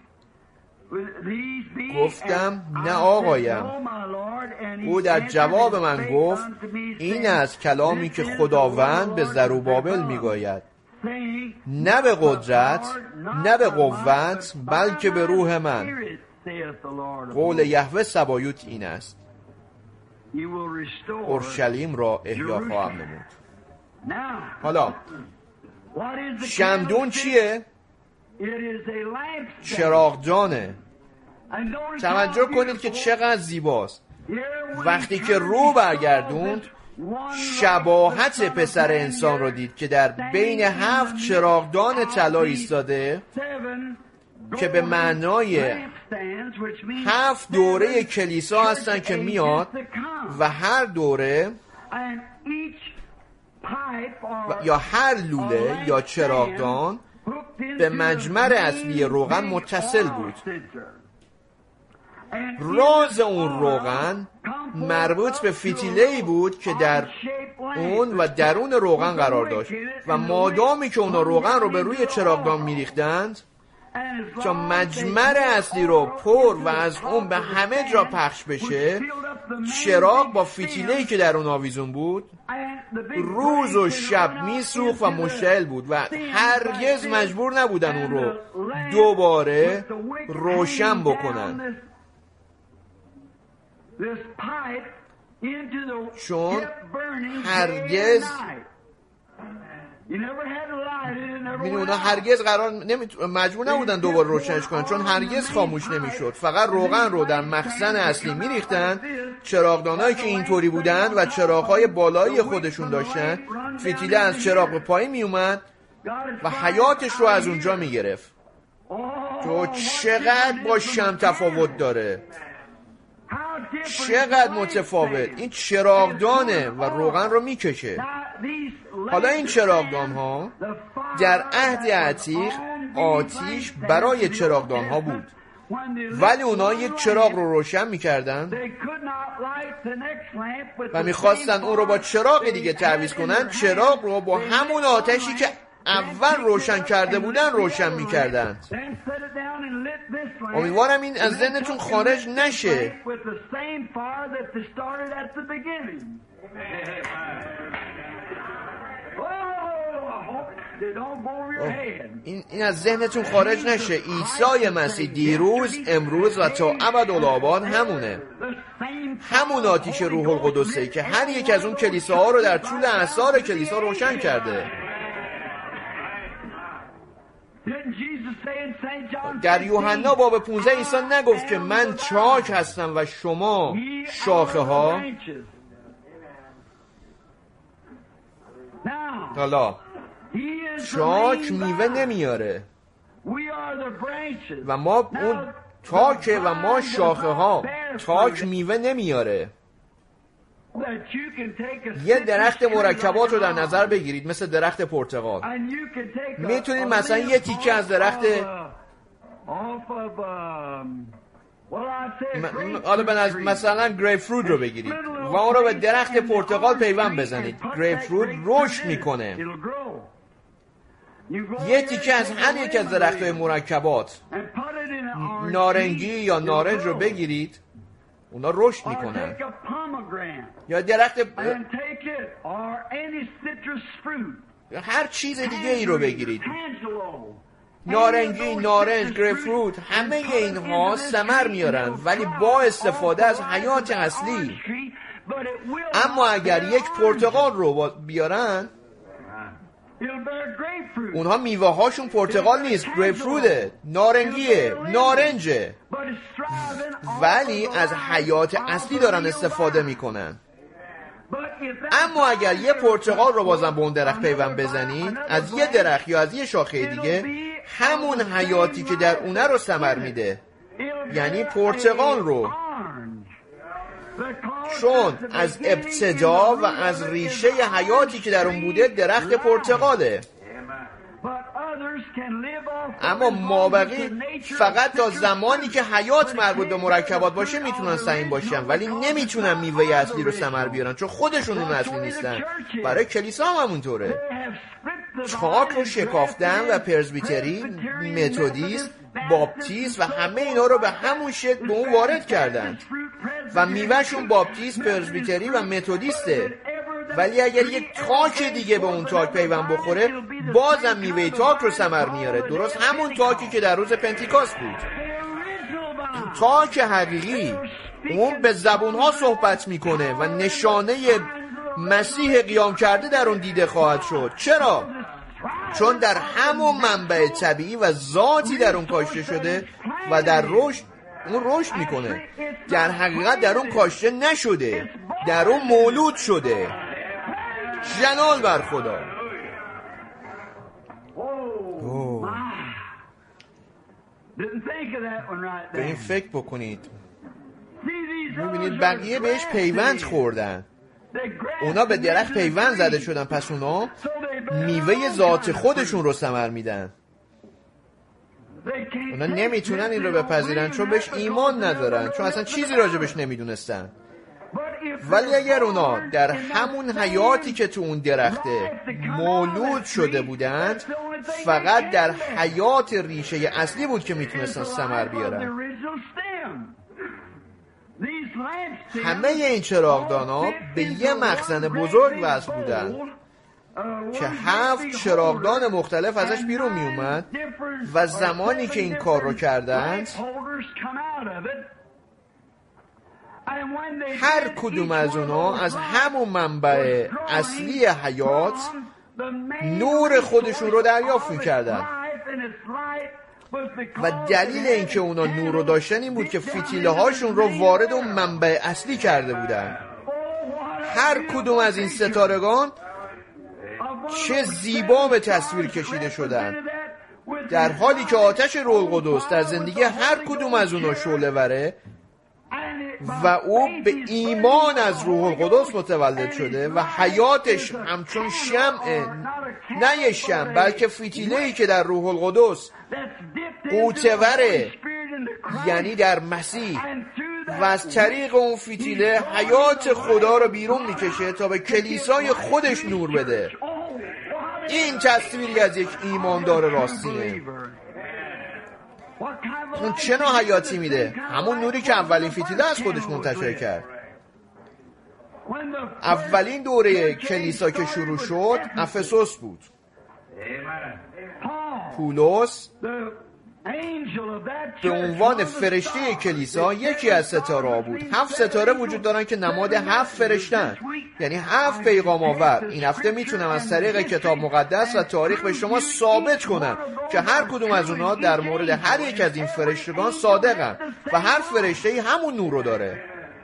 گفتم نه آقایم. او در جواب من گفت این از کلامی که خداوند به زروبابل میگوید، نه به قدرت نه به قوت بلکه به روح من. قول یهوه سبایوت این است اورشلیم را احیا خواهم نمود. حالا شمعدون چیه؟ چراغدانه. توجه کنید که چقدر زیباست. وقتی که رو برگردوند شباهت پسر انسان رو دید که در بین هفت چراغدان طلا ایستاده که به معنای هفت دوره کلیسا هستن که میاد و هر دوره یا هر لوله یا چراغدان به مجمر اصلی روغن متصل بود. راز اون روغن مربوط به فتیله‌ای بود که در اون و درون روغن قرار داشت و مادامی که اونا روغن رو به روی چراغدان میریختند تا مجمر اصلی رو پر و از اون به همه جا پخش بشه، چراغ با فتیله‌ای که در اون آویزون بود روز و شب میسوخت و مشتعل بود و هرگز مجبور نبودن اون رو دوباره روشن بکنن، چون هرگز می‌دونی اونا هرگز قرار نمی... مجبور نبودن دوباره روشنش کنن، چون هرگز خاموش نمیشد. فقط روغن رو در مخزن اصلی میریختن. چراغدانایی که اینطوری بودن و چراغ‌های بالایی خودشون داشتن، فتیله از چراغ به پایین میومد و حیاتش رو از اونجا میگرفت. تو چقدر با شمع تفاوت داره، چقدر متفاوت. این چراغدانه و روغن رو میکشه. حالا این چراغدان ها در عهد عتیق آتیش برای چراغدان ها بود، ولی اونا یک چراغ رو روشن میکردن و میخواستن اون رو با چراغ دیگه تعویض کنن. چراغ رو با همون آتشی که اول روشن کرده بودن روشن میکردن. امیدوارم این از ذهنتون خارج نشه. این, این از ذهنتون خارج نشه. عیسی مسیح دیروز امروز و تا ابدالآباد همونه. همون آتش روح القدسه که هر یک از اون کلیساها رو در طول اعصار کلیسا روشن کرده. در یوحنا باب پانزده عیسی نگفت که من چاک هستم و شما شاخه ها؟ حالا چاک میوه نمیاره و ما اون تاکه و ما شاخه ها. تاک میوه نمیاره. یه درخت مرکبات رو در نظر بگیرید مثل درخت پرتقال. میتونید مثلا یه تیکه از درخت حالا مثلا گریپ فروت رو بگیرید و اون رو به درخت پرتقال پیوند بزنید. گریپ فروت رشد میکنه. یه تیکه از هر یک از درخت‌های مرکبات نارنگی یا نارنج رو بگیرید، اونا رشد میکنن. یا درخت هر چیز دیگه ای رو بگیرید، نارنگی، نارنج، گریپفروت، همه اینها ثمر میارن ولی با استفاده از حیات اصلی. اما اگر یک پرتقال رو بیارن، اونها میوه هاشون پرتقال نیست، گریپفروته، نارنگیه، نارنجه، ولی از حیات اصلی دارن استفاده میکنن. اما اگر یه پرتقال رو بازم به اون درخت پیوند بزنید، از یه درخت یا از یه شاخه دیگه، همون حیاتی که در اونه رو ثمر میده، یعنی پرتقال رو، چون از ابتدا و از ریشه حیاتی که در اون بوده درخت پرتقاله. اما مابقی فقط تا زمانی که حیات مربوط به مرکبات باشه میتونن سعیم باشن، ولی نمیتونن میوه اصلی رو ثمر بیارن، چون خودشون اون اصلی نیستن. برای کلیسا هم همونطوره. چاک رو شکافتن و پرزبیتری، متودیست، باپتیست و همه اینا رو به همون شکل به اون وارد کردن و میوهشون باپتیست، پرزبیتری و متودیسته. ولی اگر یک تاک دیگه به اون تاک پیوند بخوره، بازم میوه تاک رو ثمر میاره، درست همون تاکی که در روز پنتیکاست بود. تاک حقیقی اون به زبونها صحبت میکنه و نشانه مسیح قیام کرده در اون دیده خواهد شد. چرا؟ چون در همون منبع طبیعی و ذاتی در اون کاشته شده و در رشد اون رشد میکنه. در حقیقت در اون کاشته نشده، در اون مولود شده. جلال بر خدا. اوه. به این فکر بکنید. میبینید بقیه بهش پیوند خوردن، اونا به درخت پیوند زده شدن، پس اونا میوه ذات خودشون رو ثمر میدن. اونا نمیتونن این رو بپذیرن چون بهش ایمان ندارن، چون اصلا چیزی راجبش نمیدونستن. ولی اگر اونا در همون حیاتی که تو اون درخته مولود شده بودند، فقط در حیات ریشه اصلی بود که میتونستن ثمر بیارن. همه این چراغدانا به یه مخزن بزرگ وصل بودن که هفت چراغدان مختلف ازش بیرون می اومد و زمانی که این کار رو کردند، هر کدوم از اونا از همون منبع اصلی حیات نور خودشون رو دریافت می کردن. و دلیل اینکه اونا نور رو داشتن این بود که فتیله هاشون رو وارد اون منبع اصلی کرده بودن. هر کدوم از این ستارگان چه زیبا به تصویر کشیده شدن، در حالی که آتش روح القدس در زندگی هر کدوم از اونا شعله وره و او به ایمان از روح القدس متولد شده و حیاتش همچون شمع، نه یه شمع بلکه فتیله‌ای که در روح القدس قوتوره، یعنی در مسیح، و از طریق اون فتیله حیات خدا رو بیرون میکشه تا به کلیسای خودش نور بده. این تصویری از یک ایماندار راستینه. اون چه نوع حیاتی میده؟ همون نوری که اولین فتیله از خودش منتشر کرد. اولین دوره کلیسا که شروع شد افسوس بود. پولس به عنوان فرشته کلیسا یکی از ستاره ها بود. هفت ستاره وجود دارن که نماد هفت فرشتن، یعنی هفت پیغام آور. این هفته میتونم از طریق کتاب مقدس و تاریخ به شما ثابت کنم که هر کدوم از اونها در مورد هر یک از این فرشتگان صادقن و هر فرشته‌ای همون نور رو داره.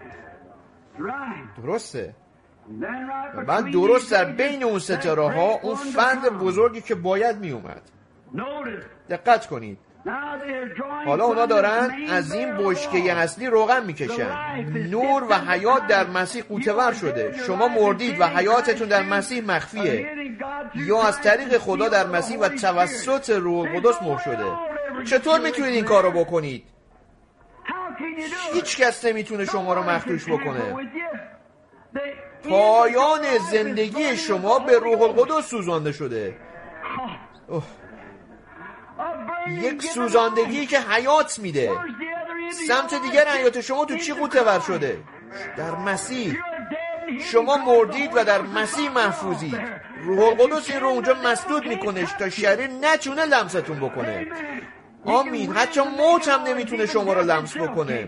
درسته؟ من درست در بین اون ستاره ها اون فرد بزرگی که باید می اومد. دقت کنید. حالا اونا دارن از این بشکه اصلی روغن میکشن. نور و حیات در مسیح قوتور شده. شما مردید و حیاتتون در مسیح مخفیه، یا از طریق خدا در مسیح و توسط روح القدس مر شده. چطور میتونید این کار رو بکنید؟ هیچ کس نمیتونه شما رو مخدوش بکنه. پایان زندگی شما به روح القدس سوزانده شده. اوه. یک سوزاندگی که حیات میده. سمت دیگر حیات شما تو چی قوطه‌ور شده؟ در مسیح. شما مردید و در مسیح محفوظید. روح القدس این رو اونجا مسدود میکنه تا شریر نتونه لمستون بکنه. آمین. حتی موت هم نمیتونه شما رو لمس بکنه.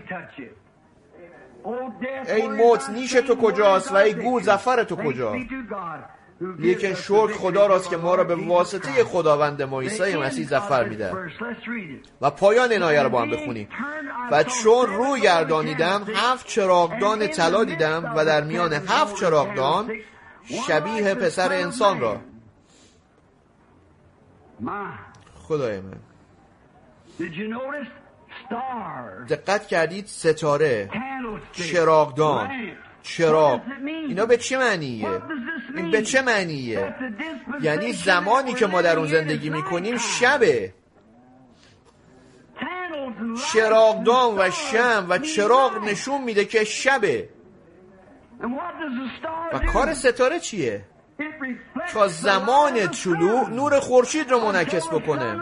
ای موت نیش تو کجاست و ای گور ظفر تو کجا؟ لیکن شکر خدا راست که ما را به واسطه خداوند ما عیسی مسیح ظفر میده. و پایان این آیه رو با هم بخونیم. و چون روی گردانیدم هفت چراغدان طلا دیدم و در میان هفت چراغدان شبیه پسر انسان را. خدای من، دقت کردید؟ ستاره، چراغدان، چراغ، اینا به چه معنیه؟ این به چه معنیه؟ یعنی زمانی که ما در اون زندگی میکنیم شبه. چراغدان و شمع و چراغ نشون میده که شبه. و کار ستاره چیه؟ تا زمان طلوع نور خورشید رو منعکس بکنه.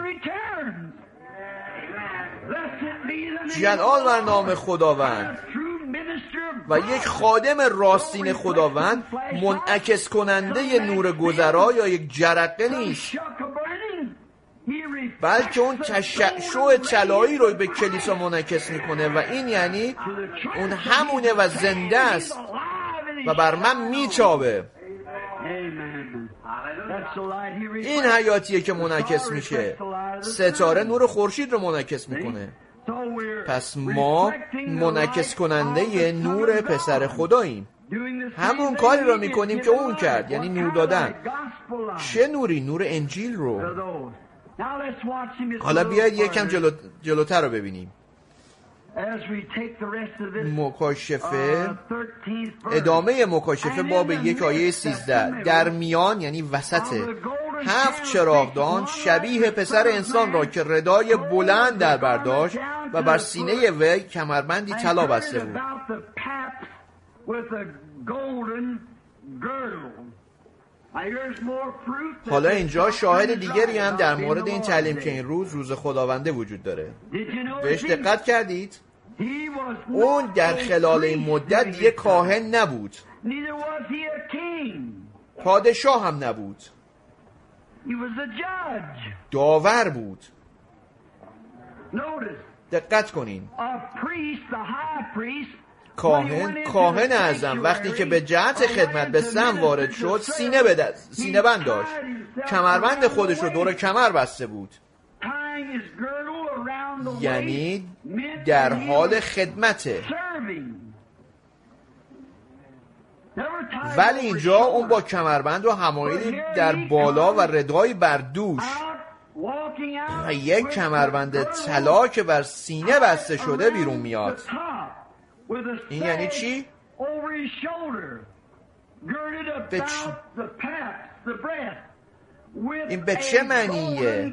جلال بر نام خداوند. و یک خادم راستین خداوند منعکس کننده نور گذرا یا یک جرقه نیست، بلکه اون تشعشع طلایی رو به کلیسا منعکس میکنه و این یعنی اون همونه و زنده است و بر من میچابه. این حیاتیه که منعکس میشه. ستاره نور خورشید رو منعکس میکنه. پس ما منعکس کننده نور پسر خداییم. همون کاری رو میکنیم که اون کرد، یعنی نور دادن. چه نوری؟ نور انجیل رو. حالا بیاید یکم جلو... جلوتر رو ببینیم. مکاشفه، ادامه مکاشفه باب یک آیه سیزده. در میان یعنی وسط هفت چراغدان شبیه پسر انسان را که ردای بلند در برداشت و بر سینه وی کمربندی طلا بسته بود. حالا اینجا شاهد دیگری هم در مورد این تعلیم که این روز روز خداونده وجود داره. بهش دقت کردید؟ اون در خلال این مدت یک کاهن نبود، پادشاه هم نبود، داور بود. دقت کنین، کاهن کاهن اعظم وقتی که به جهت خدمت به سم وارد شد سینه به سینه بند داشت، کمربند خودش رو دور کمر بسته بود، یعنی در حال خدمته. ولی اینجا اون با کمربند و حمایلی در بالا و ردایی بر دوش و یک کمربند طلا که بر سینه بسته شده بیرون میاد. این یعنی چی؟ به چ... این به چه معنیه؟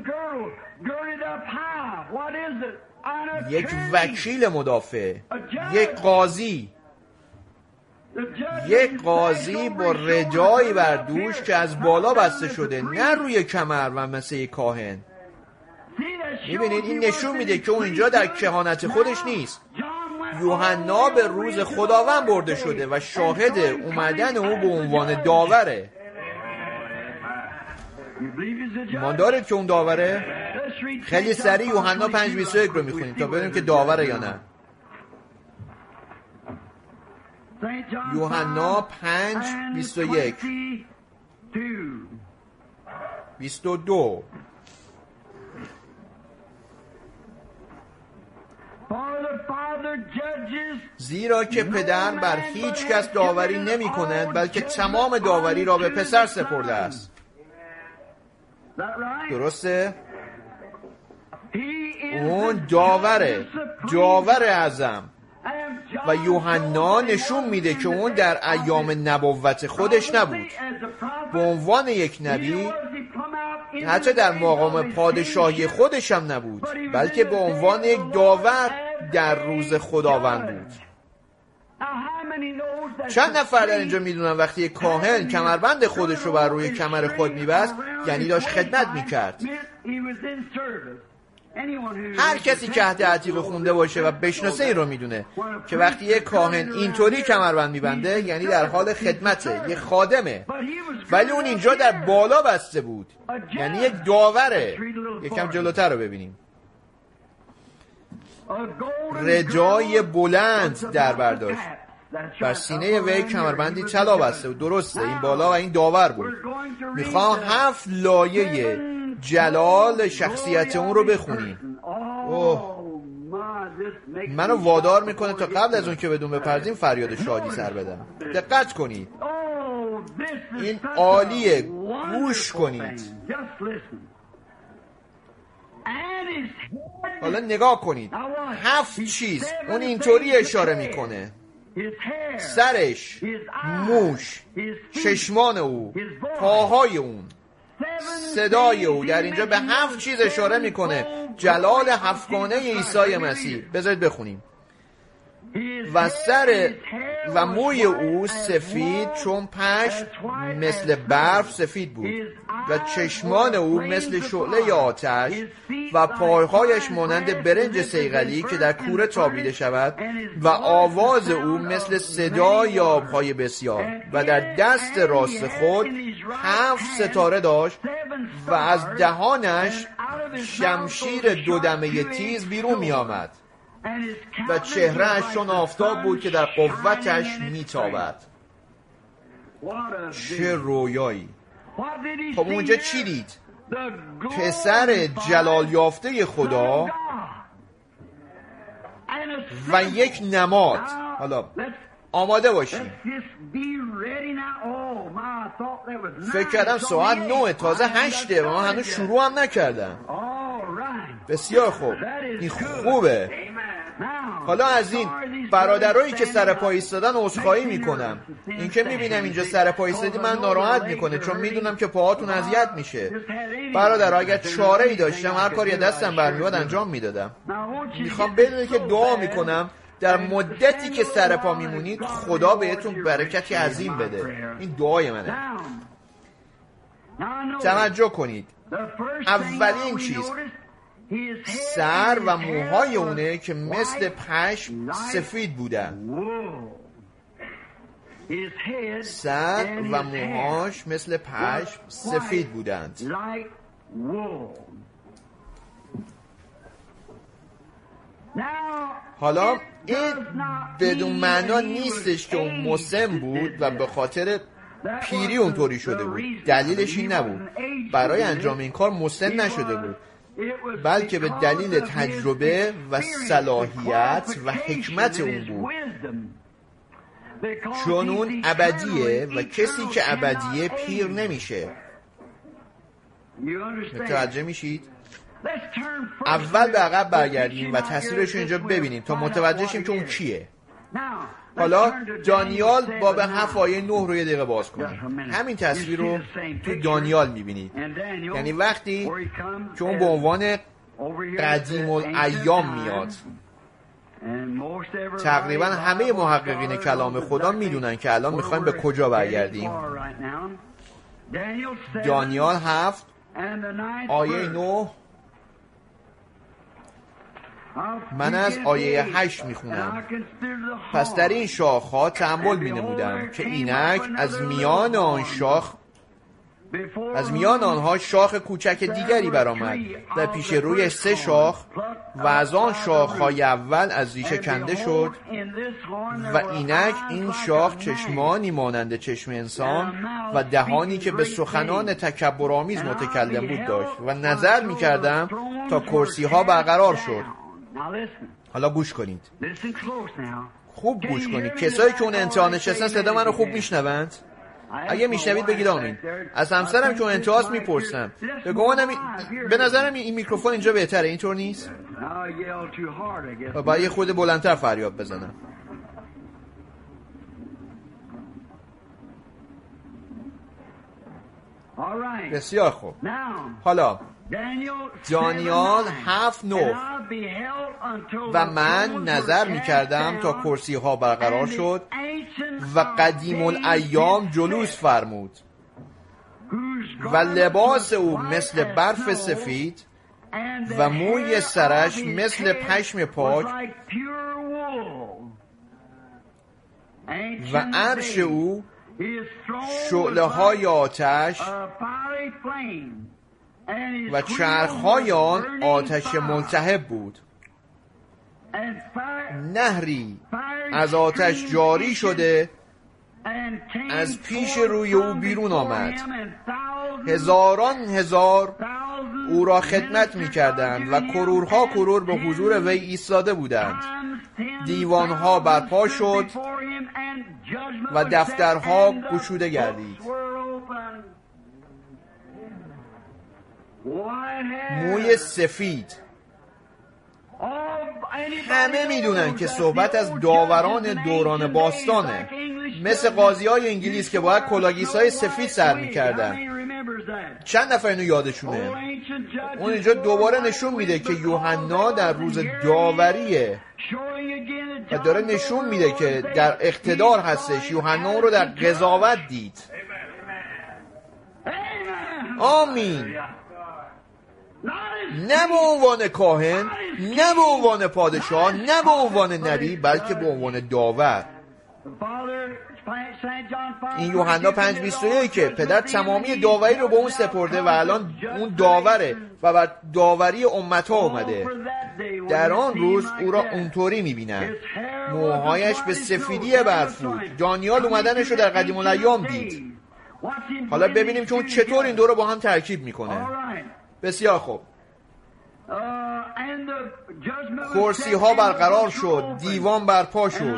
یک وکیل مدافع، یک قاضی، یک قاضی با ردایی بر دوش که از بالا بسته شده، نه روی کمر و مثل یک کاهن. میبینید این نشون میده که اون اینجا در کهانت خودش نیست. یوحنا به روز خداوند برده شده و شاهد اومدن او به عنوان داوره. ایمان دارید که اون داوره؟ خیلی سریع یوحنا پنج بیست و یک رو میخونیم تا ببینیم که داوره یا نه. یوحنا پنج بیست و یک بیست و دو. زیرا که پدر بر هیچ کس داوری نمی کند بلکه تمام داوری را به پسر سپرده است. درسته؟ اون داوره، داور اعظم. و یوحنا نشون میده که اون در ایام نبوت خودش نبود، به عنوان یک نبی، حتی در مقام پادشاهی خودش هم نبود، بلکه به عنوان یک داور در روز خداوند بود. چند نفر در اینجا میدونن وقتی یک کاهن کمربند خودش رو بر روی کمر خود میبست یعنی داشت خدمت میکرد؟ هر کسی که عهد عتیق خونده باشه و بشناسه این رو میدونه که وقتی یک کاهن اینطوری کمربند میبنده یعنی در حال خدمته، یک خادمه. ولی اون اینجا در بالا بسته بود، یعنی یک داوره. یکم جلوتر رو ببینیم. ردای بلند در برداشت، بر سینه وی کمربندی طلا بسته بود. درسته، این بالا و این داور بود. میخوام هفت لایه جلال شخصیت اون رو بخونیم. اوه، منو وادار میکنه تا قبل از اون که بدون بپرزیم فریاد شادی سر بدم. دقت کنید، این عالیه، گوش کنید. حالا نگاه کنید، هفت چیز اون اینطوری اشاره میکنه: سرش، موش، چشمان او، پاهای اون، صدای او. در اینجا به هفت چیز اشاره میکنه. جلال هفتگانه عیسی مسیح. بذارید بخونیم. و سر و موی او سفید چون پشم مثل برف سفید بود و چشمان او مثل شعله آتش و پایهایش مانند برنج صیقلی که در کوره تابیده شود و آواز او مثل صدای آبهای بسیار و در دست راست خود هفت ستاره داشت و از دهانش شمشیر دودمه تیز بیرون می آمد و چهرهش چون آفتاب بود که در قوتش میتابد. چه رویایی! خب اونجا چی دید؟ پسر جلال یافته خدا و یک نماد. حالا آماده باشیم. فکر کردم ساعت نه، تازه هشته و من هنوز شروع هم نکردم. بسیار خوب، این خوبه. حالا از این برادرایی که سر پا ایستادن عذرخواهی میکنم. این که میبینم اینجا سر پا ایستادی من ناراحت میکنه، چون میدونم که پاهاتون اذیت میشه. برادرها اگر چاره ای داشتم هر کاری دستم برمیاد انجام میدادم. میخوام بدونید که دعا میکنم در مدتی که سر پا میمونید خدا بهتون برکتی عظیم بده. این دعای منه. توجه کنید، اولین چیز سر و موهای اونه که مثل پشم سفید بودن. سر و موهاش مثل پشم سفید بودند. حالا این بدون معنا نیستش که اون مسن بود و به خاطر پیری اونطوری شده بود. دلیلش این نبود. برای انجام این کار مسن نشده بود، بلکه به دلیل تجربه و صلاحیت و حکمت اون بود. چون اون ابدیه و کسی که ابدیه پیر نمیشه. متوجه میشید؟ اول به عقب برگردیم و تصویرش رو اینجا ببینیم تا متوجه شیم که اون کیه. حالا دانیال باب هفت آیه نه رو یه دقیقه باز کنیم. همین تصویر رو تو دانیال میبینید. یعنی وقتی که اون به عنوان قدیم الایام میاد. تقریبا همه محققین کلام خدا میدونن که الان میخوایم به کجا برگردیم. دانیال هفت آیه نه. من از آیه هشت میخونم. پس در این شاخها تأمل مینمودم که اینک از میان آن شاخ از میان آنها شاخ کوچک دیگری برآمد در پیش روی سه شاخ و از آن شاخهای اول از ریشه کنده شد و اینک این شاخ چشمانی مانند چشم انسان و دهانی که به سخنان تکبرآمیز متکلم بود داشت و نظر میکردم تا کرسی ها برقرار شد. حالا گوش کنید، خوب گوش کنید. کسایی که اون انتها نشستن صدا من رو خوب میشنوند؟ اگه میشنوید بگید آمین. از همسرم که اون انتهاست میپرسم. به گمانم به نظرم این میکروفون اینجا بهتره، اینطور نیست؟ باید یه خود بلندتر فریاد بزنم. بسیار خوب. حالا دانیال هفت نه. و من نظر میکردم تا کرسی ها برقرار شد و قدیم الایام جلوس فرمود و لباس او مثل برف سفید و موی سرش مثل پشم پاک و عرش او شعله های آتش و چرخهای آن آتش ملتهب بود. نهری از آتش جاری شده از پیش روی او بیرون آمد. هزاران هزار او را خدمت می کردند و کرورها کرور به حضور وی ایستاده بودند. دیوانها برپا شد و دفترها گشوده گردید. موی سفید. همه میدونن که صحبت از داوران دوران باستانه، مثل قاضی های انگلیس که باید کلاگیس‌های سفید سر میکردن. چند نفر اینو یادشونه؟ اون اینجا دوباره نشون میده که یوحنا در روز داوریه و داره نشون میده که در اقتدار هستش. یوحنا اون رو در قضاوت دید. آمین. نه به عنوان کاهن، نه به عنوان پادشاه، نه به عنوان نبی، بلکه به عنوان داور. این یوحنا پنج بیست و یک که پدر تمامی داوری رو به اون سپرده و الان اون داوره و بر داوری امتها اومده. در آن روز او را اونطوری میبینن. موهایش به سفیدی برفود. دانیال اومدنش رو در قدیم الایام دید. حالا ببینیم که اون چطور این دو رو با هم ترکیب میکنه. بسیار خوب. کرسی ها برقرار شد، دیوان برپا شد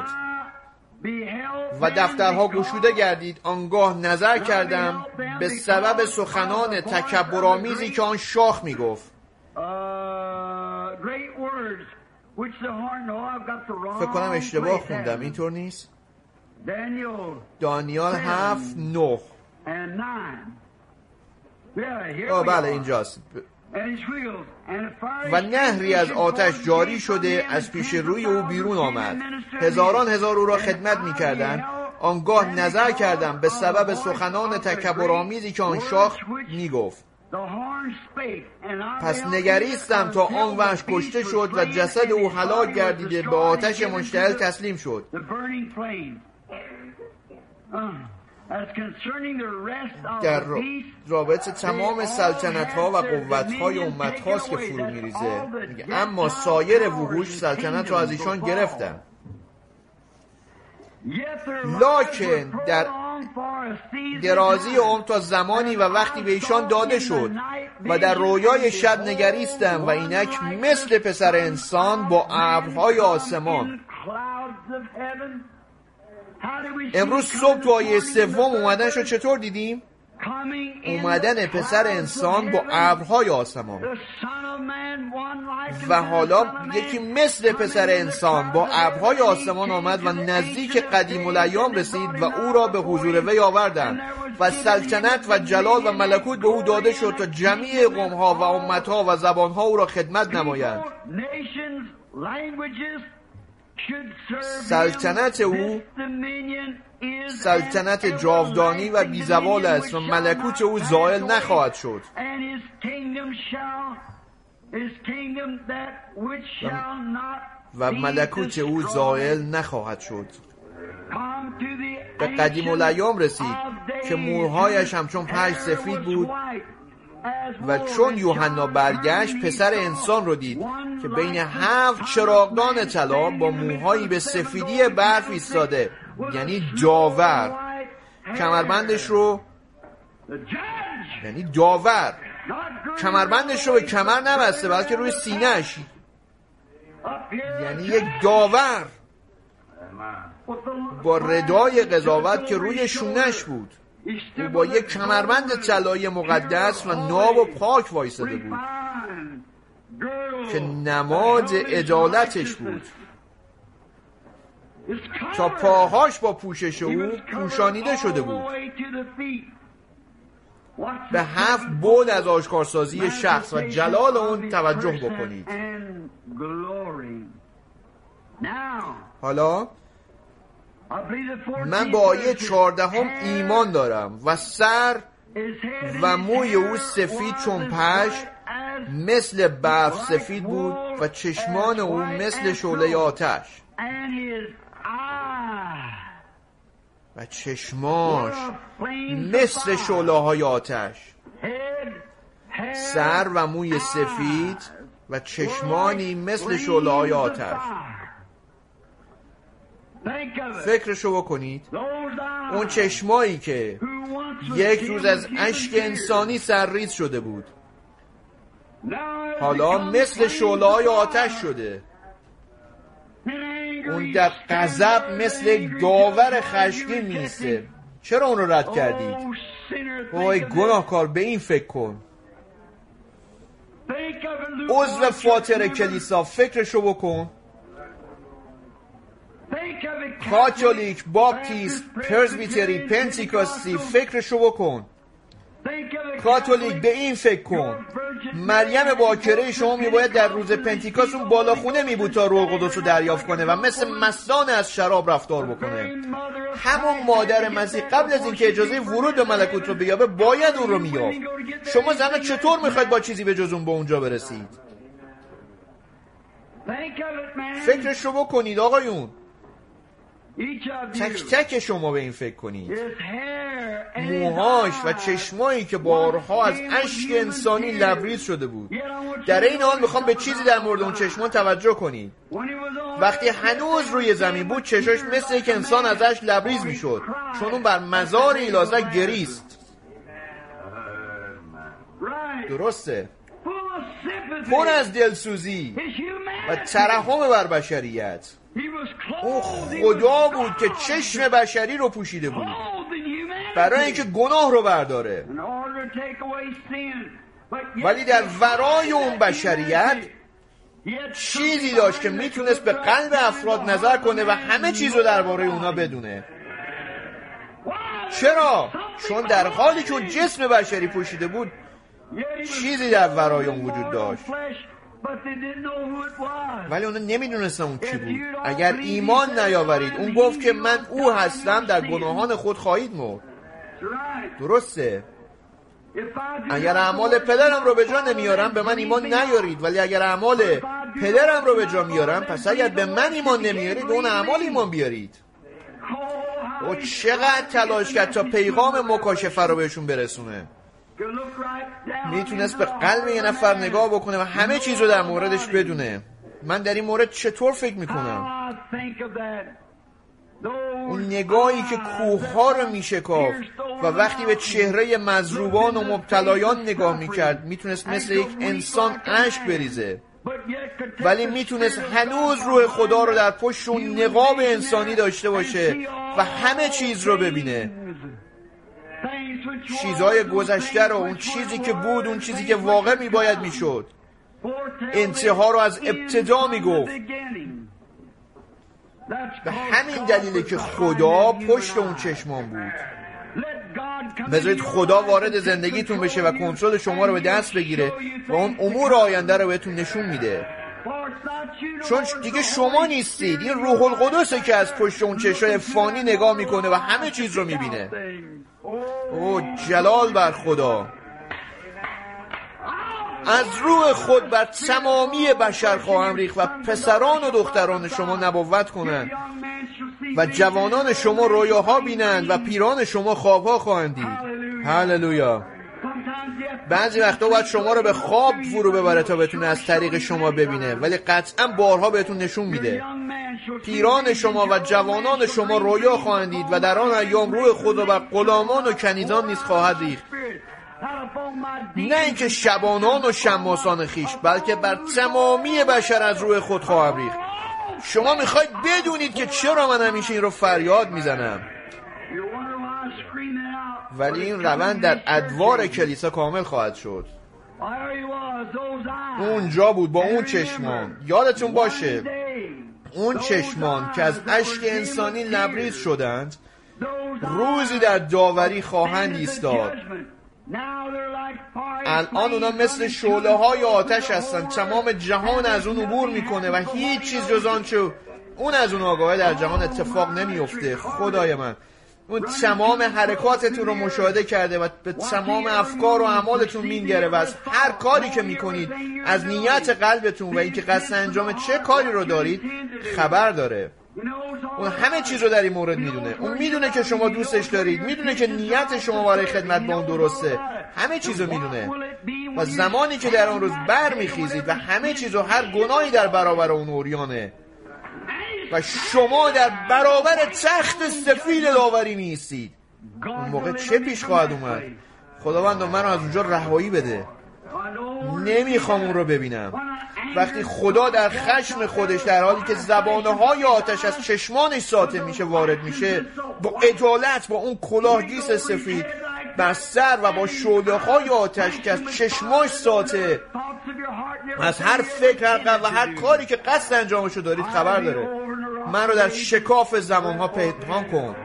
و دفترها گشوده گردید. آنگاه نظر کردم به سبب سخنان تکبرآمیزی که آن شاخ میگفت. فکر کنم اشتباه خوندم، اینطور نیست؟ دانیال هفت نه. آه بله اینجاست. و نهری از آتش جاری شده از پیش روی او بیرون آمد. هزاران هزار او را خدمت می کردن. آنگاه نظر کردم به سبب سخنان تکبرآمیزی که آن شاخ می گفت. پس نگریستم تا آن وحش کشته شد و جسد او هلاک گردیده به آتش مشتعل تسلیم شد. در رابطه تمام سلطنت ها و قوت های امت هاست که فرو میریزه. اما سایر وحوش سلطنت را از ایشان گرفتن. لکن در درازی عمر تا زمانی و وقتی به ایشان داده شد و در رویای شب نگریستم و اینک مثل پسر انسان با ابرهای آسمان. امروز صبح تو آیه سوم اومدنشو چطور دیدیم؟ اومدن پسر انسان با ابرهای آسمان. و حالا یکی مثل پسر انسان با ابرهای آسمان آمد و نزدیک قدیم الایام رسید و او را به حضور وی آوردند و سلطنت و جلال و ملکوت به او داده شد تا جمیع قومها و امتها و زبانها او را خدمت نمایند. سلطنت او سلطنت جاودانی و بیزوال است و ملکوت او زائل نخواهد شد. و ملکوت او زائل نخواهد شد. به قدیم الایام رسید که موهایش همچون پشم سفید بود و چون یوحنا برگشت پسر انسان رو دید که بین هفت چراغدان طلا با موهایی به سفیدی برف ایستاده، یعنی داور. کمربندش رو یعنی داور کمربندش رو به کمر نبسته بلکه روی سینه‌اش، یعنی یک داور با ردای قضاوت که روی شونش بود. او با یک کمربند طلایی مقدس و ناب و پاک وایساده بود که نماد عدالتش بود. تا پاهاش با پوشش او پوشانیده شده بود. به هفت بعد از آشکارسازی شخص و جلال اون توجه بکنید. حالا من با آیه چهاردهم ایمان دارم و سر و موی او سفید چون پشم مثل برف سفید بود و چشمان او مثل شعله آتش و چشماش مثل شعله های آتش، سر و موی سفید و چشمانی مثل شعله های آتش. فکرشو بکنید، اون چشمایی که یک روز از اشک انسانی سرریز شده بود حالا مثل شعله های آتش شده. اون در غضب مثل داور خشمگین میسته. چرا اون رو رد کردید؟ وای گناهکار، به این فکر کن. عضو فاتر کلیسا، فکرشو بکن. کاتولیک، باپتیست، پرزبیتری، پنتیکاستی، فکرشو بکن. کاتولیک، به این فکر کن. مریم باکره شما میباید در روز پنتیکاست اون بالاخونه میبود تا روح القدس رو دریافت کنه و مثل مستان از شراب رفتار بکنه. همون مادر مسیح قبل از اینکه اجازه ورود به ملکوت رو بیابه باید اون رو مییافت. شما زنها چطور میخواید با چیزی به جز اون به اونجا برسید؟ فکرش رو بکنید آقایون. تک تک شما به این فکر کنید. موهاش و چشمایی که بارها از اشک انسانی لبریز شده بود. در این حال میخوام به چیزی در مورد اون چشمان توجه کنید. وقتی هنوز روی زمین بود چشاش مثل یک انسان ازش لبریز میشد، چون اون بر مزار ایلازر گریست. درسته؟ پر از دلسوزی و ترحم بر بشریت. او خدا بود که چشم بشری رو پوشیده بود برای اینکه گناه رو برداره، ولی در ورای اون بشریت چیزی داشت که میتونست به قلب افراد نظر کنه و همه چیز رو درباره اونا بدونه. چرا؟ چون در حالی که اون جسم بشری پوشیده بود چیزی در ورای اون وجود داشت، ولی اونا نمیدونستن اون کی بود. اگر ایمان نیاورید، اون گفت که من او هستم، در گناهان خود خواهید مرد. درسته؟ اگر اعمال پدرم رو به جا نمیارم به من ایمان نیارید، ولی اگر اعمال پدرم رو به جا میارم پس اگر به من ایمان نمیارید به اون اعمال ایمان بیارید. او چقدر تلاش کرد تا پیغام مکاشفه رو بهشون برسونه. میتونست به قلب یه نفر نگاه بکنه و همه چیز رو در موردش بدونه. من در این مورد چطور فکر میکنم؟ اون نگاهی که کوه‌ها رو میشکافت و وقتی به چهره مضروبان و مبتلایان نگاه میکرد میتونست مثل یک انسان اشک بریزه، ولی میتونست هنوز روح خدا رو در پشت اون نقاب انسانی داشته باشه و همه چیز رو ببینه. چیزهای گذشته رو، اون چیزی که بود، اون چیزی که واقع میباید میشد. انتها رو از ابتدا میگفت. به همین دلیله که خدا پشت اون چشمان بود. بذارید خدا وارد زندگیتون بشه و کنترل شما رو به دست بگیره و اون امور آینده رو بهتون نشون میده. چون دیگه شما نیستید، این روح القدسه که از پشت اون چشای فانی نگاه میکنه و همه چیز رو میبینه. او جلال بر خدا. از روح خود بر تمامی بشر خواهم ریخت و پسران و دختران شما نبوت کنند و جوانان شما رویاها بینند و پیران شما خوابها خواهند دید. هللویا. بعضی وقتا باید شما رو به خواب فرو ببره تا بتونه از طریق شما ببینه، ولی قطعا بارها بهتون نشون میده. پیران شما و جوانان شما رویا خواهند دید و در آن ایام روح خود را بر غلامان و کنیزان نیز خواهد ریخت، نه اینکه شبانان و شماسان خیش، بلکه بر تمامی بشر از روح خود خواهد ریخت. شما میخواید بدونید که چرا من همیشه این رو فریاد میزنم، ولی این روند در ادوار کلیسا کامل خواهد شد. اونجا بود با اون چشمان. یادتون باشه اون چشمان که از اشک انسانی لبریز شدند روزی در داوری خواهند ایستاد. الان اونا مثل شعله های آتش هستن. تمام جهان از اون عبور میکنه و هیچ چیز جز آنچه اون از اون آگاهی در جهان اتفاق نمیفته. خدای من، اون تمام حرکاتتون رو مشاهده کرده و به تمام افکار و اعمالتون میگره و از هر کاری که میکنید، از نیت قلبتون و اینکه قصد انجام چه کاری رو دارید خبر داره. اون همه چیز رو در این مورد میدونه. اون میدونه که شما دوستش دارید، میدونه که نیت شما برای خدمت با اون درسته، همه چیز رو میدونه. و زمانی که در اون روز بر میخیزید و همه چیز و هر گناهی در برابر اون اوریانه و شما در برابر تخت سفید داوری میستید، اون موقع چه پیش خواهد اومد؟ خداوند من از اونجا رهایی بده، نمیخوام اون رو ببینم. وقتی خدا در خشم خودش در حالی که زبانه های آتش از چشمانش ساطع میشه وارد میشه، با عدالت، با اون کلاهگیس سفید بر سر و با شعله های آتش که از چشماش ساطع، از هر فکر و هر کاری که قصد انجامشو دارید خبر داره. من رو در شکاف زمان ها پنهان کن.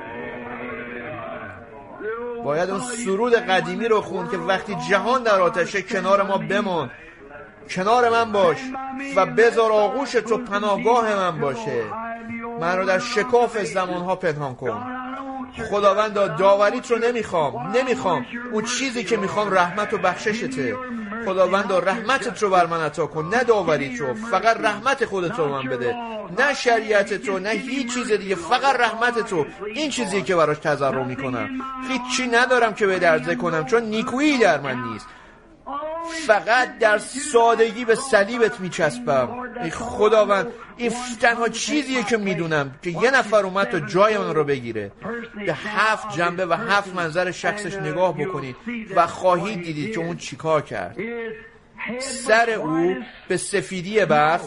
باید اون سرود قدیمی رو خوند که وقتی جهان در آتشه کنار ما بمان، کنار من باش و بذار آغوش تو پناهگاه من باشه. من رو در شکاف زمان ها پنهان کن. خداوند داوریت رو نمیخوام، نمیخوام. اون چیزی که میخوام رحمت و بخششته. خداوند رحمتت رو بر من عطا کن، نه داوریت رو. فقط رحمت خودت رو من بده، نه شریعتت رو، نه هیچ چیز دیگه، فقط رحمتت رو. این چیزی که براش تضرع میکنم. هیچی ندارم که به عرضه کنم چون نیکویی در من نیست. فقط در سادگی به صلیبت میچسبم. ای خداوند، این تنها چیزیه که میدونم که یه نفر اومد تا جای من رو بگیره. به هفت جنبه و هفت منظر شخصش نگاه بکنید و خواهید دیدید که اون چیکار کرد. سر او به سفیدی برف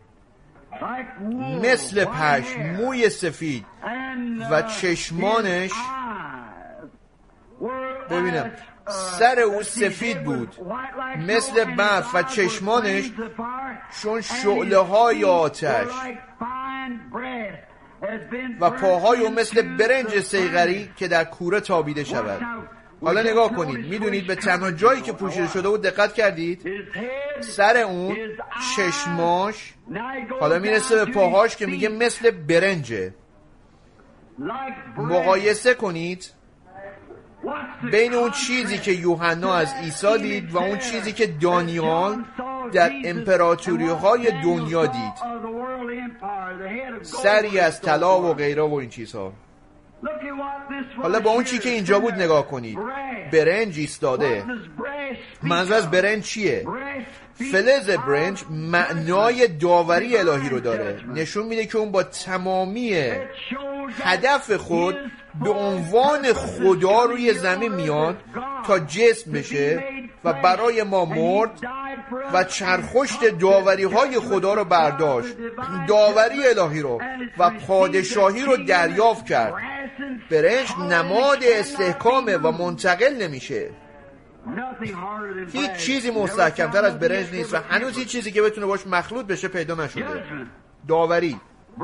مثل پشم، موی سفید و چشمانش، ببینم، سر او سفید بود مثل برف و چشمانش چون شعله های آتش و پاهای او مثل برنج صیقلی که در کوره تابیده شود. حالا نگاه کنید، میدونید به تنها جایی که پوشیده شده بود دقت کردید؟ سر اون، چشماش، حالا میرسه به پاهاش که میگه مثل برنجه. مقایسه کنید بین اون چیزی که یوحنا از عیسی دید و اون چیزی که دانیال در امپراتوری های دنیا دید. سری از طلا و غیره و این چیزها. حالا با اون چی که اینجا بود نگاه کنید. برنج ایستاده. منظور از برنج چیه؟ فلز برنج معنای داوری الهی رو داره. نشون میده که اون با تمامی هدف خود به عنوان خدا روی زمین میاد تا جسم بشه و برای ما مرد و چرخشت داوری های خدا رو برداشت، داوری الهی رو و پادشاهی رو دریافت کرد. برنج نماد استحکامه و منتقل نمیشه. هیچ چیزی مستحکمتر از برنج نیست و هنوز هیچ چیزی که بتونه باش مخلوط بشه پیدا نشده. داوری.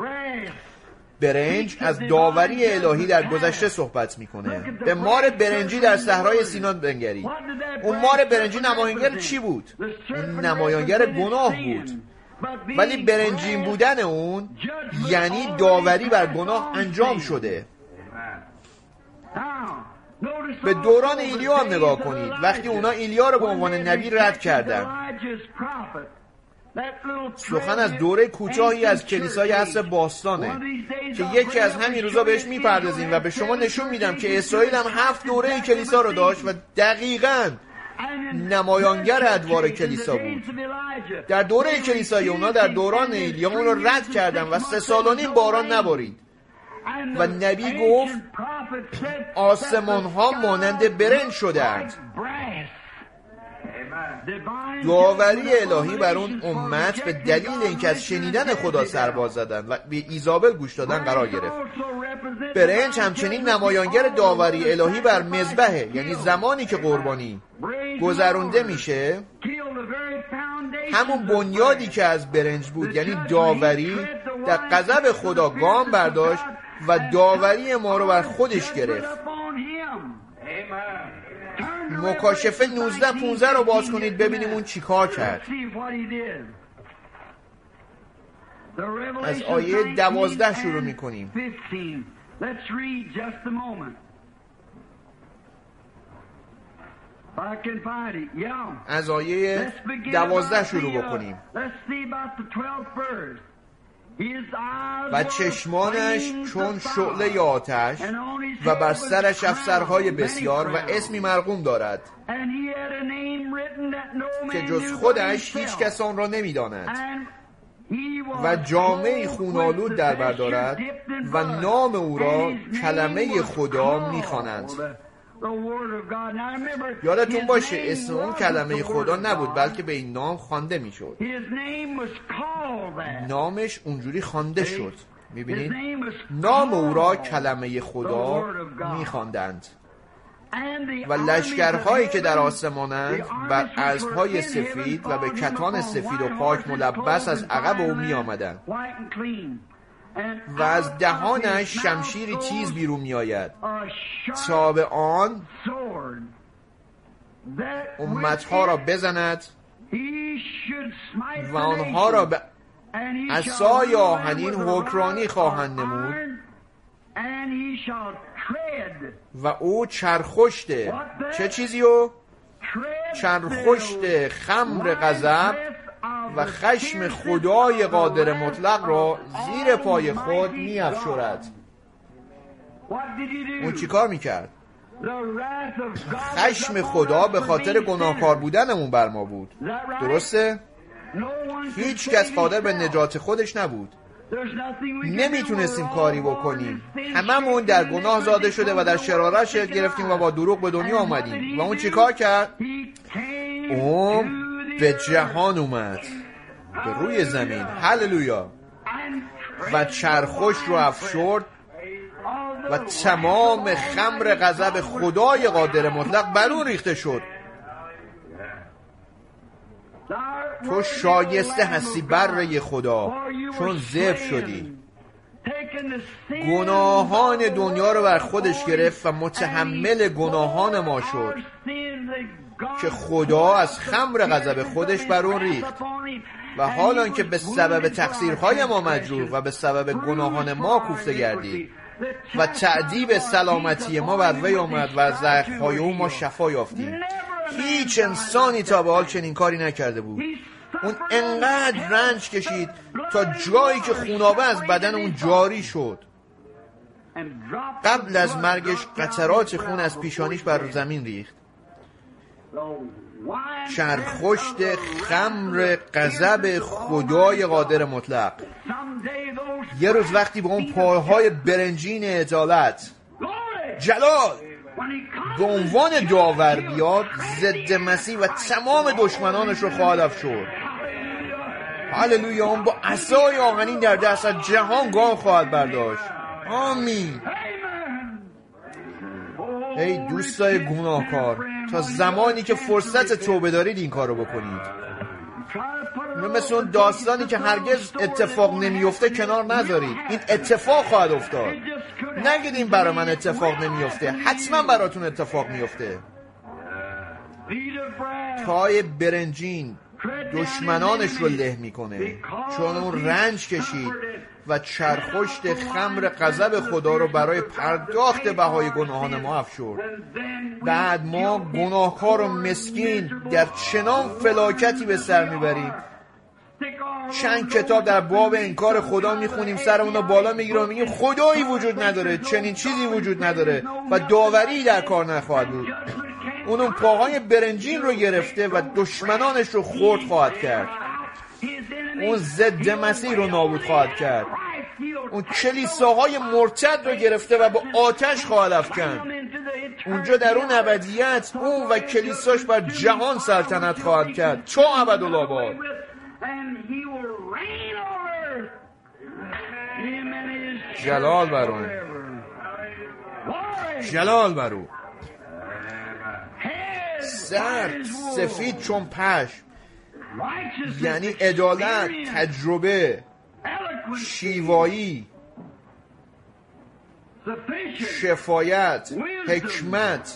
برنج از داوری الهی در گذشته صحبت میکنه. به مار برنجی در صحرای سینان بنگرید. اون مار برنجی نمایانگر چی بود؟ اون نمایانگر گناه بود. ولی برنجین بودن اون یعنی داوری بر گناه انجام شده. به دوران ایلیا هم نگاه کنید. وقتی اونا ایلیا رو به عنوان نبی رد کردن، سخن از دوره کوتاهی از کلیسای عصر باستانه که یکی از همین روزا بهش میپردازیم و به شما نشون میدم که اسرائیل هم هفت دوره کلیسا رو داشت و دقیقاً نمایانگر ادوار کلیسا بود. در دوره کلیسای اونا در دوران ایلیا اون رو رد کردن و سه سال و نیم باران نبارید و نبی گفت آسمان ها مانند برنج شدند. داوری الهی بر اون امت به دلیل اینکه از شنیدن خدا سرباز زدن و به ایزابل گوش دادن قرار گرفت. برنج همچنین نمایانگر داوری الهی بر مذبحه، یعنی زمانی که قربانی گذرونده میشه همون بنیادی که از برنج بود، یعنی داوری، در غضب خدا گام برداشت و داوری ما رو بر خودش گرفت. مکاشفه نوزده پانزده رو باز کنید ببینیم اون چی کار کرد. از آیه دوازده شروع میکنیم. Let's read just a moment. I can find it. Yeah. از آیه دوازده شروع بکنیم. Let's see about the twelfth verse. و چشمانش چون شعله آتش و بر سرش افسرهای بسیار و اسمی مرقوم دارد که جز خودش هیچ کس آن را نمی‌داند و جامه‌ای خون‌آلود در بر دارد و نام او را کلمه خدا می‌خوانند. یادتون باشه اسم اون کلمه خدا نبود بلکه به این نام خوانده میشد. نامش اونجوری خوانده شد. میبینید نام او را کلمه خدا میخواندند و لشکرهایی که در آسمانند بر اسب‌های سفید و به کتان سفید و پاک ملبس از عقب او می آمدند و از دهانش شمشیری تیز بیرون می آید تا به آن امتها را بزند و آنها را به عصای آهنین حکرانی خواهند نمود و او چرخشته چه چیزیو؟ چرخشته خمر غضب و خشم خدای قادر مطلق را زیر پای خود می افشرد. اون چی کار میکرد؟ خشم خدا به خاطر گناهکار بودنمون بر ما بود. درسته؟ هیچ کس قادر به نجات خودش نبود. نمیتونستیم کاری بکنیم. هممون در گناه زاده شده و در شرارت شکل گرفتیم و با دروغ به دنیا آمدیم. و اون چی کار کرد؟ اون به جهان اومد، به روی زمین، هللویا، و چرخش رو افشرد و تمام خمر غضب خدای قادر مطلق بر اون ریخته شد. تو شایسته هستی بره خدا چون ذبح شدی. گناهان دنیا رو بر خودش گرفت و متحمل گناهان ما شد که خدا از خمر غضب خودش بر اون ریخت و حالا که به سبب تقصیرهای ما مجروح و به سبب گناهان ما کوفته گردید و تعذیب سلامتی ما بر وی آمد و از زخم‌های او ما شفا یافتیم. هیچ انسانی تا به حال چنین کاری نکرده بود. اون انقدر رنج کشید تا جایی که خونابه از بدن اون جاری شد. قبل از مرگش قطرات خون از پیشانیش بر زمین ریخت. چرخشت خمر غضب خدای قادر مطلق. یه روز وقتی به اون پاهای برنجین عدالت جلال به عنوان داور بیاد، ضد مسیح و تمام دشمنانش رو خواهد افشرد. هللویا. اون با عصای آهنین در دست از جهان گام خواهد برداشت. آمین. ای دوستای گناهکار، تا زمانی که فرصت توبه دارید این کارو بکنید. مثل اون داستانی که هرگز اتفاق نمیفته کنار نذارید. این اتفاق خواهد افتاد. نگید این برای من اتفاق نمیفته. حتما براتون اتفاق میفته. پای برنجین دشمنانش رو له میکنه چون اون رنج کشید و چرخشت خمر غضب خدا رو برای پرداخت بهای گناهان ما افشرد. بعد ما گناهکار و مسکین در چنان فلاکتی به سر میبریم، چند کتاب در باب انکار خدا میخونیم، سرمون رو بالا میگیریم، میگیم خدایی وجود نداره، چنین چیزی وجود نداره و داوری در کار نخواهد بود. اون اون پاهای برنجین رو گرفته و دشمنانش رو خرد خواهد کرد. اون ضد مسیح رو نابود خواهد کرد. اون کلیساهای مرتد رو گرفته و با آتش خواهد افکند. اونجا در اون ابدیت اون و کلیساش بر جهان سلطنت خواهد کرد تا ابدالآباد. جلال بر اون، جلال بر اون. سرد سفید چون پشم، یعنی عدالت، تجربه، شیوایی، شفایت، حکمت.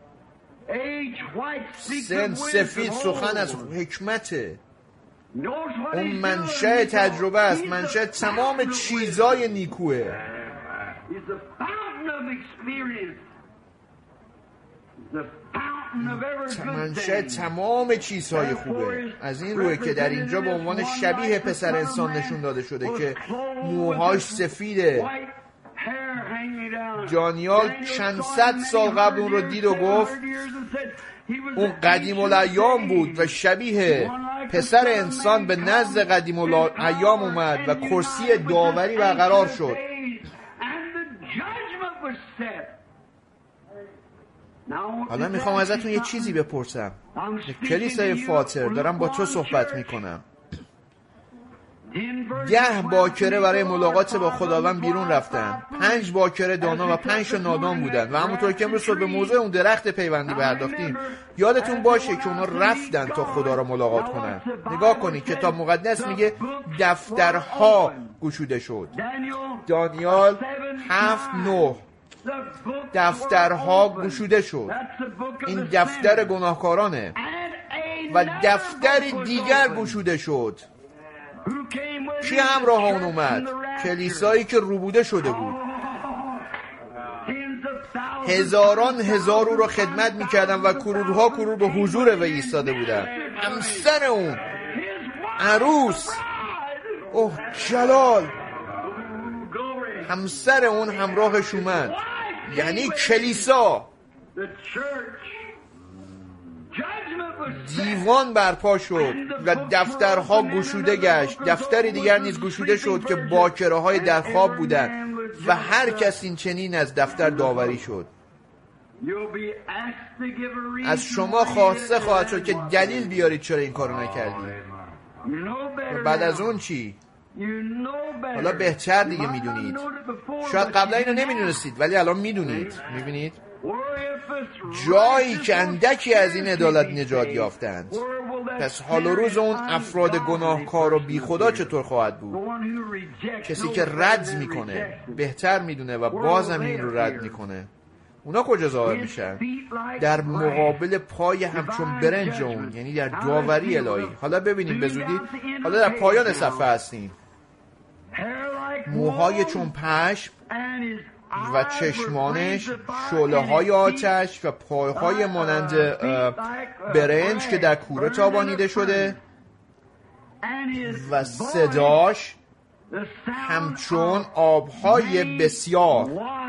سن سفید سخن از حکمته. اون منشأ تجربه است، منشأ تمام چیزای نیکوه. is the fountain of experience. The fountain of every good منشأ thing. تمام چیزهای خوبه. از این روی که در اینجا به عنوان شبیه پسر انسان نشون داده شده که موهاش سفیده. دانیال چند صد سال قبل اون رو دید و گفت اون قدیم الایام بود و شبیه پسر انسان به نزد قدیم الایام اومد و کرسی داوری برقرار شد. حالا میخوام ازتون یه چیزی بپرسم. کلیسای فاتر، دارم با تو صحبت میکنم. ده باکره برای ملاقات با خداوند بیرون رفتن. پنج باکره دانا و پنج نادان بودن و همونطور که امروز به موضوع اون درخت پیوندی پرداختیم، یادتون باشه که اونا رفتن تا خدا رو ملاقات کنن. نگاه کنید کتاب مقدس میگه دفترها گشوده شد. دانیال هفت نه دفترها گشوده شد. این دفتر گناهکارانه و دفتر دیگر گشوده شد. کی همراه اون اومد؟ کلیسایی که روبوده شده بود. هزاران هزار او رو خدمت میکردن و کرورها کرور به حضور وی ایستاده بودن. همسر اون، عروس، اوه جلال، همسر اون همراهش اومد، یعنی کلیسا. دیوان برپا شد و دفترها گشوده گشت. دفتری دیگر نیز گشوده شد که باکره های در خواب بودند و هر کس این چنین از دفتر داوری شد. از شما خواسته خواهد شد که دلیل بیارید چرا این کارو نکردید. و بعد از اون چی؟ حالا بهتر دیگه میدونید. شاید قبلا اینو نمیدونستید ولی الان میدونید. میبینید جایی که اندکی از این عدالت نجات یافتند، پس حال و روز اون افراد گناهکار و بی خدا چطور خواهد بود؟ کسی که رد میکنه بهتر میدونه و بازم این رو رد میکنه. اونا کجا ظاهر میشن؟ در مقابل پای همچون برنج اون، یعنی در داوری الهی. حالا ببینیم به زودی، حالا در پایان صفحه هستیم. موهای چون پشم و چشمانش شعله های آتش و پایهای مانند برنج که در کوره تابانیده شده و صداش همچون آبهای بسیار.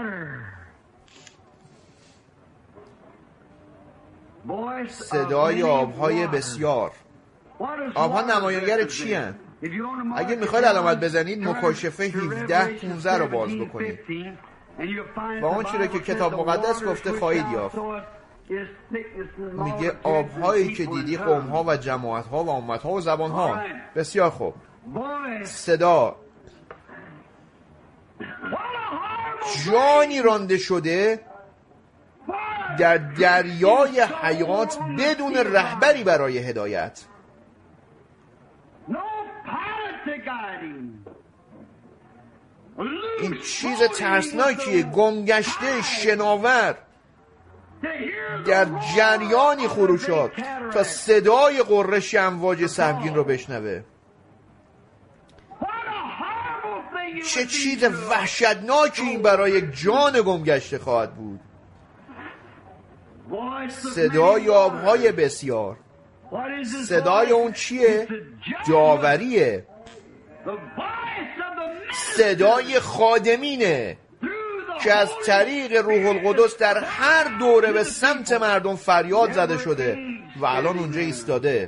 صدای آبهای بسیار. آبها نمایانگر چی هن؟ اگه میخواید علامت بزنید مکاشفه هفده پانزده رو باز بکنید و اون چیزی که کتاب مقدس گفته خواهید یافت. میگه آبهایی که دیدی قومها و جماعتها و امتها و زبانها. بسیار خوب. صدا جانی رانده شده در دریای حیات بدون رهبری برای هدایت. این چیز ترسناکیه. گمگشته شناور در جریانی خروشات تا صدای غرش امواج سهمگین رو بشنوه. چه چیز وحشتناکی این برای یک جان گمگشته خواهد بود. صدای آبهای بسیار. صدای اون چیه؟ داوریه. صدای خادمینه که از طریق روح القدس در هر دوره به سمت مردم فریاد زده شده و الان اونجا ایستاده.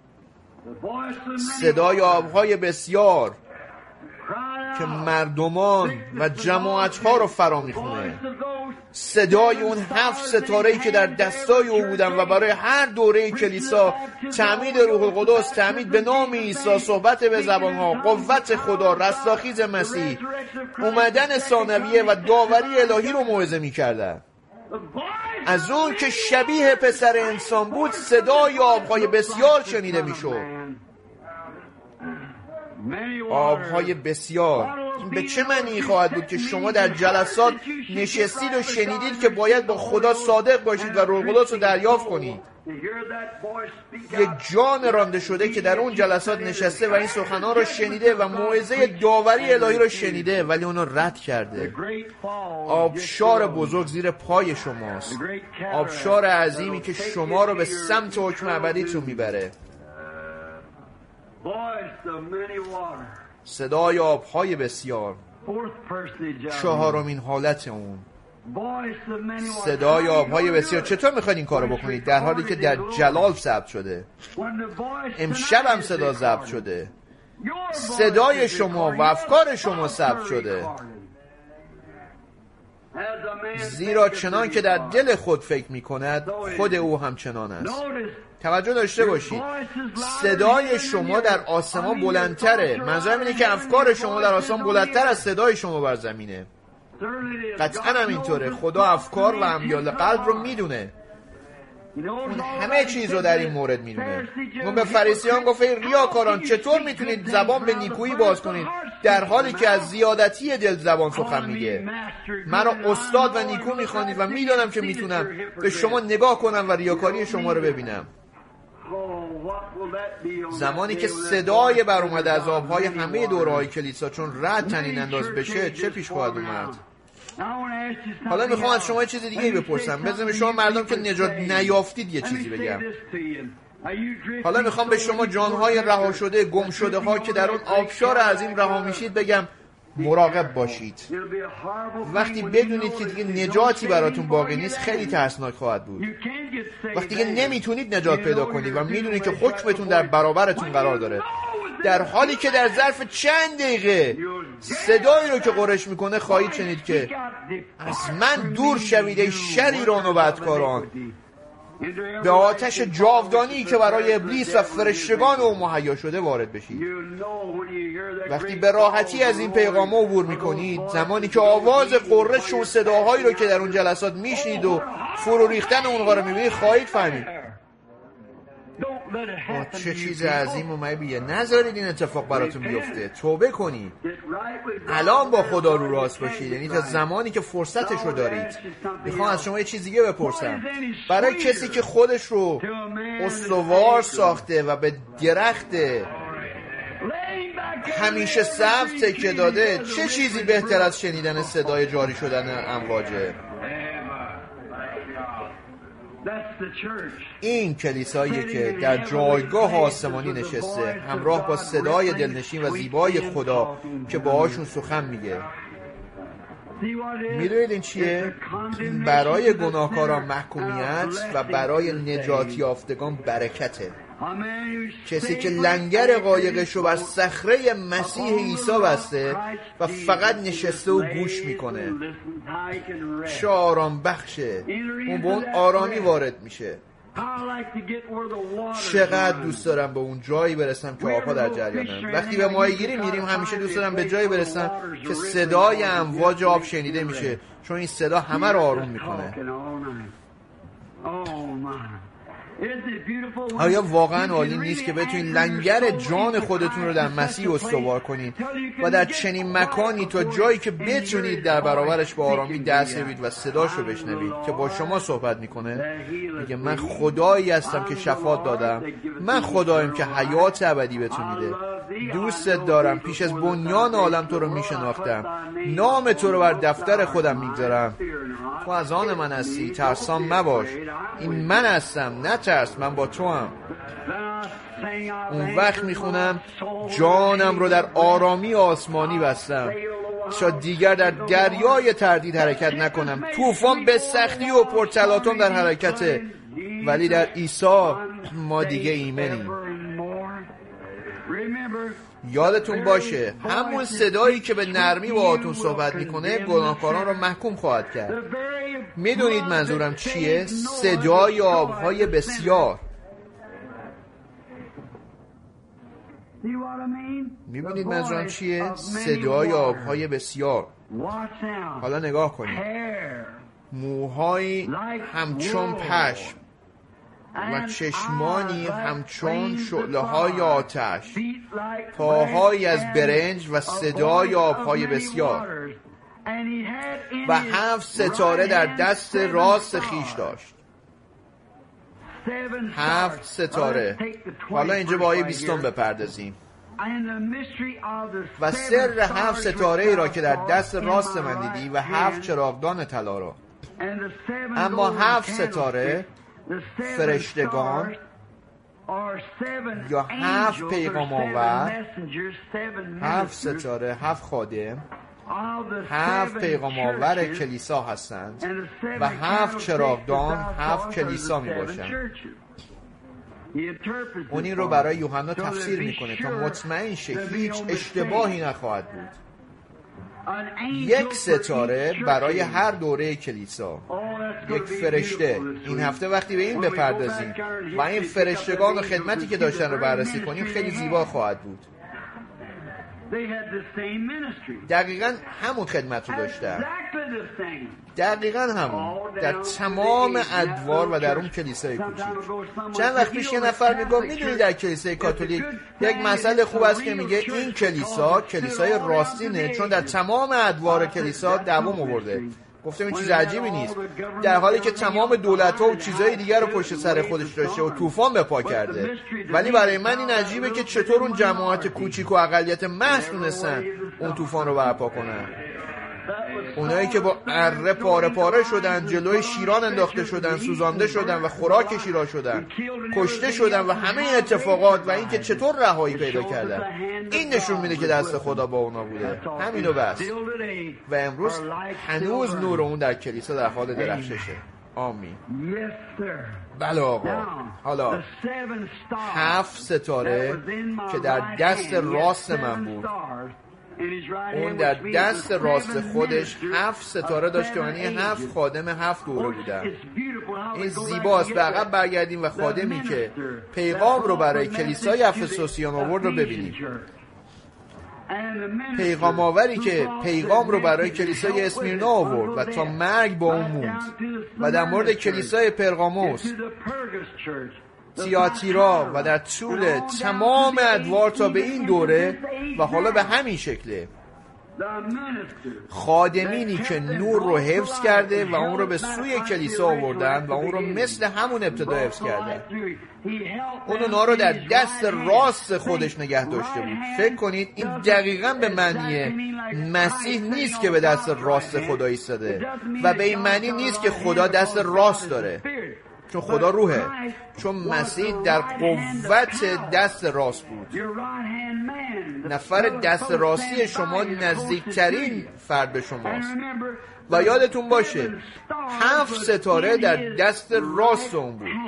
صدای آبهای بسیار که مردمان و جماعتها رو فرا میخونه. صدای اون هفت ستاره‌ای که در دستای او بودن و برای هر دوره کلیسا تعمید روح القدس، تعمید به نام عیسی، صحبت به زبانها، قوت خدا، رستاخیز مسیح، اومدن ثانویه و داوری الهی رو موعظه می‌کردن. از اون که شبیه پسر انسان بود صدای آب‌های بسیار شنیده می‌شد. آب‌های بسیار. به چه معنی خواهد بود که شما در جلسات نشستید و شنیدید که باید با خدا صادق باشید و روح القدس رو دریافت کنید؟ یک جان رانده شده که در اون جلسات نشسته و این سخنان رو شنیده و موعظه داوری الهی رو شنیده ولی اونو رد کرده. آبشار بزرگ زیر پای شماست، آبشار عظیمی که شما رو به سمت حکم ابدیتون میبره. صدای آبهای بسیار، چهارمین حالت اون صدای آبهای بسیار. چطور میخواید این کارو بکنید در حالی که در جلال ضبط شده؟ امشب هم صدا ضبط شده، صدای شما و افکار شما ثبت شده. زیرا چنان که در دل خود فکر میکند خود او هم چنان است. توجه داشته باشید، صدای شما در آسمان بلندتره. منظورم اینه که افکار شما در آسمان بلندتر از صدای شما بر زمینه. قطعا همینطوره. خدا افکار و امیال قلب رو میدونه، اون همه چیز رو در این مورد میدونه. اون به فریسیان گفت ای ریاکاران، چطور میتونید زبان به نیکویی باز کنید در حالی که از زیادتی دل زبان سخن میگه؟ مرا استاد و نیکو میخوانید و میدانم که میتونم به شما نگاه کنم و ریاکاری شما رو ببینم. زمانی که صدای بر اومده از آبهای همه دورهای کلیسا چون رد تنین انداز بشه، چه پیش خواهد اومد؟ حالا میخوام از شما یه چیز دیگه بپرسم. بذارید شما مردم که نجات نیافتید یه چیزی بگم. حالا میخوام به شما جانهای رها شده، گم شده ها که در اون آبشار عظیم رها میشید بگم مراقب باشید. وقتی بدونید که دیگه نجاتی براتون باقی نیست خیلی ترسناک خواهد بود. وقتی که نمیتونید نجات پیدا کنید و میدونید که حکمتون در برابرتون قرار داره، در حالی که در ظرف چند دقیقه صدایی رو که قرش میکنه خواهید شنید که از من دور شوید ای شریران و بدکاران، به آتش جاودانی که برای ابلیس و فرشتگان او مهیا شده وارد بشید. وقتی به راحتی از این پیغام عبور میکنید، زمانی که آواز قرش و صداهایی رو که در اون جلسات میشنید و فرو ریختن اونها رو میبینید خواهید فهمید چه چیز عظیم اومد بیه. نذارید این اتفاق براتون بیفته. توبه کنید، الان با خدا رو راست باشید، یعنی تا زمانی که فرصتش رو دارید. میخوام از شما یه چیز دیگه بپرسم. برای کسی که خودش رو استوار ساخته و به درخت همیشه صف تکیه داده، چه چیزی بهتر از شنیدن صدای جاری شدن امواجه؟ این کلیساییه که در جایگاه آسمانی نشسته همراه با صدای دلنشین و زیبای خدا که باهاشون سخن میگه. میدونید این چیه؟ برای گناهکاران محکومیت و برای نجات یافتگان برکته. کسی که لنگر قایقش رو بر صخره مسیح عیسی بسته و فقط نشسته و گوش میکنه، چه آرام بخشه. اون به اون آرامی وارد میشه. چقدر دوست دارم به اون جایی برسم که آبها در جریانن. وقتی به ماهیگیری میریم همیشه دوست دارم به جایی برسم که صدای امواج آب شنیده میشه، چون این صدا همه رو آروم میکنه. آیا واقعا عالی نیست که بتونید لنگر جان خودتون رو در مسیح استوار کنید و در چنین مکانی تا جایی که بتونید در برابرش با آرامی دست یابید و صداشو بشنوید که با شما صحبت میکنه؟ میگه من خدایی هستم که شفاعت دادم، من خدایم که حیات ابدی بهتون میده. دوستت دارم، پیش از بنیان عالم تو رو میشناختم، نام تو رو بر دفتر خودم میگذارم. تو از آن من هستی، ترسان مباش، این من هستم، نترس، من با تو هم. اون وقت میخونم جانم رو در آرامی آسمانی بستم شاید دیگر در دریای تردید حرکت نکنم. طوفان به سختی و پرتلاطم در حرکته، ولی در عیسی ما دیگه ایمنیم. یادتون باشه همون صدایی که به نرمی با آتون صحبت میکنه گناهکاران رو محکوم خواهد کرد. میدونید منظورم چیه؟ صدای آبهای بسیار. میبینید منظورم چیه؟ صدای آبهای بسیار. حالا نگاه کنید، موهای همچون پشم، و چشمانی همچون شعله های آتش، پاهایی از برنج و صدای آبهای بسیار، و هفت ستاره در دست راست خیش داشت. هفت ستاره. حالا اینجا با آیه بیستم بپردازیم. و سر هفت ستاره ای را که در دست راست من دیدی و هفت چراغدان طلا را. اما هفت ستاره فرشتگان یا هفت پیغام آور، هفت ستاره، هفت خادم، هفت پیغام آور کلیسا هستند و هفت چراغدان هفت کلیسا می باشند. اون این رو برای یوحنا تفسیر میکنه تا مطمئن شه هیچ اشتباهی نخواهد بود. یک ستاره برای هر دوره کلیسا، یک فرشته. این هفته وقتی به این بپردازیم و این فرشتگان و خدمتی که داشتن رو بررسی کنیم خیلی زیبا خواهد بود. دقیقا همون خدمت رو داشتن، دقیقا همون در تمام ادوار و در اون کلیسای کوچیک. چند وقت پیش یه نفر میگم میدونی در کلیسای کاتولیک یک مسئله خوب است که میگه این کلیسا کلیسای راستینه چون در تمام ادوار کلیسا دوام آورده. گفتم این چیز عجیبی نیست، در حالی که تمام دولت‌ها و چیزهای دیگر رو پشت سر خودش داشته و طوفان به پا کرده. ولی برای من این عجیبه که چطور اون جماعت کوچیک و اقلیت محض تونستن اون طوفان رو برپا کنن. اونایی که با اره پاره پاره شدن، جلوی شیران انداخته شدن، سوزانده شدن و خوراک شیران شدن، کشته شدن و همه این اتفاقات و این که چطور رهایی پیدا کردن، این نشون میده که دست خدا با اونا بوده. همینو بس. و امروز هنوز نور اون در کلیسا در حال درخششه. آمین. بله آقا. حالا هفت ستاره که در دست راست من بود، اون در دست راست خودش هفت ستاره داشت که معنی هفت خادم هفت دوره بودن. این زیباست. به عقب برگردیم و خادمی که پیغام رو برای کلیسای افسوسیان آورد رو ببینیم. پیغام آوری که پیغام رو برای کلیسای اسمیرنا آورد و تا مرگ با اون موند. و در مورد کلیسای پرگاموس، تیاتیرا و در طول تمام ادوار تا به این دوره و حالا به همین شکله، خادمینی که نور رو حفظ کرده و اون رو به سوی کلیسا آوردن و اون رو مثل همون ابتدا حفظ کردن. اون اونها رو در دست راست خودش نگه داشته بود. فکر کنید این دقیقاً به معنی مسیح نیست که به دست راست خدا ایستاده و به این معنی نیست که خدا دست راست داره، چون خدا روحه، چون مسیح در قوت دست راست بود. نفر دست راستی شما نزدیکترین فرد به شماست. و یادتون باشه هفت ستاره در دست راست اون بود.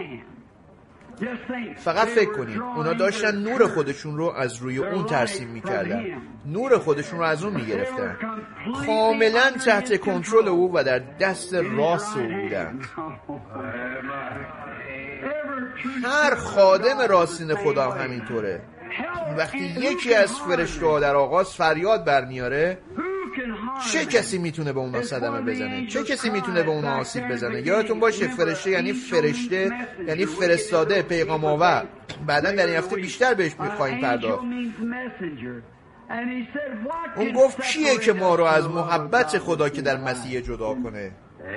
فقط فکر کنید اونا داشتن نور خودشون رو از روی اون ترسیم میکردن، نور خودشون رو از اون میگرفتن، کاملا تحت کنترل او و در دست راست او بودن. هر خادم راستین خدا هم همینطوره. وقتی یکی از فرشته‌ها در آغاز فریاد برمیاره، چه کسی میتونه به اونا صدمه بزنه؟ چه کسی میتونه به اونا آسیب بزنه؟ یادتون باشه فرشته یعنی فرشته، یعنی فرستاده، پیغام آور. بعداً در این هفته بیشتر بهش میخوایم پرداخت. اون گفت کیه که ما رو از محبت خدا که در مسیح جدا کنه؟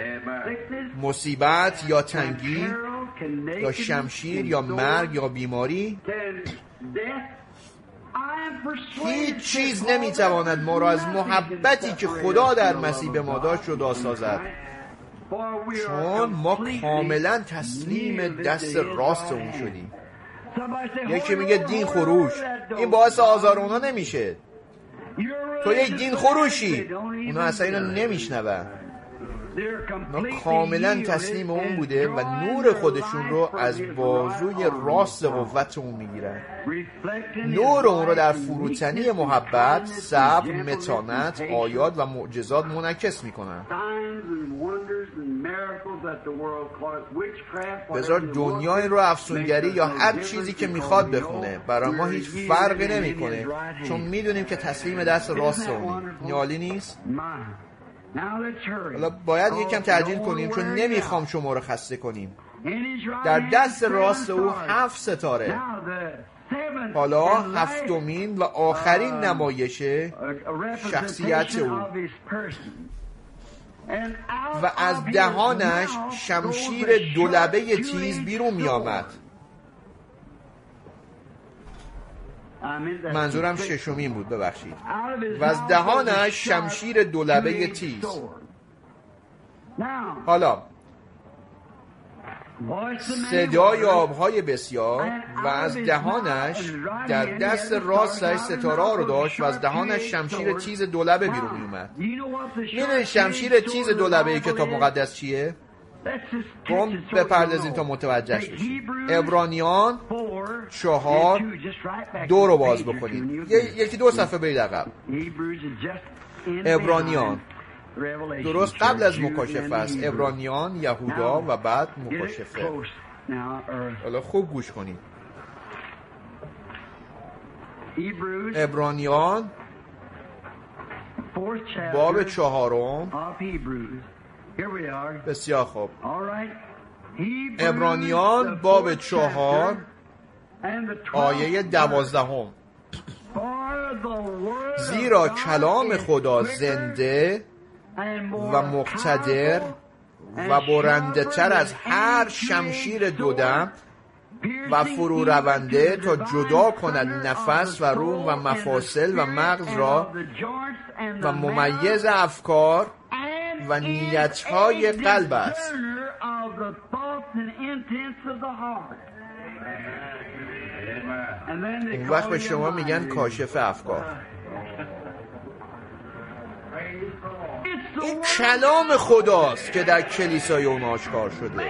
مصیبت یا تنگی یا شمشیر یا مرگ یا بیماری؟ هیچ چیز نمیتواند ما را از محبتی که خدا در مسیح به ما داشت جدا سازد، چون ما کاملا تسلیم دست راست اون شدیم. یکی میگه دین خروش، این باعث آزار اونا نمیشه. تو یک دین خروشی، اونا اصلا اینو نمیشنون. اونا کاملا تسلیم اون بوده و نور خودشون رو از بازوی راست قوت اون میگیرن. نور اون رو در فروتنی محبت، صبر، متانت، آیات و معجزات منعکس میکنن. بذار دنیا این رو افسونگری یا هر چیزی که میخواد بخونه، برای ما هیچ فرقی نمیکنه، چون میدونیم که تسلیم دست راست اونیم. این عالی نیست؟ حالا باید یکم تعجیل کنیم چون نمیخوام شما رو خسته کنیم. در دست راست او هفت ستاره. حالا هفتمین و آخرین نمایش شخصیت او و از دهانش شمشیر دولبه تیز بیرون می آمد. منظورم ششمین بود، ببخشید. و از دهانش شمشیر دولبه تیز. حالا صدای آبهای بسیار و از دهانش در دست راستش ستاره رو داشت و از دهانش شمشیر تیز دولبه بیرون می اومد. میدونید شمشیر تیز دولبه کتاب مقدس چیه؟ قوم بپردازین تا متوجهش بشید. عبرانیان چهار دو رو باز بکنید، یکی دو صفحه برید عقب. عبرانیان درست قبل از مکاشفه است. عبرانیان، یهودا و بعد مکاشفه. حالا خوب گوش کنید. عبرانیان باب چهارم. بسیار خوب. عبرانیان باب چهار آیه دوازدهم. زیرا کلام خدا زنده و مقتدر و برنده تر از هر شمشیر دودم و فرو رونده تا جدا کند نفس و روح و مفاصل و مغز را و ممیز افکار و نیتهای قلب است. اون وقت به شما میگن کاشف افکار. این کلام خداست که در کلیسای اون آشکار شده.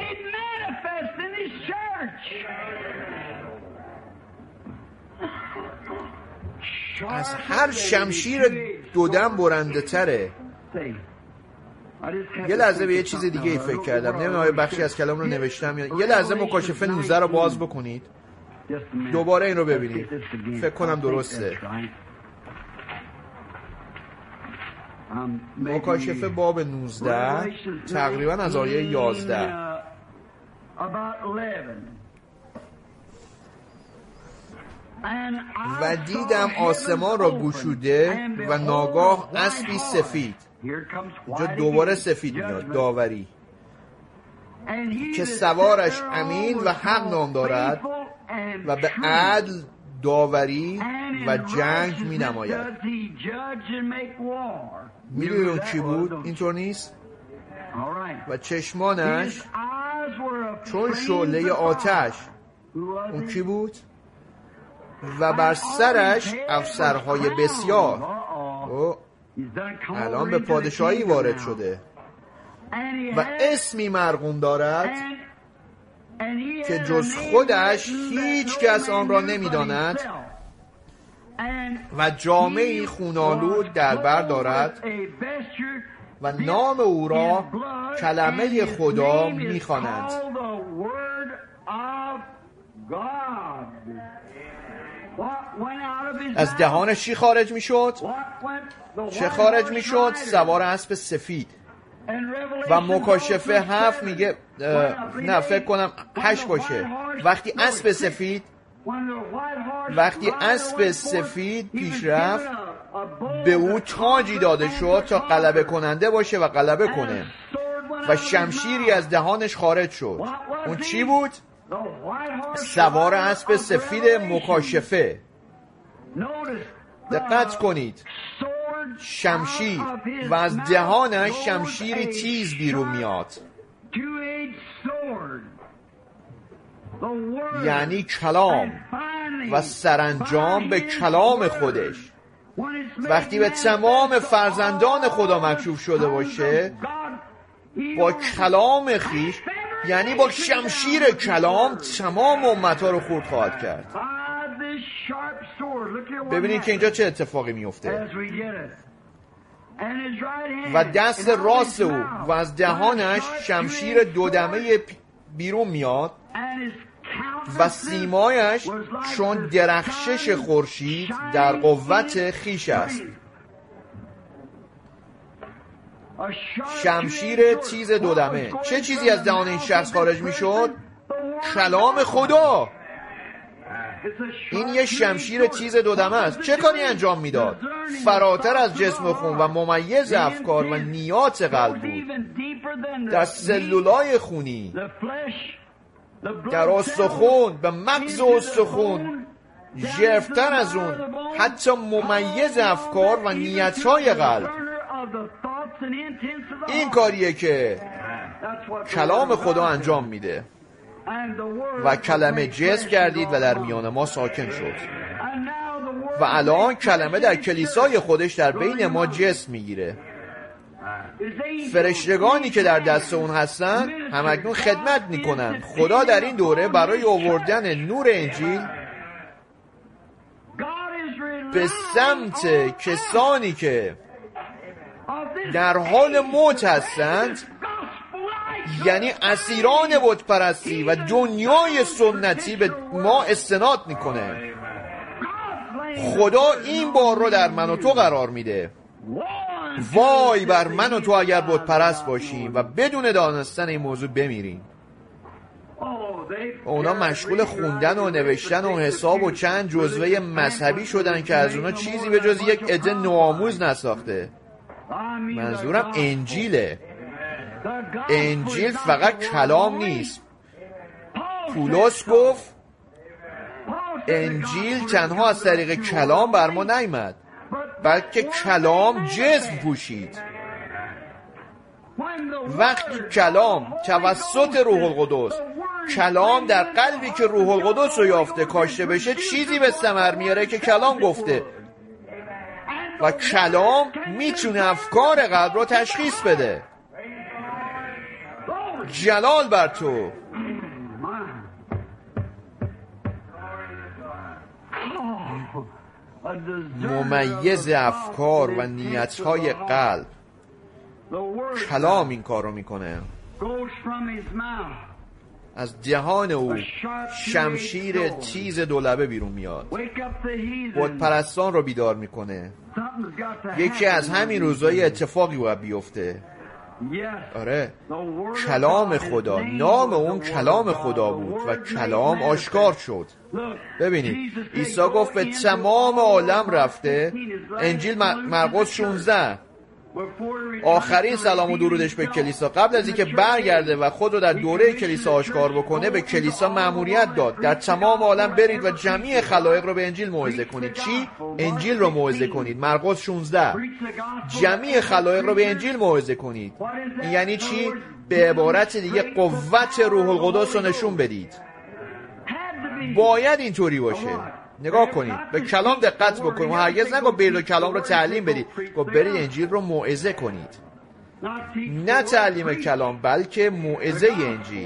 از هر شمشیر دودم برنده تره. یه لحظه به یه چیز دیگه ای فکر کردم. نمیدونم آیا بخشی از کلام رو نوشتم یا یه لحظه مکاشفه نوزده رو باز بکنید، دوباره این رو ببینید. فکر کنم درسته. مکاشفه باب نوزده تقریبا از آیه یازده. و دیدم آسمان را گشوده و ناگاه اسبی سفید. اینجا دوباره سفید میاد، داوری، که سوارش امین و حق نام دارد و به عدل داوری و جنگ می نماید. میدونی اون کی بود؟ اینطور نیست؟ و چشمانش چون شعله آتش. اون کی بود؟ و بر سرش افسرهای بسیار. او الان به پادشاهی وارد شده و اسمی مرقوم دارد که جز خودش هیچ کس آن را نمی‌داند و جامه‌ای خون‌آلود در بر دارد و نام او را کلمه خدا می‌خوانند. از دهانش چی خارج میشد؟ چه خارج میشد؟ سوار اسب سفید. و مکاشفه هفت میگه، نه فکر کنم هشت باشه، وقتی اسب سفید وقتی اسب سفید پیش رفت به او تاجی داده شد تا غلبه کننده باشه و غلبه کنه و شمشیری از دهانش خارج شد. اون چی بود؟ سوار اسب سفید مکاشفه. دقت کنید، شمشیر و از دهانش شمشیری تیز بیرون میاد، یعنی کلام و سرانجام به کلام خودش. وقتی به تمام فرزندان خدا مکشوف شده باشه با کلام خیش، یعنی با شمشیر کلام تمام امتها رو خورد خواهد کرد. ببینید که اینجا چه اتفاقی میفته. و دست راست او و از دهانش شمشیر دودمه بیرون میاد و سیمایش چون درخشش خورشید در قوت خیش است. شمشیر تیز دودمه. چه چیزی از دهان این شخص خارج میشد؟ کلام خدا. این یه شمشیر تیز دودمه است. چه کاری انجام میداد؟ فراتر از جسم و خون و ممیز افکار و نیات قلب بود. در سلولای خونی، در استخون، به مغز استخون، ژرفتر از اون، حتی ممیز افکار و نیت‌های قلب. این کاریه که کلام خدا انجام میده. و کلمه جسم گردید و در میان ما ساکن شد. و الان کلمه در کلیسای خودش در بین ما جسم میگیره. فرشتگانی که در دست اون هستن همکنون خدمت میکنن. خدا در این دوره برای آوردن نور انجیل به سمت کسانی که در حال موت هستند، یعنی اسیران بت پرستی و دنیای سنتی، به ما استناد میکنه. خدا این بار رو در من و تو قرار میده. وای بر من و تو اگر بت پرست باشیم و بدون دانستن این موضوع بمیریم. اونا مشغول خوندن و نوشتن و حساب و چند جزوه مذهبی شدن که از اونا چیزی به جز یک عده نوآموز نساخته. منظورم انجیله. انجیل فقط کلام نیست. پولس گفت انجیل تنها از طریق کلام بر ما نیامد، بلکه کلام جسم پوشید. وقتی کلام توسط روح القدس، کلام در قلبی که روح القدس رو یافته کاشته بشه، چیزی به ثمر میاره که کلام گفته. و کلام میتونه افکار قلب رو تشخیص بده. جلال بر تو. ممیز افکار و نیت‌های قلب. کلام این کار رو میکنه. از دهان او شمشیر تیز دولبه بیرون میاد. بت پرستان رو بیدار میکنه. یکی از همین روزای اتفاقی باید بیفته. آره، کلام خدا، نام اون کلام خدا بود و کلام آشکار شد. ببینید عیسی گفت به تمام عالم رفته. انجیل مرقس شانزده، آخرین سلام و درودش به کلیسا، قبل از اینکه برگرده و خود رو در دوره کلیسا آشکار بکنه، به کلیسا مأموریت داد در تمام عالم برید و جمعی خلایق رو به انجیل موعظه کنید. چی؟ انجیل رو موعظه کنید. مرقس شانزده، جمعی خلایق رو به انجیل موعظه کنید. این یعنی چی؟ به عبارت دیگه قوت روح القدس رو نشون بدید. باید اینطوری باشه. نگاه کنید، به کلام دقت بکنید. و هرگز نگو برید و کلام رو تعلیم بدید، گفت برید انجیل رو موعظه کنید. نه تعلیم کلام، بلکه موعظه انجیل.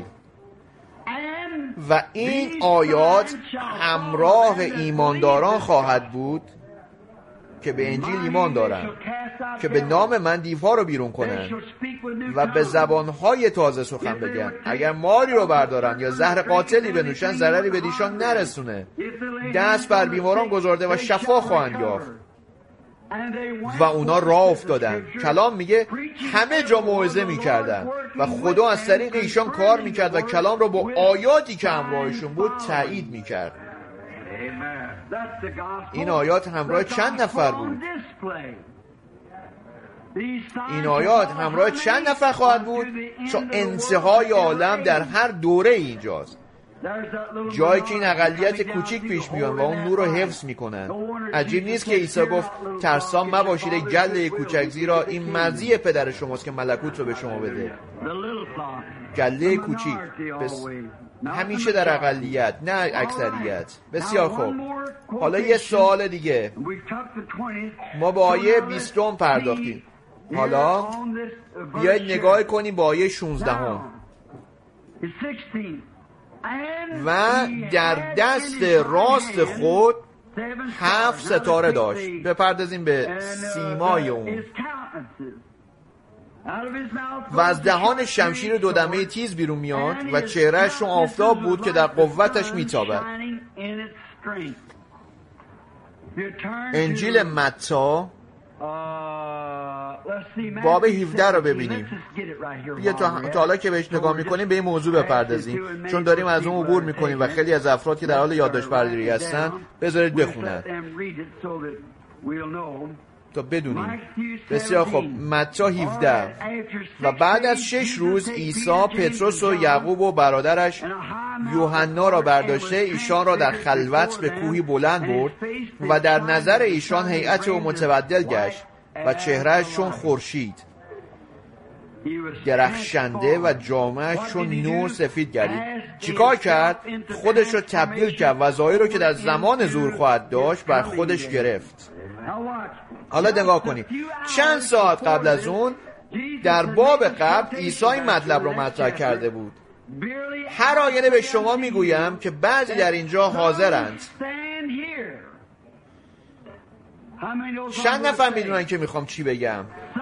و این آیات همراه ایمانداران خواهد بود که به انجیل ایمان دارن، که به نام من دیوها رو بیرون کنن و به زبانهای تازه سخن بگن. اگر ماری رو بردارن یا زهر قاتلی بنوشن، ضرری به دیشان نرسونه. دست بر بیماران گذارده و شفا خواهند یافت. و اونا راه افتادن. کلام میگه همه جا موعظه میکردن و خدا از طریق ایشان کار میکرد و کلام رو با آیاتی که همراهشون بود تایید میکرد. این آیات همراه چند نفر بود؟ این آیات همراه چند نفر خواهد بود؟ چون انتهای عالم در هر دوره اینجاست، جایی که این اقلیت کوچیک پیش میان و اون نور رو حفظ میکنن. عجیب نیست که عیسی گفت ترسان مباشید ای گله کوچک، زیرا این مرضی پدر شماست که ملکوت رو به شما بده. گله کوچیک بس همیشه در اقلیت، نه اکثریت. بسیار خوب. حالا یه سوال دیگه. ما با آیه بیستم پرداختیم. حالا بیایید نگاه کنیم با آیه شانزده هم. و در دست راست خود هفت ستاره داشت. بپردازیم به سیمای اون. و از دهان شمشیر دودمه تیز بیرون میاد و چهرهش رو آفتاب بود که در قوتش میتابد. انجیل متی باب هفده رو ببینیم. بیا تا, تا حالا که بهش نگاه میکنیم به این موضوع بپردازیم، چون داریم از اون عبور میکنیم و خیلی از افراد که در حال یادداشت برداری هستن بذارید بخونن تا بدونیم. بسیار خوب. متی هفده. و بعد از شش روز عیسی پتروس و یعقوب و برادرش یوحنا را برداشته ایشان را در خلوت به کوهی بلند برد و در نظر ایشان هیئت او متبدل گشت و چهرهش چون خورشید درخشنده و جامهش چون نور سفید گردید. چیکار کرد؟ خودش رو تبدیل کرد و ظاهری رو که در زمان ظهور خواهد داشت بر خودش گرفت. حالا نگاه کنید. چند ساعت قبل از اون در باب قبل عیسی این مطلب رو مطرح کرده بود. هر آینه به شما میگویم که بعضی در اینجا حاضرند. چند نفر میدونن که میخوام چی بگم؟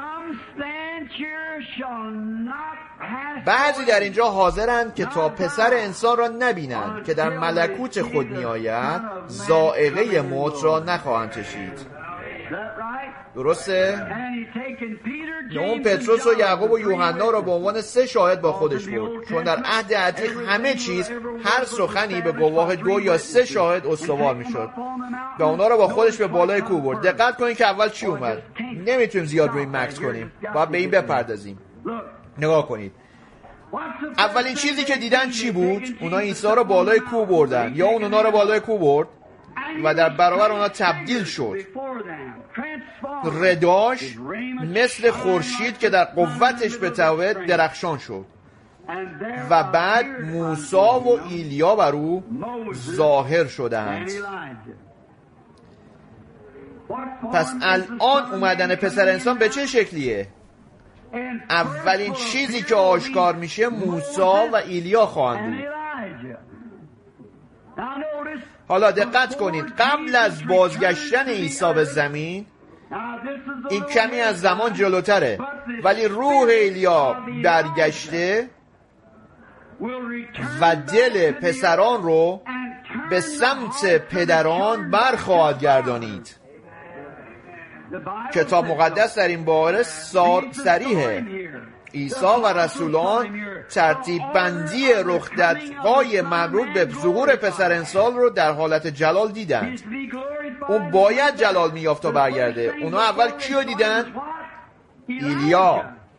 بعضی در اینجا حاضرند که تا پسر انسان را نبینند که در ملکوت خود میآید ذائقه موت را نخواهند چشید. درسته؟ اون پتروس و یعقوب و یوحنا را به عنوان سه شاهد با خودش برد، چون در عهد عتیق همه چیز، هر سخنی به گواه دو یا سه شاهد استوار میشد و اونا را با خودش به بالای کوه برد. دقت کنید که اول چی اومد. نمیتونیم زیاد روی این مکس کنیم، باید به این بپردازیم. نگاه کنید. اولین چیزی که دیدن چی بود؟ اونا عیسی را بالای کوه بردن، یا اون اونا را بالای کوه برد و در برابر اونا تبدیل شد. رداش مثل خورشید که در قوتش به توبه درخشان شد و بعد موسی و ایلیا بر او ظاهر شدند. پس الان اومدن پسر انسان به چه شکلیه؟ اولین چیزی که آشکار میشه موسی و ایلیا خواهند بود. حالا دقت کنید. قبل از بازگشتن عیسی به زمین، این کمی از زمان جلوتره، ولی روح ایلیا برگشته و دل پسران رو به سمت پدران برخواهد گردانید. کتاب مقدس در این باره صریحه. عیسی و رسولان ترتیب بندی رخدادهای مربوط به ظهور پسر انسان رو در حالت جلال دیدند. اون باید جلال میافت تا برگرده. اونا اول کیو دیدن؟ ایلیا.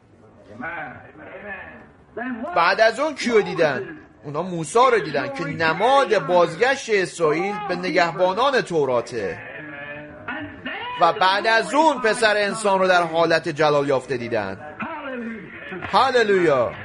بعد از اون کیو دیدن؟ اونا موسی رو دیدن که نماد بازگشت اسرائیل به نگهبانان توراته. و بعد از اون پسر انسان رو در حالت جلال یافته دیدن. هاللویا.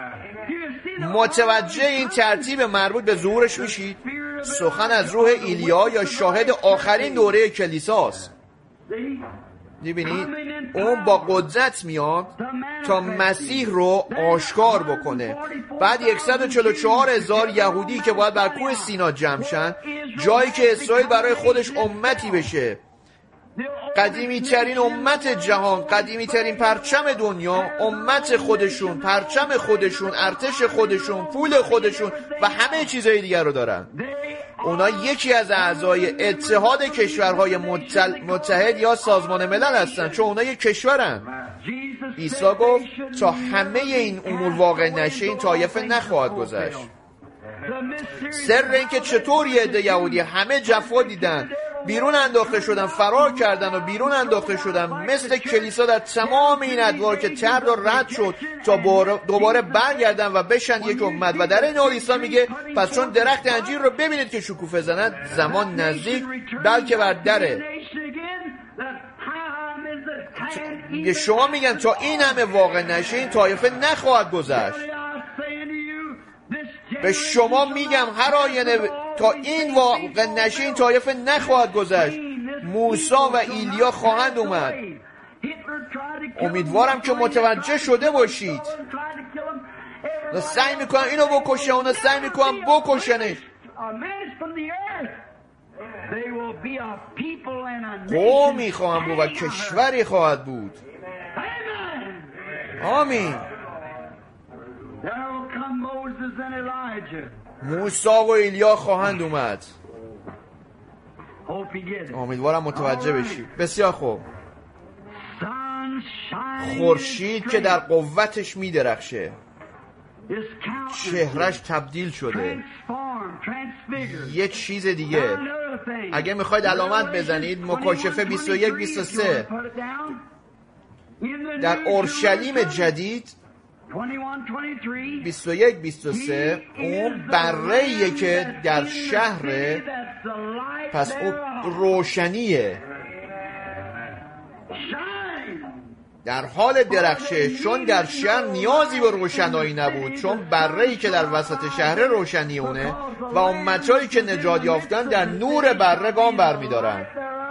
متوجه این ترتیب مربوط به ظهورش میشید؟ سخن از روح ایلیا یا شاهد آخرین دوره کلیساست. میبینید؟ اون با قدرت میاد تا مسیح رو آشکار بکنه. بعد صد و چهل و چهار هزار یهودی که باید بر کوه سینا جمع شن، جایی که اسرائیل برای خودش امتی بشه، قدیمی ترین امت جهان، قدیمی ترین پرچم دنیا، امت خودشون، پرچم خودشون، ارتش خودشون، پول خودشون و همه چیزهای دیگر رو دارن. اونا یکی از اعضای اتحاد کشورهای متحد یا سازمان ملل هستن، چون اونا یک کشورن. عیسی گفت تا همه این امور واقع نشه این طایفه نخواهد گذشت. سر این که چطور یه عده یهودی همه جفا دیدن، بیرون انداخته شدن، فرار کردن و بیرون انداخته شدن، مثل کلیسا در تمام این ادوار که ترد و رد شد تا دوباره برگردن و بشن یک امت. و در این حال عیسی میگه پس چون درخت انجیر رو ببینید که شکوفه زند، زمان نزدیک بلکه بر دره. شما میگن تا این همه واقع نشه این طایفه نخواهد گذشت. به شما میگم هر آینه تا این واقع نشه این طایفه نخواهد گذشت. موسی و ایلیا خواهند اومد. امیدوارم که متوجه شده باشید. اونا سعی میکنن اینو بکشن، اونا سعی میکنن بکشنش. قومی خواهند بود و کشوری خواهد بود. آمین. موسی و ایلیا خواهند اومد. امیدوارم متوجه بشید. بسیار خوب. خورشید که در قوتش میدرخشه، چهرش تبدیل شده یه چیز دیگه. اگه میخواید علامت بزنید، مکاشفه بیست و یک بیست و سه در اورشلیم جدید بیست و یک بیست و سه اون بره‌ایه که در شهره، پس اون روشنیه در حال درخشه، چون در شهر نیازی به روشنایی نبود، چون بره‌ای که در وسط شهر روشنی اونه و امتهایی که نجات یافتن در نور بره گام برمی‌دارن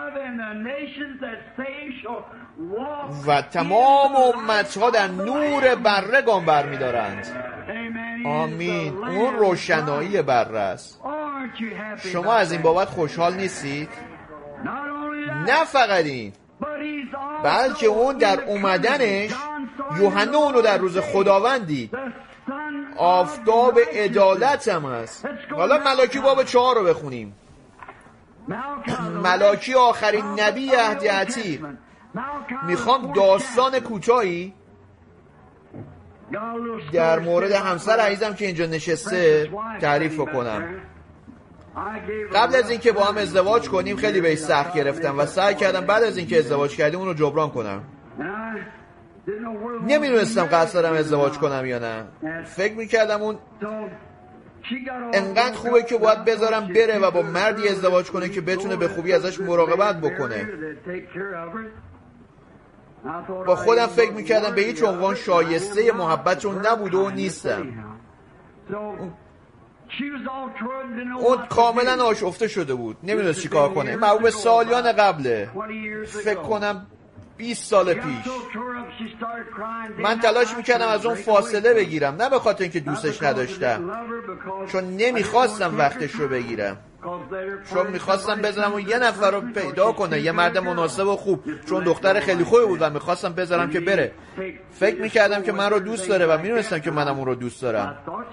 و تمام امتها در نور بره گام برمی‌دارند. آمین. اون روشنایی بره است. شما از این بابت خوشحال نیستید؟ نه فقط این، بلکه اون در اومدنش، یوحنا اونو در روز خداوند دید، آفتاب عدالت هم است. حالا ملاکی باب چهار رو بخونیم. ملاکی آخرین نبی عهد عتیق. میخوام داستان کوتاهی در مورد همسر عزیزم که اینجا نشسته تعریف کنم. قبل از اینکه با هم ازدواج کنیم خیلی بهش سخت گرفتم و سعی کردم بعد از اینکه ازدواج کردیم اون رو جبران کنم. نمیدونستم قصد دارم ازدواج کنم یا نه. فکر میکردم اون انقدر خوبه که باید بذارم بره و با مردی ازدواج کنه که بتونه به خوبی ازش مراقبت بکنه. با خودم فکر میکردم به هیچ عنوان شایسته محبت اون نبود و نیستم. اون کاملا آشفته شده بود، نمیدونست چی کار کنه. محبوب سالیان قبله، فکر کنم بیست سال پیش. من تلاش میکردم از اون فاصله بگیرم، نه به خاطر اینکه دوستش نداشتم، چون نمیخواستم وقتش رو بگیرم، چون میخواستم بذارم اون یه نفر رو پیدا کنه، یه مرد مناسب و خوب، چون دختر خیلی خوبی بود و میخواستم بذارم که بره. فکر میکردم که من رو دوست داره و میدونستم که منم اون رو دوست دارم.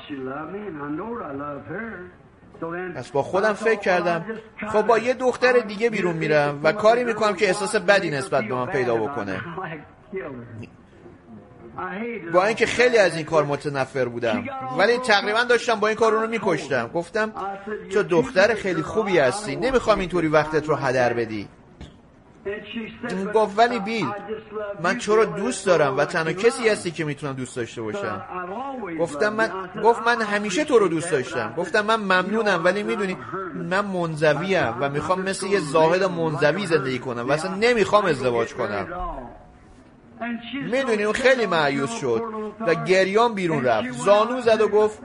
پس با خودم فکر کردم خب با یه دختر دیگه بیرون میرم و کاری میکنم که احساس بدی نسبت به من پیدا بکنه. با اینکه خیلی از این کار متنفر بودم، ولی تقریبا داشتم با این کار رو میکشتم. گفتم تو دختر خیلی خوبی هستی، نمیخوام اینطوری وقتت رو هدر بدی. گفت ولی بیل، من تو رو دوست دارم و تنها کسی هستی که میتونم دوست داشته باشم. گفتم من گفت من همیشه تو رو دوست داشتم. گفتم من ممنونم، ولی میدونی من منزویم و میخوام مثل یه زاهد منزوی زندگی کنم و اصلا نمیخوام ازدواج کنم. میدونی اون خیلی مایوس شد و گریان بیرون رفت، زانو زد و گفت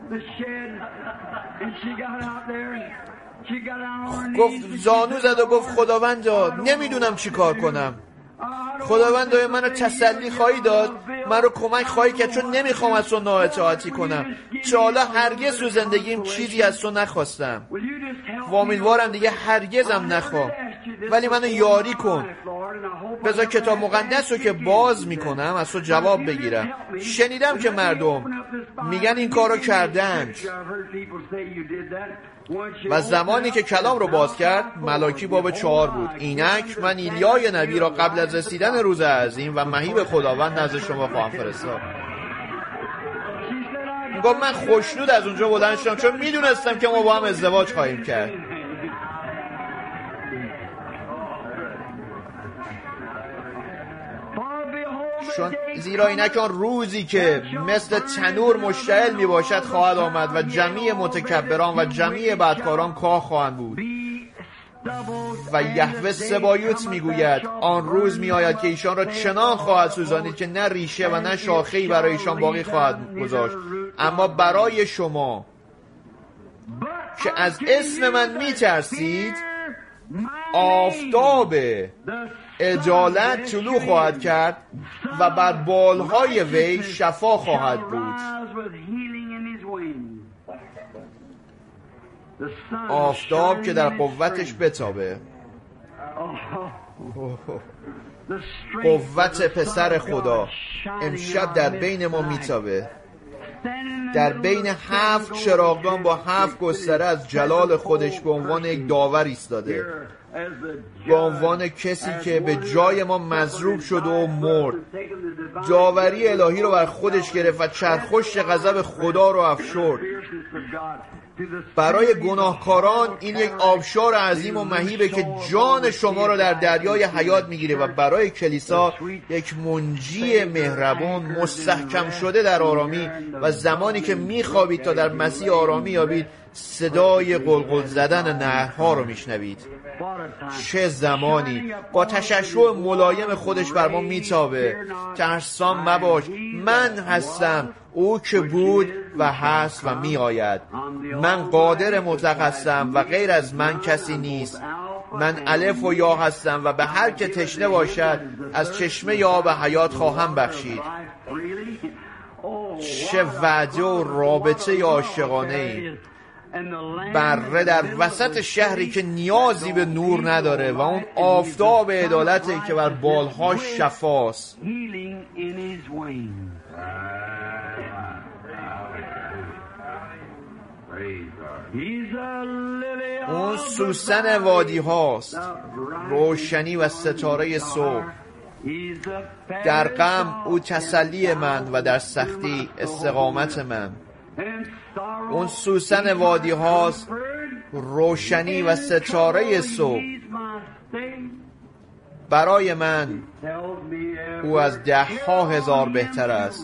گفت زانو زد و گفت خداوندا نمیدونم چی کار کنم. خداوندا منو تسلی خواهی داد، من رو کمک خواهی کرد، چون نمیخوام از تو نااطاعتی کنم. چه حالا هرگز تو زندگیم چیزی از تو نخواستم و امیدوارم دیگه هرگزم نخوام، ولی منو یاری کن. بذار کتاب مقدس رو که باز میکنم از تو جواب بگیرم. شنیدم که مردم میگن این کارو کردن. و زمانی که کلام رو باز کرد ملاکی باب چهار بود. اینک من ایلیای نبی را قبل از رسیدن روز عظیم و مهیب خداوند نزد شما خواهم فرستاد. گفت من خوشنود از اونجا بلند شدم، چون میدونستم که ما با هم ازدواج خواهیم کرد. چون زیرا اینک آن روزی که مثل تنور مشتعل می باشد خواهد آمد و جمیع متکبران و جمیع بدکاران کاه خواهند بود. و یهوه سبایوت میگوید آن روز می آید که ایشان را چنان خواهد سوزانید که نه ریشه و نه شاخه‌ای برای ایشان باقی خواهد گذاشت. اما برای شما که از اسم من می ترسید، آفتاب عدالت طلوع خواهد کرد و بر بالهای وی شفا خواهد بود. آفتاب که در قوتش بتابه. قوت پسر خدا امشب در بین ما میتابه. در بین هفت چراغدان با هفت گستره از جلال خودش به عنوان یک داور ایستاده، به عنوان کسی که به جای ما مضروب شد و مرد، داوری الهی رو بر خودش گرفت و چرخش غضب خدا رو افشرد. برای گناهکاران این یک آبشار عظیم و مهیبه که جان شما رو در دریای حیات میگیره و برای کلیسا یک منجی مهربان مستحکم شده در آرامی و زمانی که میخوابید تا در مسیح آرامی یابید صدای قلقل زدن نهرها رو میشنوید. چه زمانی با تشعشع ملایم خودش بر ما میتابه. ترسان مباش، من هستم او که بود و هست و می آید. من قادر مطلق هستم و غیر از من کسی نیست. من الف و یا هستم و به هر که تشنه باشد از چشمه آب حیات خواهم بخشید. چه وعده و رابطه عاشقانه ای. بره در وسط شهری که نیازی به نور نداره و اون آفتاب عدالته که بر بالهاش شفاست. اون سوسن وادی هاست، روشنی و ستاره صبح. در غم او تسلی من و در سختی استقامت من. اون سوسن وادی هاست، روشنی و ستاره صبح. برای من او از ده ها هزار بهتر است.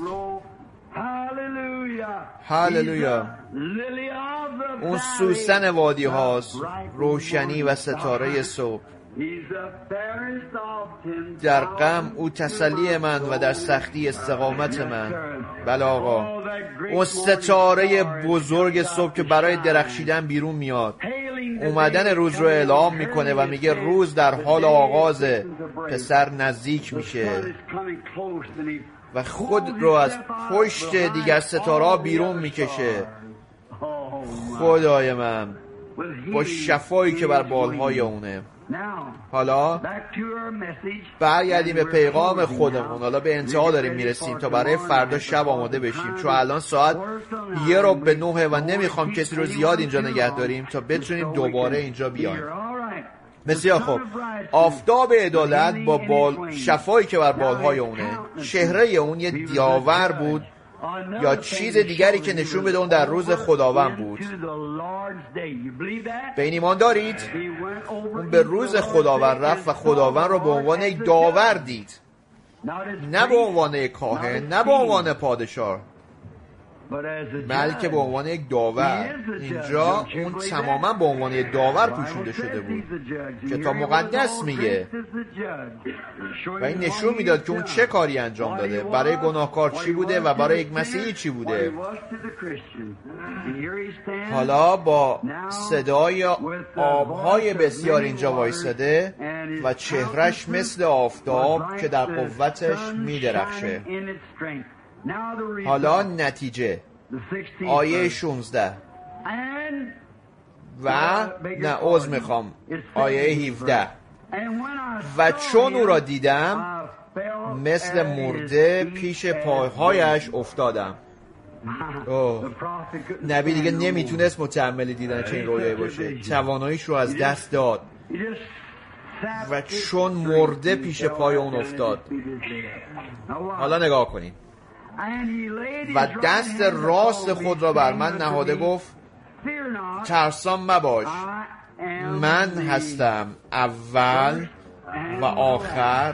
هاللویا. اون سوسن وادی هاست، روشنی و ستاره صبح. در غم او تسلی من و در سختی استقامت من. بله آقا، اون ستاره بزرگ صبح که برای درخشیدن بیرون میاد، اومدن روز رو اعلام میکنه و میگه روز در حال آغازه، پسر نزدیک میشه و خود رو از پشت دیگر ستاره بیرون میکشه. خدای من با شفایی که بر بالهای اونه. حالا برگردیم به پیغام خودمون. حالا به انتها داریم میرسیم تا برای فردا شب آماده بشیم، چون الان ساعت یه رو به نهه و نمیخوام کسی رو زیاد اینجا نگه داریم تا بتونیم دوباره اینجا بیایم. بسیار خوب. آفتاب عدالت با بال شفایی که بر بالهای اونه، چهره اون یه دیاور بود یا چیز دیگری که نشون بده اون در روز خداوند بود. به این ایمان دارید؟ اون به روز خداوند رفت و خداوند رو به عنوان یک داور دید، نه به عنوان یک کاهن، نه به عنوان پادشاه، بلکه به عنوان یک داور. اینجا اون تماما به عنوان یک داور پوشونده شده بود. کتاب مقدس میگه و این نشون میداد که اون چه کاری انجام داده، برای گناهکار چی بوده و برای یک مسیحی چی بوده. حالا با صدای آبهای بسیار اینجا وایساده و چهرش مثل آفتاب که در قوتش میدرخشه. حالا نتیجه آیه شانزده و نه عذر میخوام آیه هفده. و چون او را دیدم مثل مرده پیش پاهایش افتادم. اوه. نبی دیگه نمیتونست متحمل دیدن چنین رویایی باشه، تواناییش رو از دست داد و چون مرده پیش پای اون افتاد. حالا نگاه کنید. و دست راست خود را بر من نهاده گفت ترسان مباش، من هستم اول و آخر.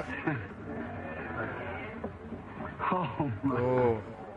اوه.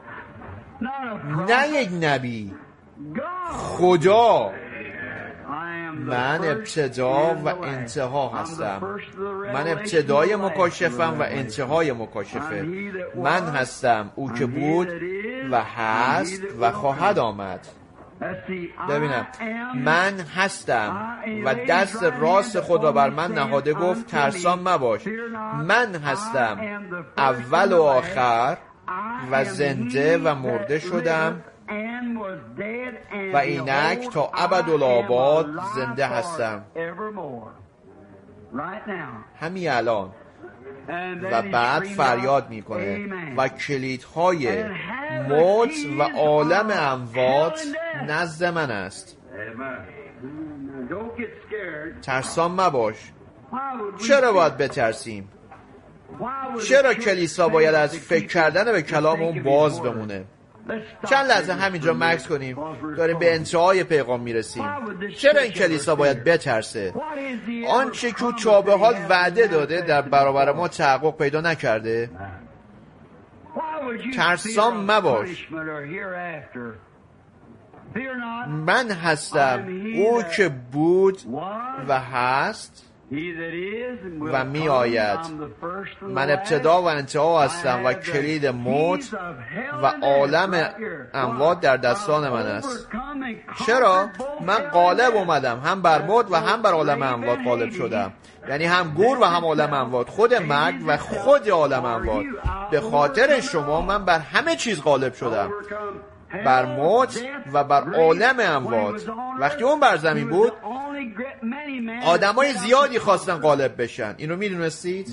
نه یک نبی، خدا. من ابتدا و انتها هستم. من ابتدای مکاشفم و انتهای مکاشفه. من هستم او که بود و هست و خواهد آمد. ببینم، من هستم و دست راست خود را بر من نهاده گفت ترسان مباش، من هستم اول و آخر و زنده و مرده شدم و اینک تا ابدالآباد زنده هستم. همین الان و بعد فریاد میکنه و کلیدهای موت و عالم اموات نزد من است. ترسان مباش. چرا باید بترسیم؟ چرا کلیسا باید از فکر کردن به کلام اون باز بمونه؟ چند لحظه همینجا مکث کنیم، داریم به انتهای پیغام میرسیم. چرا این کلیسا باید بترسه؟ آنچه که تا به حال وعده داده در برابر ما تحقق پیدا نکرده؟ ترسان مباش. من هستم او که بود و هست و می آید. من ابتدا و انتها هستم و کلید موت و عالم اموات در دستان من است. چرا؟ من غالب اومدم، هم بر موت و هم بر عالم اموات غالب شدم. یعنی هم گور و هم عالم اموات، خود مرگ و خود عالم اموات. به خاطر شما من بر همه چیز غالب شدم، بر موت و بر عالم اموات. وقتی اون بر زمین بود آدمای زیادی خواستن غالب بشن. اینو میدونستید؟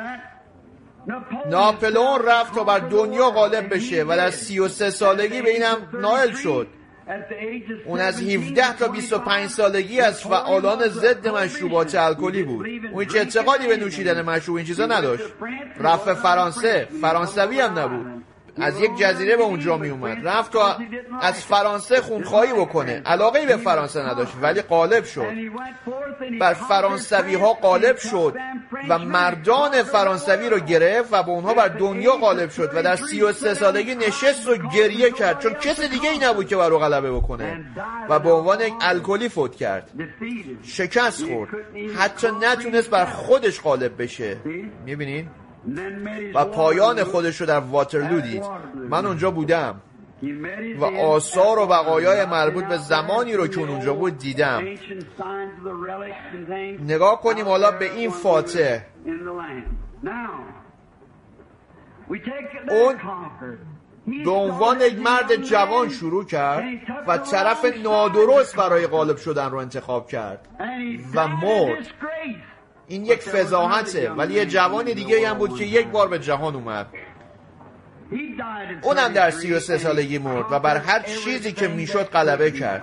ناپلئون رفت تا بر دنیا غالب بشه و در سی و سه سالگی به اینم نائل شد. اون از هفده تا بیست و پنج سالگی از فعالان ضد مشروبات الکلی بود. اون هیچ اعتقادی به نوشیدن مشروب این چیزا نداشت. رفت فرانسه، فرانسوی هم نبود، از یک جزیره به اونجا می اومد. رفت تا از فرانسه خونخواهی بکنه. علاقه‌ای به فرانسه نداشت ولی غالب شد. بر فرانسوی ها غالب شد و مردان فرانسوی رو گرفت و با اونها بر دنیا غالب شد و در سی و سه سالگی نشست و گریه کرد چون کس دیگه ای نبود که بر او غلبه بکنه و به عنوان یک الکلی فوت کرد. شکست خورد، حتی نتونست بر خودش غالب بشه. میبینین؟ و پایان خودش رو در واترلو دید. من اونجا بودم و آثار و بقایای مربوط به زمانی رو که اونجا بود دیدم. نگاه کنیم حالا به این فاتح. اون به عنوان یک مرد جوان شروع کرد و طرف نادرست برای غالب شدن رو انتخاب کرد و مرد. این یک فضاحته، ولی یه جوان دیگه هم بود که یک بار به جهان اومد. اونم در سی و سه سالگی مرد و بر هر چیزی که میشد غلبه کرد.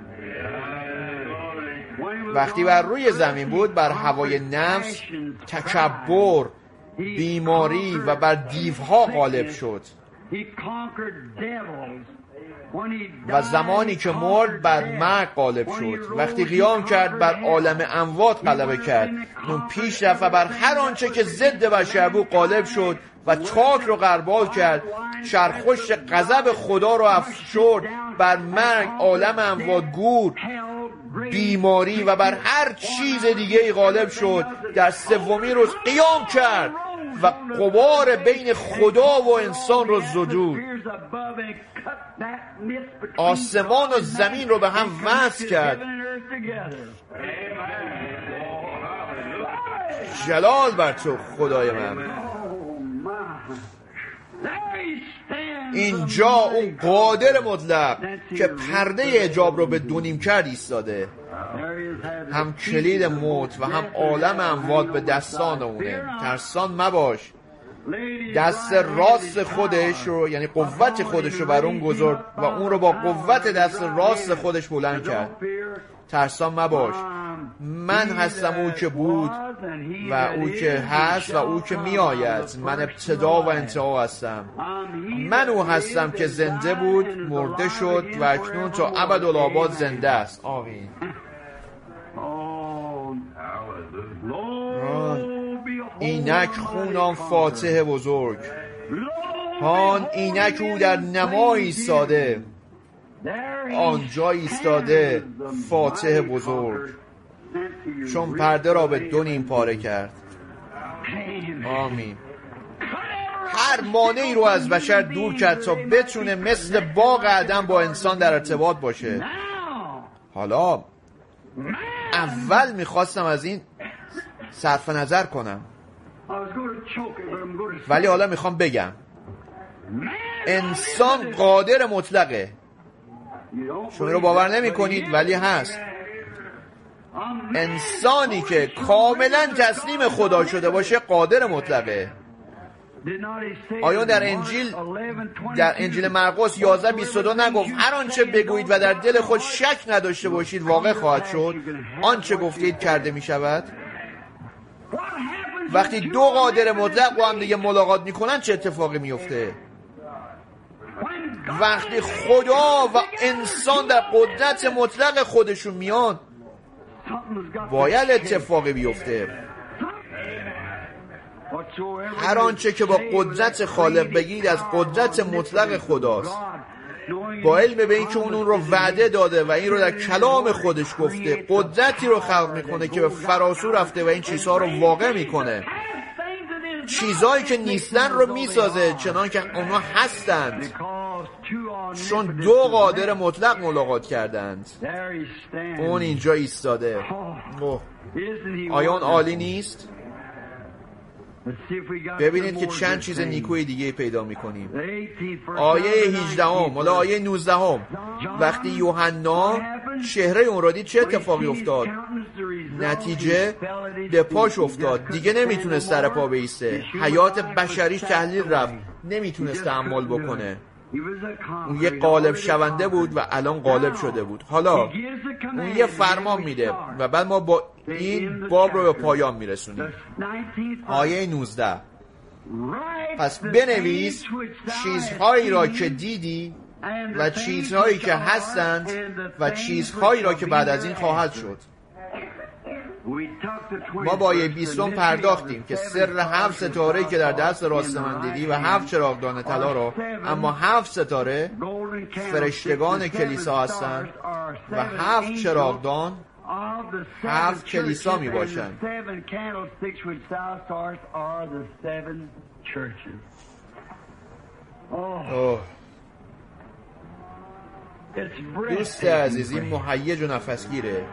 وقتی بر روی زمین بود بر هوای نفس، تکبر، بیماری و بر دیوها غالب شد و زمانی که مرد بر مرگ غالب شد. وقتی قیام کرد بر عالم اموات غلبه کرد. اون پیش رفت و بر هر آنچه که ضد بشر بود غالب شد و تاک رو غربال کرد. شرخوش غضب خدا رو افشرد بر مرگ، عالم اموات، گور، بیماری و بر هر چیز دیگه ای غالب شد. در سومین روز قیام کرد و غبار بین خدا و انسان رو زدود. آسمان و زمین رو به هم وصل کرد. جلال بر تو خدای من. اینجا اون قادر مطلق که پرده حجاب رو به دو نیم کرد ایستاده. هم کلید موت و هم عالم اموات به دستان اونه. ترسان مباش. دست راست خودش رو، یعنی قوت خودش رو بر اون گذارد و اون رو با قوت دست راست خودش بلند کرد. ترسان مباش. من هستم او که بود و او که هست و او که می آید. من ابتدا و انتها هستم. من او هستم که زنده بود، مرده شد و اکنون تا ابدالآباد زنده است. آمین. اینک خون آن فاتح بزرگ، هان اینک او در نمای ایستاده، آنجا ایستاده فاتح بزرگ، چون پرده را به دو نیم پاره کرد. آمین. هر مانعی رو از بشر دور کرد تا بتونه مثل باغ عدن با انسان در ارتباط باشه. حالا اول میخواستم از این صرف نظر کنم، ولی حالا میخوام بگم انسان قادر مطلقه. شما رو باور نمی کنید ولی هست. انسانی که کاملا تسلیم خدا شده باشه قادر مطلقه. آیا در انجیل در انجیل مرقس یازده بیست و دو نگفت هر آنچه بگویید و در دل خود شک نداشته باشید واقع خواهد شد؟ آنچه گفتید کرده می شود. وقتی دو قادر مطلق با هم دیگه ملاقات میکنن چه اتفاقی میفته؟ وقتی خدا و انسان در قدرت مطلق خودشون میان باید اتفاقی بیفته. هر آنچه که با قدرت خالق بگید از قدرت مطلق خداست، با علم به این که اون اون رو وعده داده و این رو در کلام خودش گفته، قدرتی رو خلق میکنه که به فراسو رفته و این چیزها رو واقع میکنه. چیزهایی که نیستن رو میسازه چنان که اونا هستند، چون دو قادر مطلق ملاقات کردند. اون اینجا ایستاده. اوه. آیا اون عالی نیست؟ ببینید که چند چیز نیکوی دیگه پیدا میکنیم. آیه هجدهم، حالا آیه نوزدهم، وقتی یوحنا چهره اون را دید چه اتفاقی افتاد؟ نتیجه به پاش افتاد، دیگه نمیتونست سر پا بایسته، حیات بشریش تحلیل رفت، نمیتونست تحمل بکنه. اون یه غالب شونده بود و الان غالب شده بود. حالا اون یه فرمان میده و بعد ما با این باب رو به پایان میرسونیم. آیه نوزده، پس بنویس چیزهایی را که دیدی و چیزهایی که هستند و چیزهایی را که بعد از این خواهد شد. ما با آیه بیستم پرداختیم که سر هفت ستاره که در دست راست من دیدی و هفت چراغدان طلا را، اما هفت ستاره فرشتگان کلیسا هستند و هفت چراغدان هفت کلیسا می باشند. اوه. دوست عزیز، این مهیج و نفسگیره.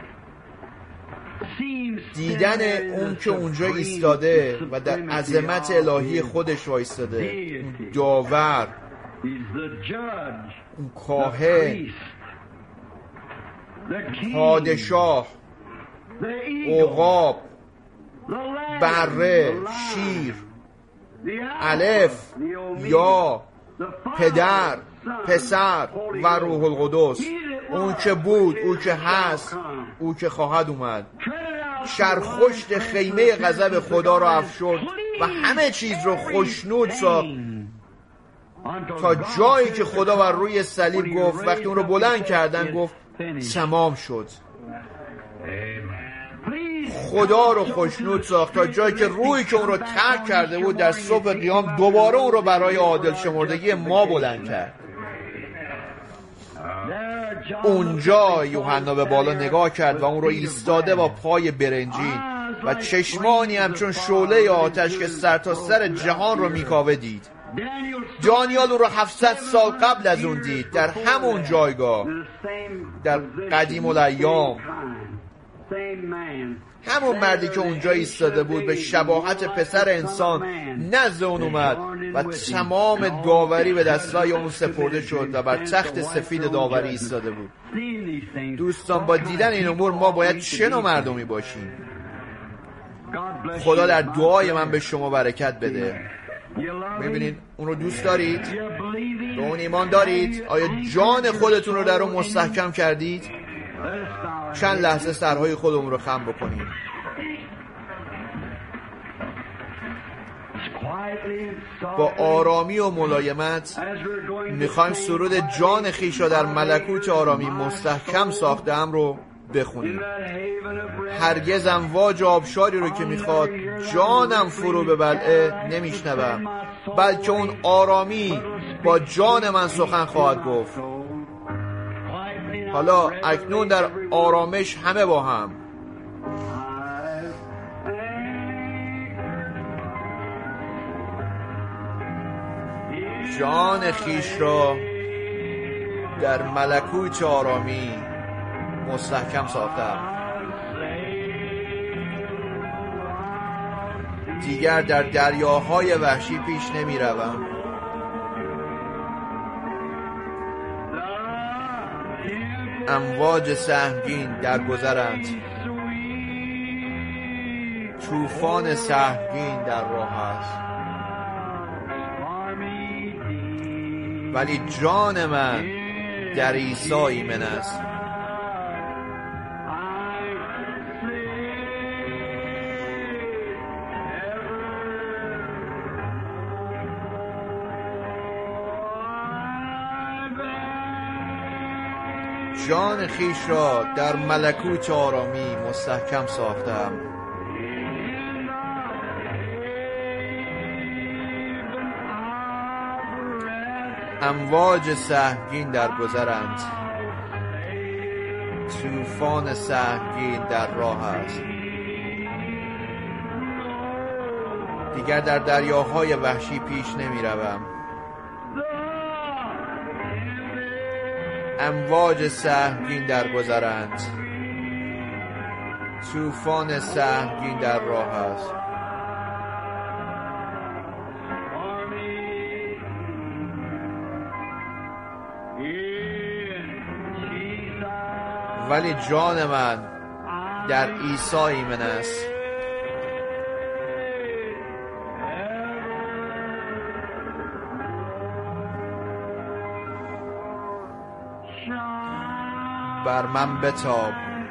دیدن اون که اونجا ایستاده و در عظمت الهی خودش وایستاده، اون داور، اون کاهن، پادشاه، عقاب، بره، شیر، الف، یا، پدر، پسر و روح القدس، اون که بود، او که هست، او که خواهد اومد، شرخشت خیمه غضب خدا را افشرد و همه چیز رو خوشنود ساخت تا جایی که خدا بر روی صلیب گفت، وقتی اون رو بلند کردن گفت تمام شد. خدا رو خوشنود ساخت تا جایی که روحی که اون رو ترک کرده بود در صبح قیام دوباره اون رو برای عادل شمردگی ما بلند کرد. اونجا یوحنا به بالا نگاه کرد و اون رو ایستاده با پای برنجین و چشمانی همچون شعله آتش که سر تا سر جهان رو میکاوه دید. دانیال اون رو هفتصد سال قبل از اون دید، در همون جایگاه، در قدیم الایام. همون مردی که اونجا ایستاده بود به شباهت پسر انسان نزد اون اومد و تمام داوری به دستای اون سپرده شد و بر تخت سفید داوری ایستاده بود. دوستان، با دیدن این امور ما باید چه نوع مردمی باشیم؟ خدا در دعای من به شما برکت بده. میبینید اون رو دوست دارید؟ به اون ایمان دارید؟ آیا جان خودتون رو در اون مستحکم کردید؟ چند لحظه سرهای خودمون رو خم بکنیم. با آرامی و ملایمت میخوایم سرود جان خیش را در ملکوت آرامی مستحکم ساخته‌ام رو بخونیم. هرگز امواج آبشاری رو که میخواد جانم فرو ببلعه نمیشنوم، بلکه اون آرامی با جان من سخن خواهد گفت. حالا اکنون در آرامش همه با هم. جان خیش را در ملکوت آرامی مستحکم ساختم، دیگر در دریاهای وحشی پیش نمی روم. امواج سهمگین در گذرند، طوفان سهمگین در راه است، ولی جان من در عیسی ایمن است. جان خیش را در ملکوت آرامی مستحکم ساختم. امواج سهمگین در گذرند، طوفان سهمگین در راه است. دیگر در دریاهای وحشی پیش نمی روم. امواج سهمگین در گذرند، طوفان سهمگین در راه است. ولی جان من در عیسی ایمن است. بر من بتاب،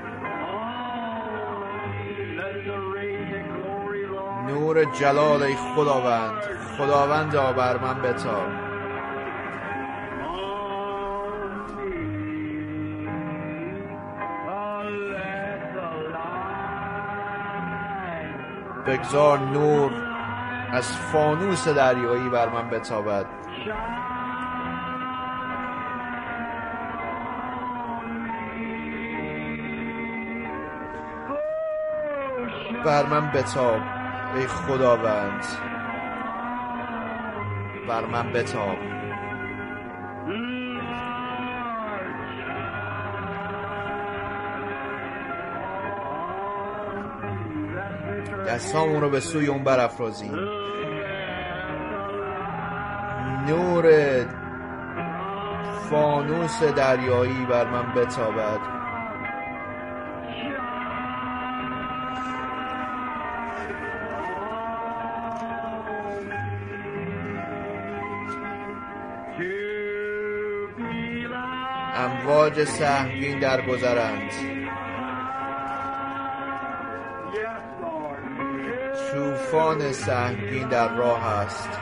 نور جلال ای خداوند، خداوندا بر من بتاب. بگذار نور از فانوس دریایی بر من بتابد. بر من بتاب ای خداوند، بر من بتاب. دستامون رو به سوی اون برافرازیم. نور فانوس دریایی بر من بتابد. امواج سهمگین در گذرند، طوفان سهمگین در راه است.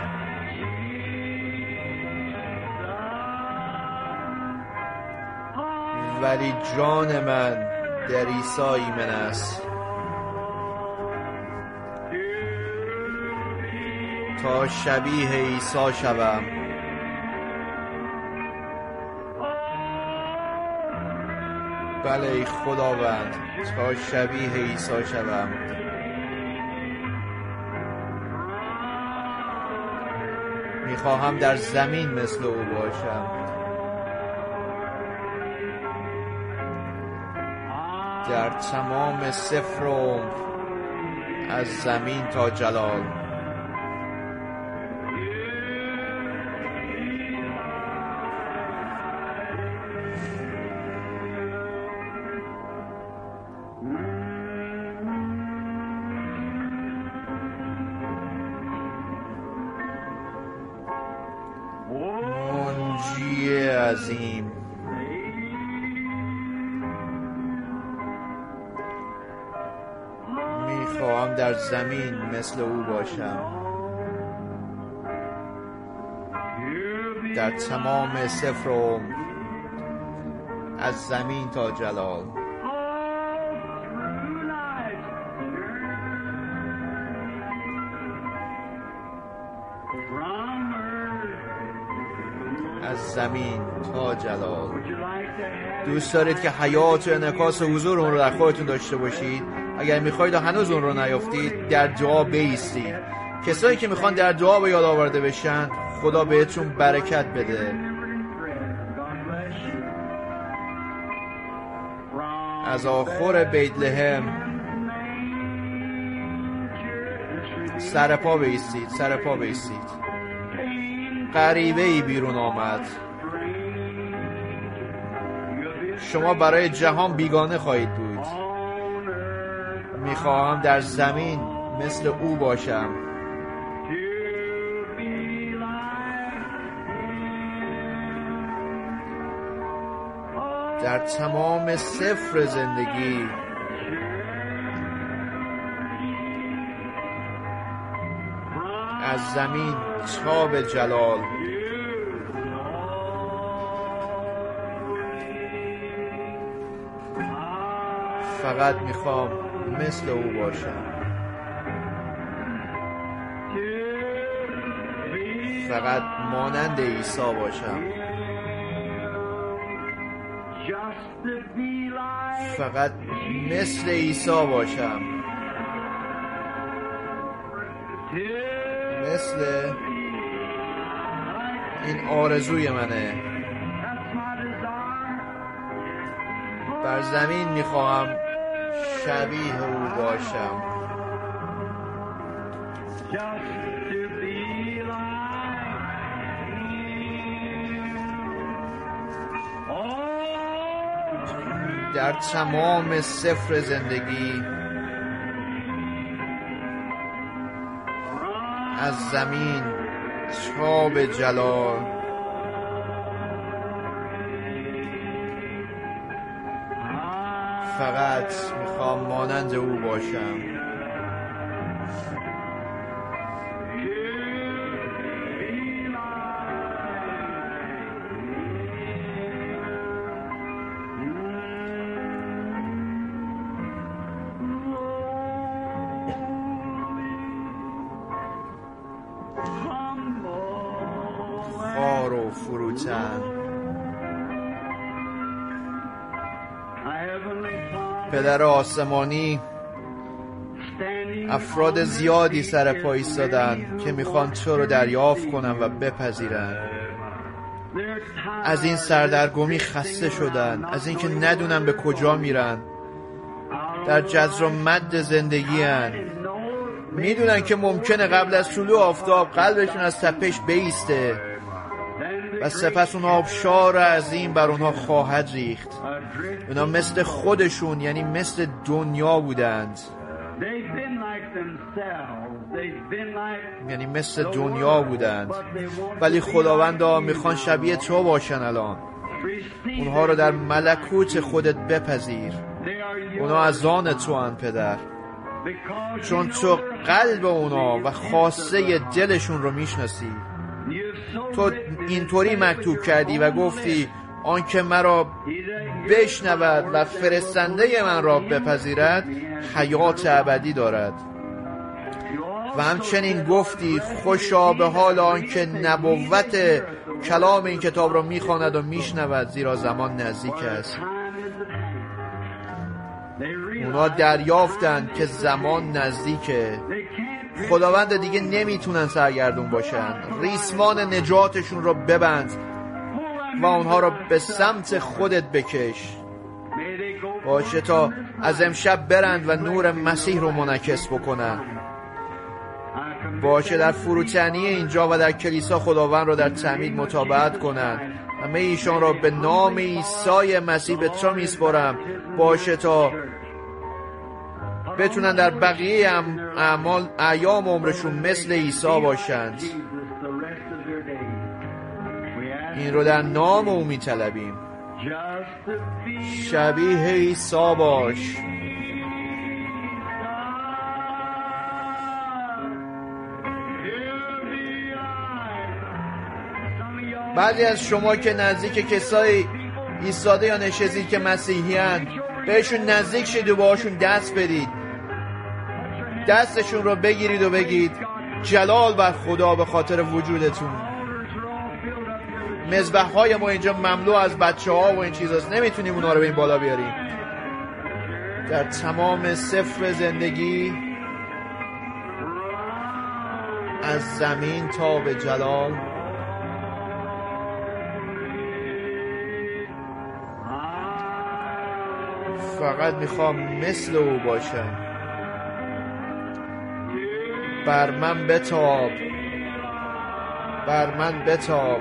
ولی جان من در عیسی ایمن است. تا شبیه عیسی شوم. بله ای خداوند، تا شبیه عیسی شوم. میخواهم در زمین مثل او باشم. در تمام صفر عمر، از زمین تا جلال. منجی عظیم، میخواهم در زمین مثل او باشم. در تمام صفر عمر، از زمین تا جلال. از زمین تا جلال. دوست دارید که حیات و انعکاس حضور اون رو در خودتون داشته باشید؟ اگر میخواید و هنوز اون رو نیافتید، در دعا بایستید. کسایی که میخوان در دعا به یاد آورده بشن، خدا بهتون برکت بده. از آخر بیت لحم سر پا بایستید، سر پا بایستید. غریبه ای بیرون آمد. شما برای جهان بیگانه خواهید بود. میخواهم در زمین مثل او باشم. در تمام سفر زندگی از زمین تا به جلال فقط میخوام مثل او باشم. فقط مانند عیسی باشم. فقط مثل عیسی باشم. مثل این آرزوی منه. بر زمین میخواهم شبیه او باشم. در تمام سفر زندگی از زمین تا به جلال فقط میخوام مانند او باشم. خار و فروتن پدر آسمانی، افراد زیادی سر پا ایستادن که میخوان تو رو دریافت کنن و بپذیرن. از این سردرگمی خسته شدن، از اینکه ندونن به کجا میرن، در جزر و مد زندگی هن. میدونن که ممکنه قبل از طلوع آفتاب قلبشون از تپش بیسته و سپس اون آبشار عظیم بر اونها خواهد ریخت. اونا مثل خودشون، یعنی مثل دنیا بودند، یعنی مثل دنیا بودند، ولی خداوندا میخوان شبیه تو باشن. الان اونها رو در ملکوت خودت بپذیر. اونا از آن تو هن پدر، چون تو قلب اونا و خواسته دلشون رو میشناسی. تو اینطوری مکتوب کردی و گفتی آن که مرا بشنود و فرستنده من را بپذیرد حیات ابدی دارد. و همچنین گفتی خوشا به حال آن که نبوت کلام این کتاب را میخواند و میشنود، زیرا زمان نزدیک است. اونا دریافتن که زمان نزدیکه. خداوند دیگه نمیتونن سرگردون باشن. ریسمان نجاتشون رو ببند و اونها رو به سمت خودت بکش. باشه تا از امشب برند و نور مسیح رو منعکس بکنن. باشه در فروتنی اینجا و در کلیسا خداوند رو در تعمید متابعت کنن. همه ایشان را به نام عیسی مسیح به تو میسپارم. باشه تا بتونن در بقیه اعمال ایام عمرشون مثل عیسی باشند. این رو در نام او میطلبیم. شبیه عیسی باش. بعضی از شما که نزدیک کسایی ایستاده یا نشستید که مسیحی هن، بهشون نزدیک شید و باشون دست بدید. دستشون رو بگیرید و بگید جلال بر خدا به خاطر وجودتون. مذبح های ما اینجا مملو از بچه ها و این چیزاست، نمیتونیم اونا رو به این بالا بیاریم. در تمام سفر زندگی از زمین تا به جلال فقط میخوام مثل او باشم. بر من بتاب، بر من بتاب،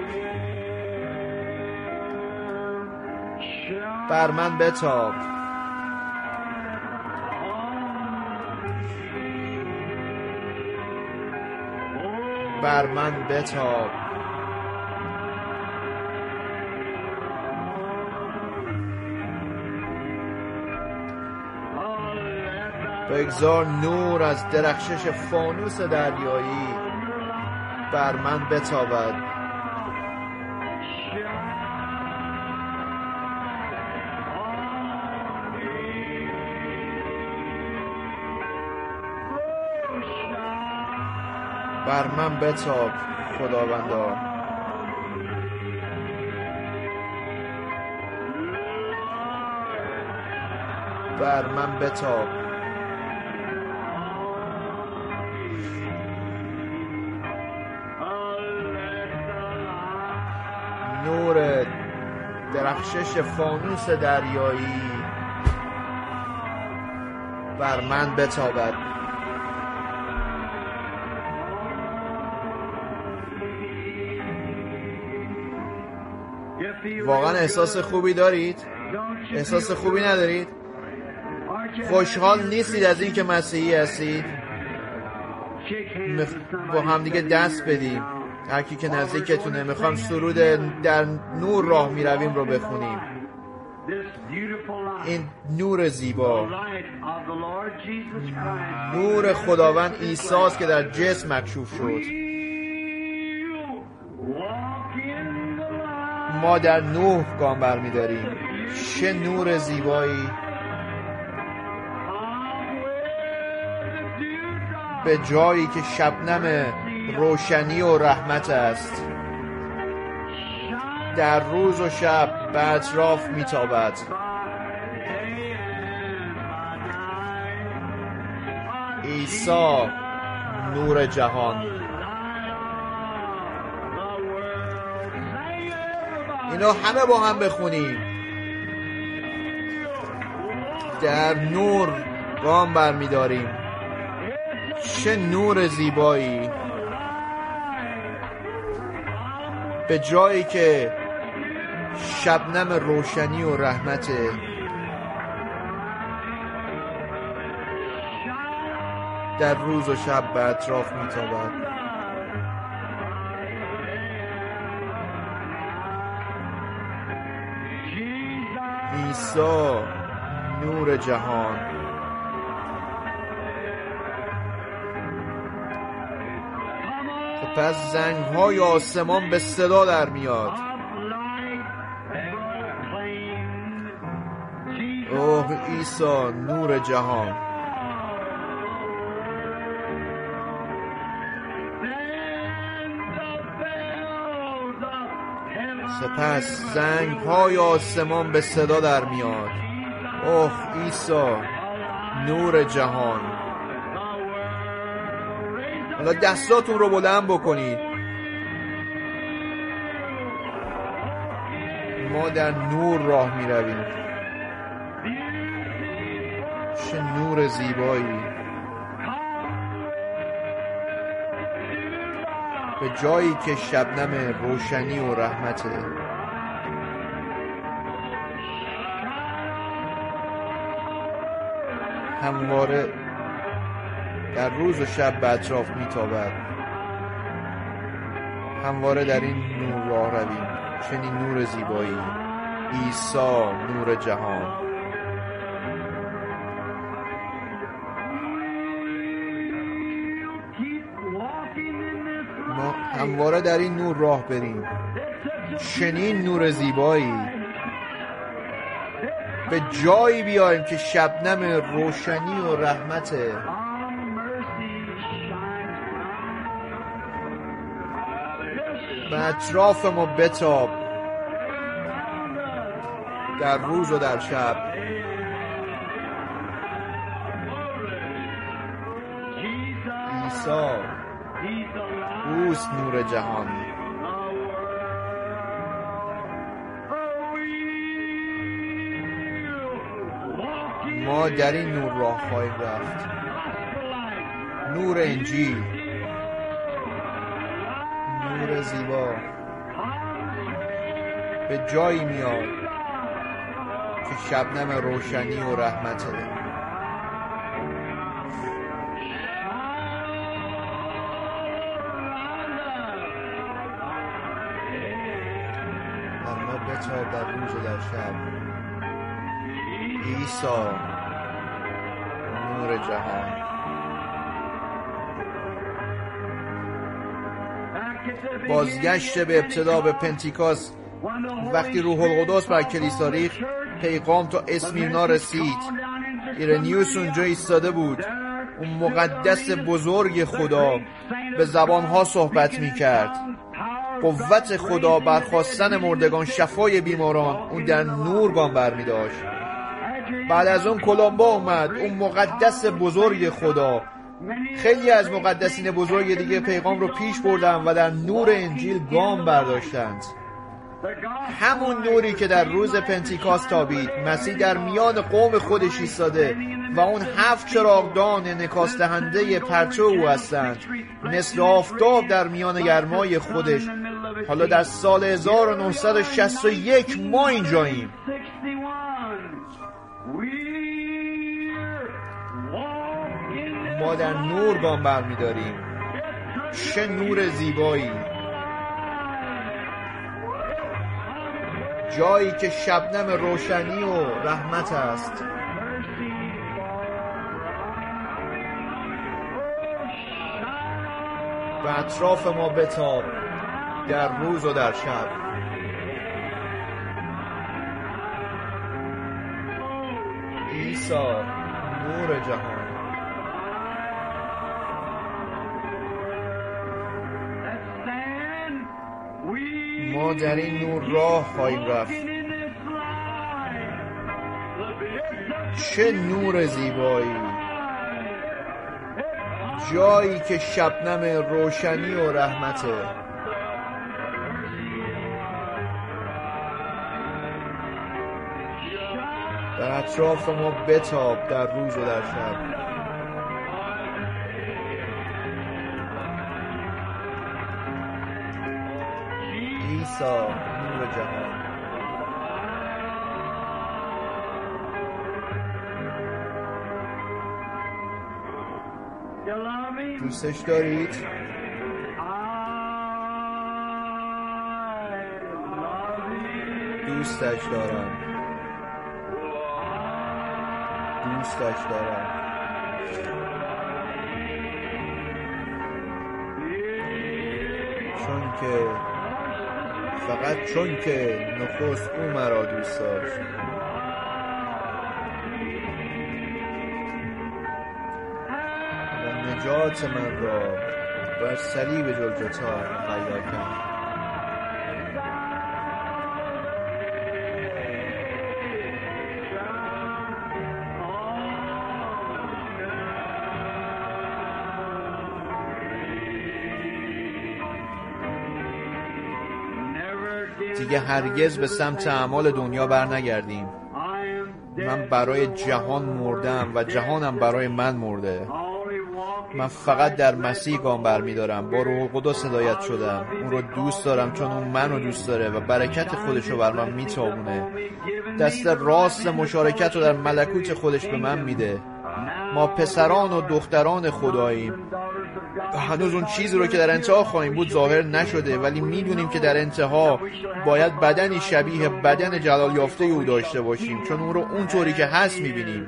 بر من بتاب. بر من بتاب. بگذار نور از درخشش فانوس دریایی بر من بتابد. بر من بتاب خداوندا. بر من بتاب. نور درخشش فانوس دریایی بر من بتابد. واقعا احساس خوبی دارید؟ احساس خوبی ندارید؟ خوشحال نیستید از این که مسیحی هستید؟ با هم دیگه دست بدیم. هر کی که نزدیکتونه میخوام سرود در نور راه میرویم رو بخونیم. این نور زیبا، نور خداوند عیسی است که در جسم مکشوف شد. ما در نور گام برمی‌داریم. چه نور زیبایی به جایی که شبنم روشنی و رحمت است، در روز و شب به اطراف میتابد. عیسی نور جهان. اینو همه با هم بخونیم. در نور گام برمی‌داریم. چه نور زیبایی به جایی که شبنم روشنی و رحمته، در روز و شب به اطراف میتابد. عیسی نور جهان. پس زنگ‌های آسمان به صدا در میاد. اوه عیسی نور جهان. سپس زنگ‌های آسمان به صدا در میاد. اوه عیسی نور جهان. حالا دستاتون رو بلند بکنید. ما در نور راه می رویم. چه نور زیبایی به جایی که شبنم روشنی و رحمته. همواره در روز و شب به اطراف میتابد. همواره در این نور راه رویم. چنین نور زیبایی. عیسی نور جهان. ما همواره در این نور راه بریم. چنین نور زیبایی به جایی بیاییم که شبنم روشنی و رحمته. به اطراف ما بتاب در روز و در شب. عیسی اوست نور جهان. ما در این نور راه خواهیم رفت. نور انجیل، نور زیبا به جایی میاد که شبنم روشنی و رحمته. در روز و در شب. عیسی نور جهان. بازگشت به ابتدا، به پنتیکاست، وقتی روح القدس بر کلیسا ریخت، پیغام تا اسمیرنا رسید. ایرنیوس اونجا ایستاده بود. اون مقدس بزرگ خدا به زبانها صحبت می کرد. قوت خدا، برخاستن مردگان، شفای بیماران، اون در نور گام بر می داشت. بعد از اون کلمبا اومد، اون مقدس بزرگ خدا. خیلی از مقدسین بزرگ دیگه پیغام رو پیش بردن و در نور انجیل گام برداشتند. همون نوری که در روز پنتیکاست تابید، مسیح در میان قوم خودش ایستاده و اون هفت چراغدان انعکاس دهنده پرتو او هستند، مثل آفتاب در میان گرمای خودش. حالا در سال هزار و نهصد و شصت و یک ما اینجاییم. ما در نور گام برمی‌داریم. چه نور زیبایی! جایی که شبنم روشنی و رحمت است. به اطراف ما بتاب در روز و در شب. عیسی نور جهان. ما در این نور راه خواهیم رفت. چه نور زیبایی! جایی که شبنم روشنی و رحمته. در اطراف ما بتاب در روز و در شب. عیسی نور جهان. دوستش دارید؟ دوستش دارم. دوستش دارم. چون که فقط چون که نخست او مرا دوست داشت. و نجات من را بر صلیب جلجتا مهیا کرد. دیگه هرگز به سمت اعمال دنیا بر نگردیم. من برای جهان مردم و جهانم برای من مرده. من فقط در مسیح گام بر می دارم. با روح القدس هدایت شدم. اون رو دوست دارم چون اون منو دوست داره و برکت خودش رو بر من می تابونه. دست راست مشارکت رو در ملکوت خودش به من میده. ما پسران و دختران خداییم. هنوز اون چیزی رو که در انتها خواهیم بود ظاهر نشده، ولی میدونیم که در انتها باید بدنی شبیه بدن جلال یافته او داشته باشیم، چون اون رو اونطوری که هست میبینیم.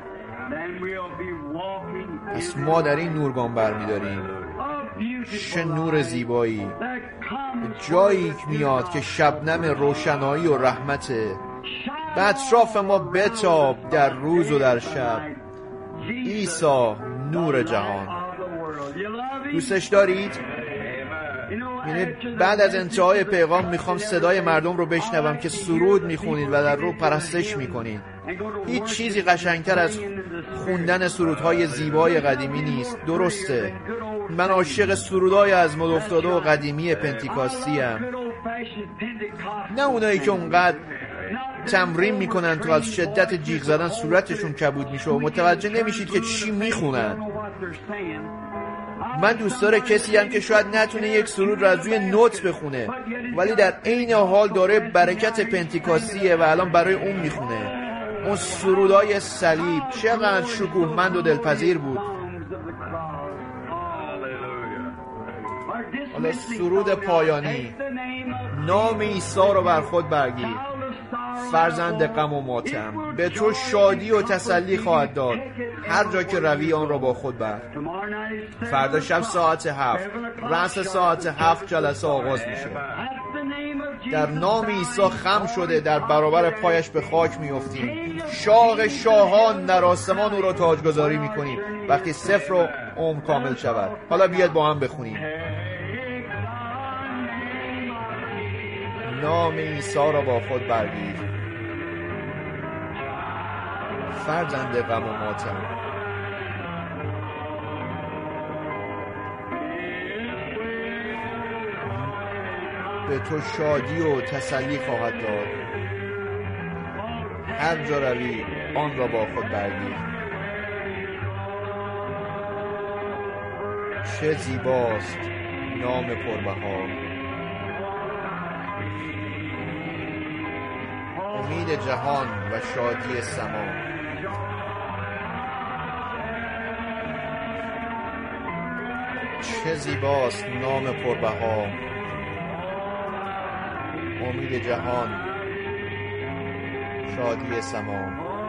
پس ما در این نور گام برمیداریم. چه نور زیبایی! جایی میاد که شبنم روشنایی و رحمته. به اطراف ما بتاب در روز و در شب. عیسی نور جهان. دوستش دارید؟ یعنی بعد از انتهای پیغام میخوام صدای مردم رو بشنوم که سرود میخونید و در رو پرستش میکنید. هیچ چیزی قشنگتر از خوندن سرودهای زیبای قدیمی نیست. درسته، من عاشق سرودهای از مد افتاده و قدیمی پنتیکاستی ام. نه اونایی که اونقدر تمرین میکنن تا از شدت جیغ زدن صورتشون کبود میشه و متوجه نمیشید که چی میخونن. من دوست داره کسی هم که شاید نتونه یک سرود رو از روی نوت بخونه، ولی در عین حال داره برکت پنتیکاستیه و الان برای اون میخونه. اون سرودای صلیب چقدر شکوهمند و دلپذیر بود. حالا سرود پایانی. نام عیسی رو بر خود برگیر. فرزند غم و ماتم به تو شادی و تسلی خواهد داد، هر جا که روی آن را با خود بر. فردا شب ساعت هفت، رأس ساعت هفت جلسه آغاز میشه. در نام عیسی خم شده در برابر پایش به خاک میافتیم. شاه شاهان در آسمان او را تاجگذاری میکنیم وقتی صفر و عمر کامل شود. حالا بیاد با هم بخونیم. نام عیسی را با خود برگیر، فرزند غم و ماتم. به تو شادی و تسلی خواهد داد، هر جا روی آن را با خود برگیر. چه زیباست نام پربها، امید جهان و شادی سما. چه زیباست نام پربها، امید جهان، شادی سما.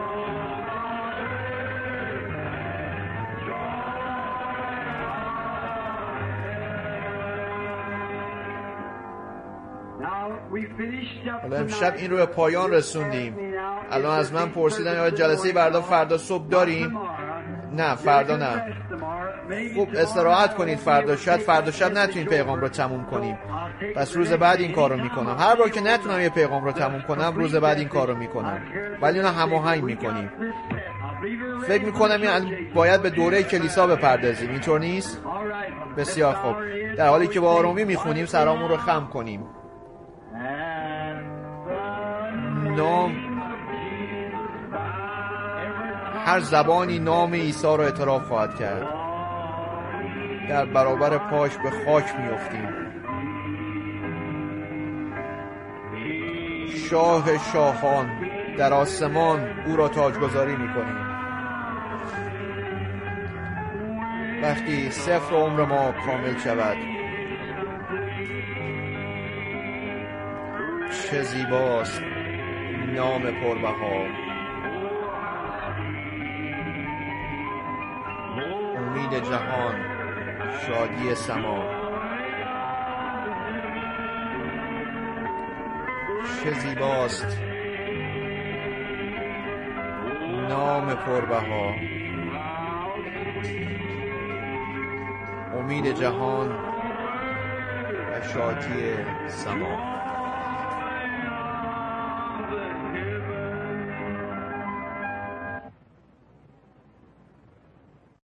حالا امشب این رو به پایان رسوندیم. الان از من پرسیدن یا جلسه فردا فردا صبح داریم؟ نه فردا نه. خوب استراحت کنید فردا، شاید فردا شب نتونید پیغام رو تموم کنیم، پس روز بعد این کار رو میکنم. هر بار که نتونم یه پیغام رو تموم کنم روز بعد این کار رو میکنم، ولی اون هماهنگ میکنیم. فکر میکنم یعنی باید به دوره کلیسا بپردازیم، اینطور نیست؟ بسیار خوب. در حالی که با آرومی میخونیم سرامون رو خم کنیم. نام، هر زبانی نام عیسی را اعتراف خواهد کرد. در برابر پاش به خاک میافتیم. شاه شاهان در آسمان او را تاجگذاری میکنیم وقتی صفر عمر ما کامل شود. چه زیباست نام پربها، امید جهان، شادی سما. چه زیباست نام پربها، امید جهان و شادی سما.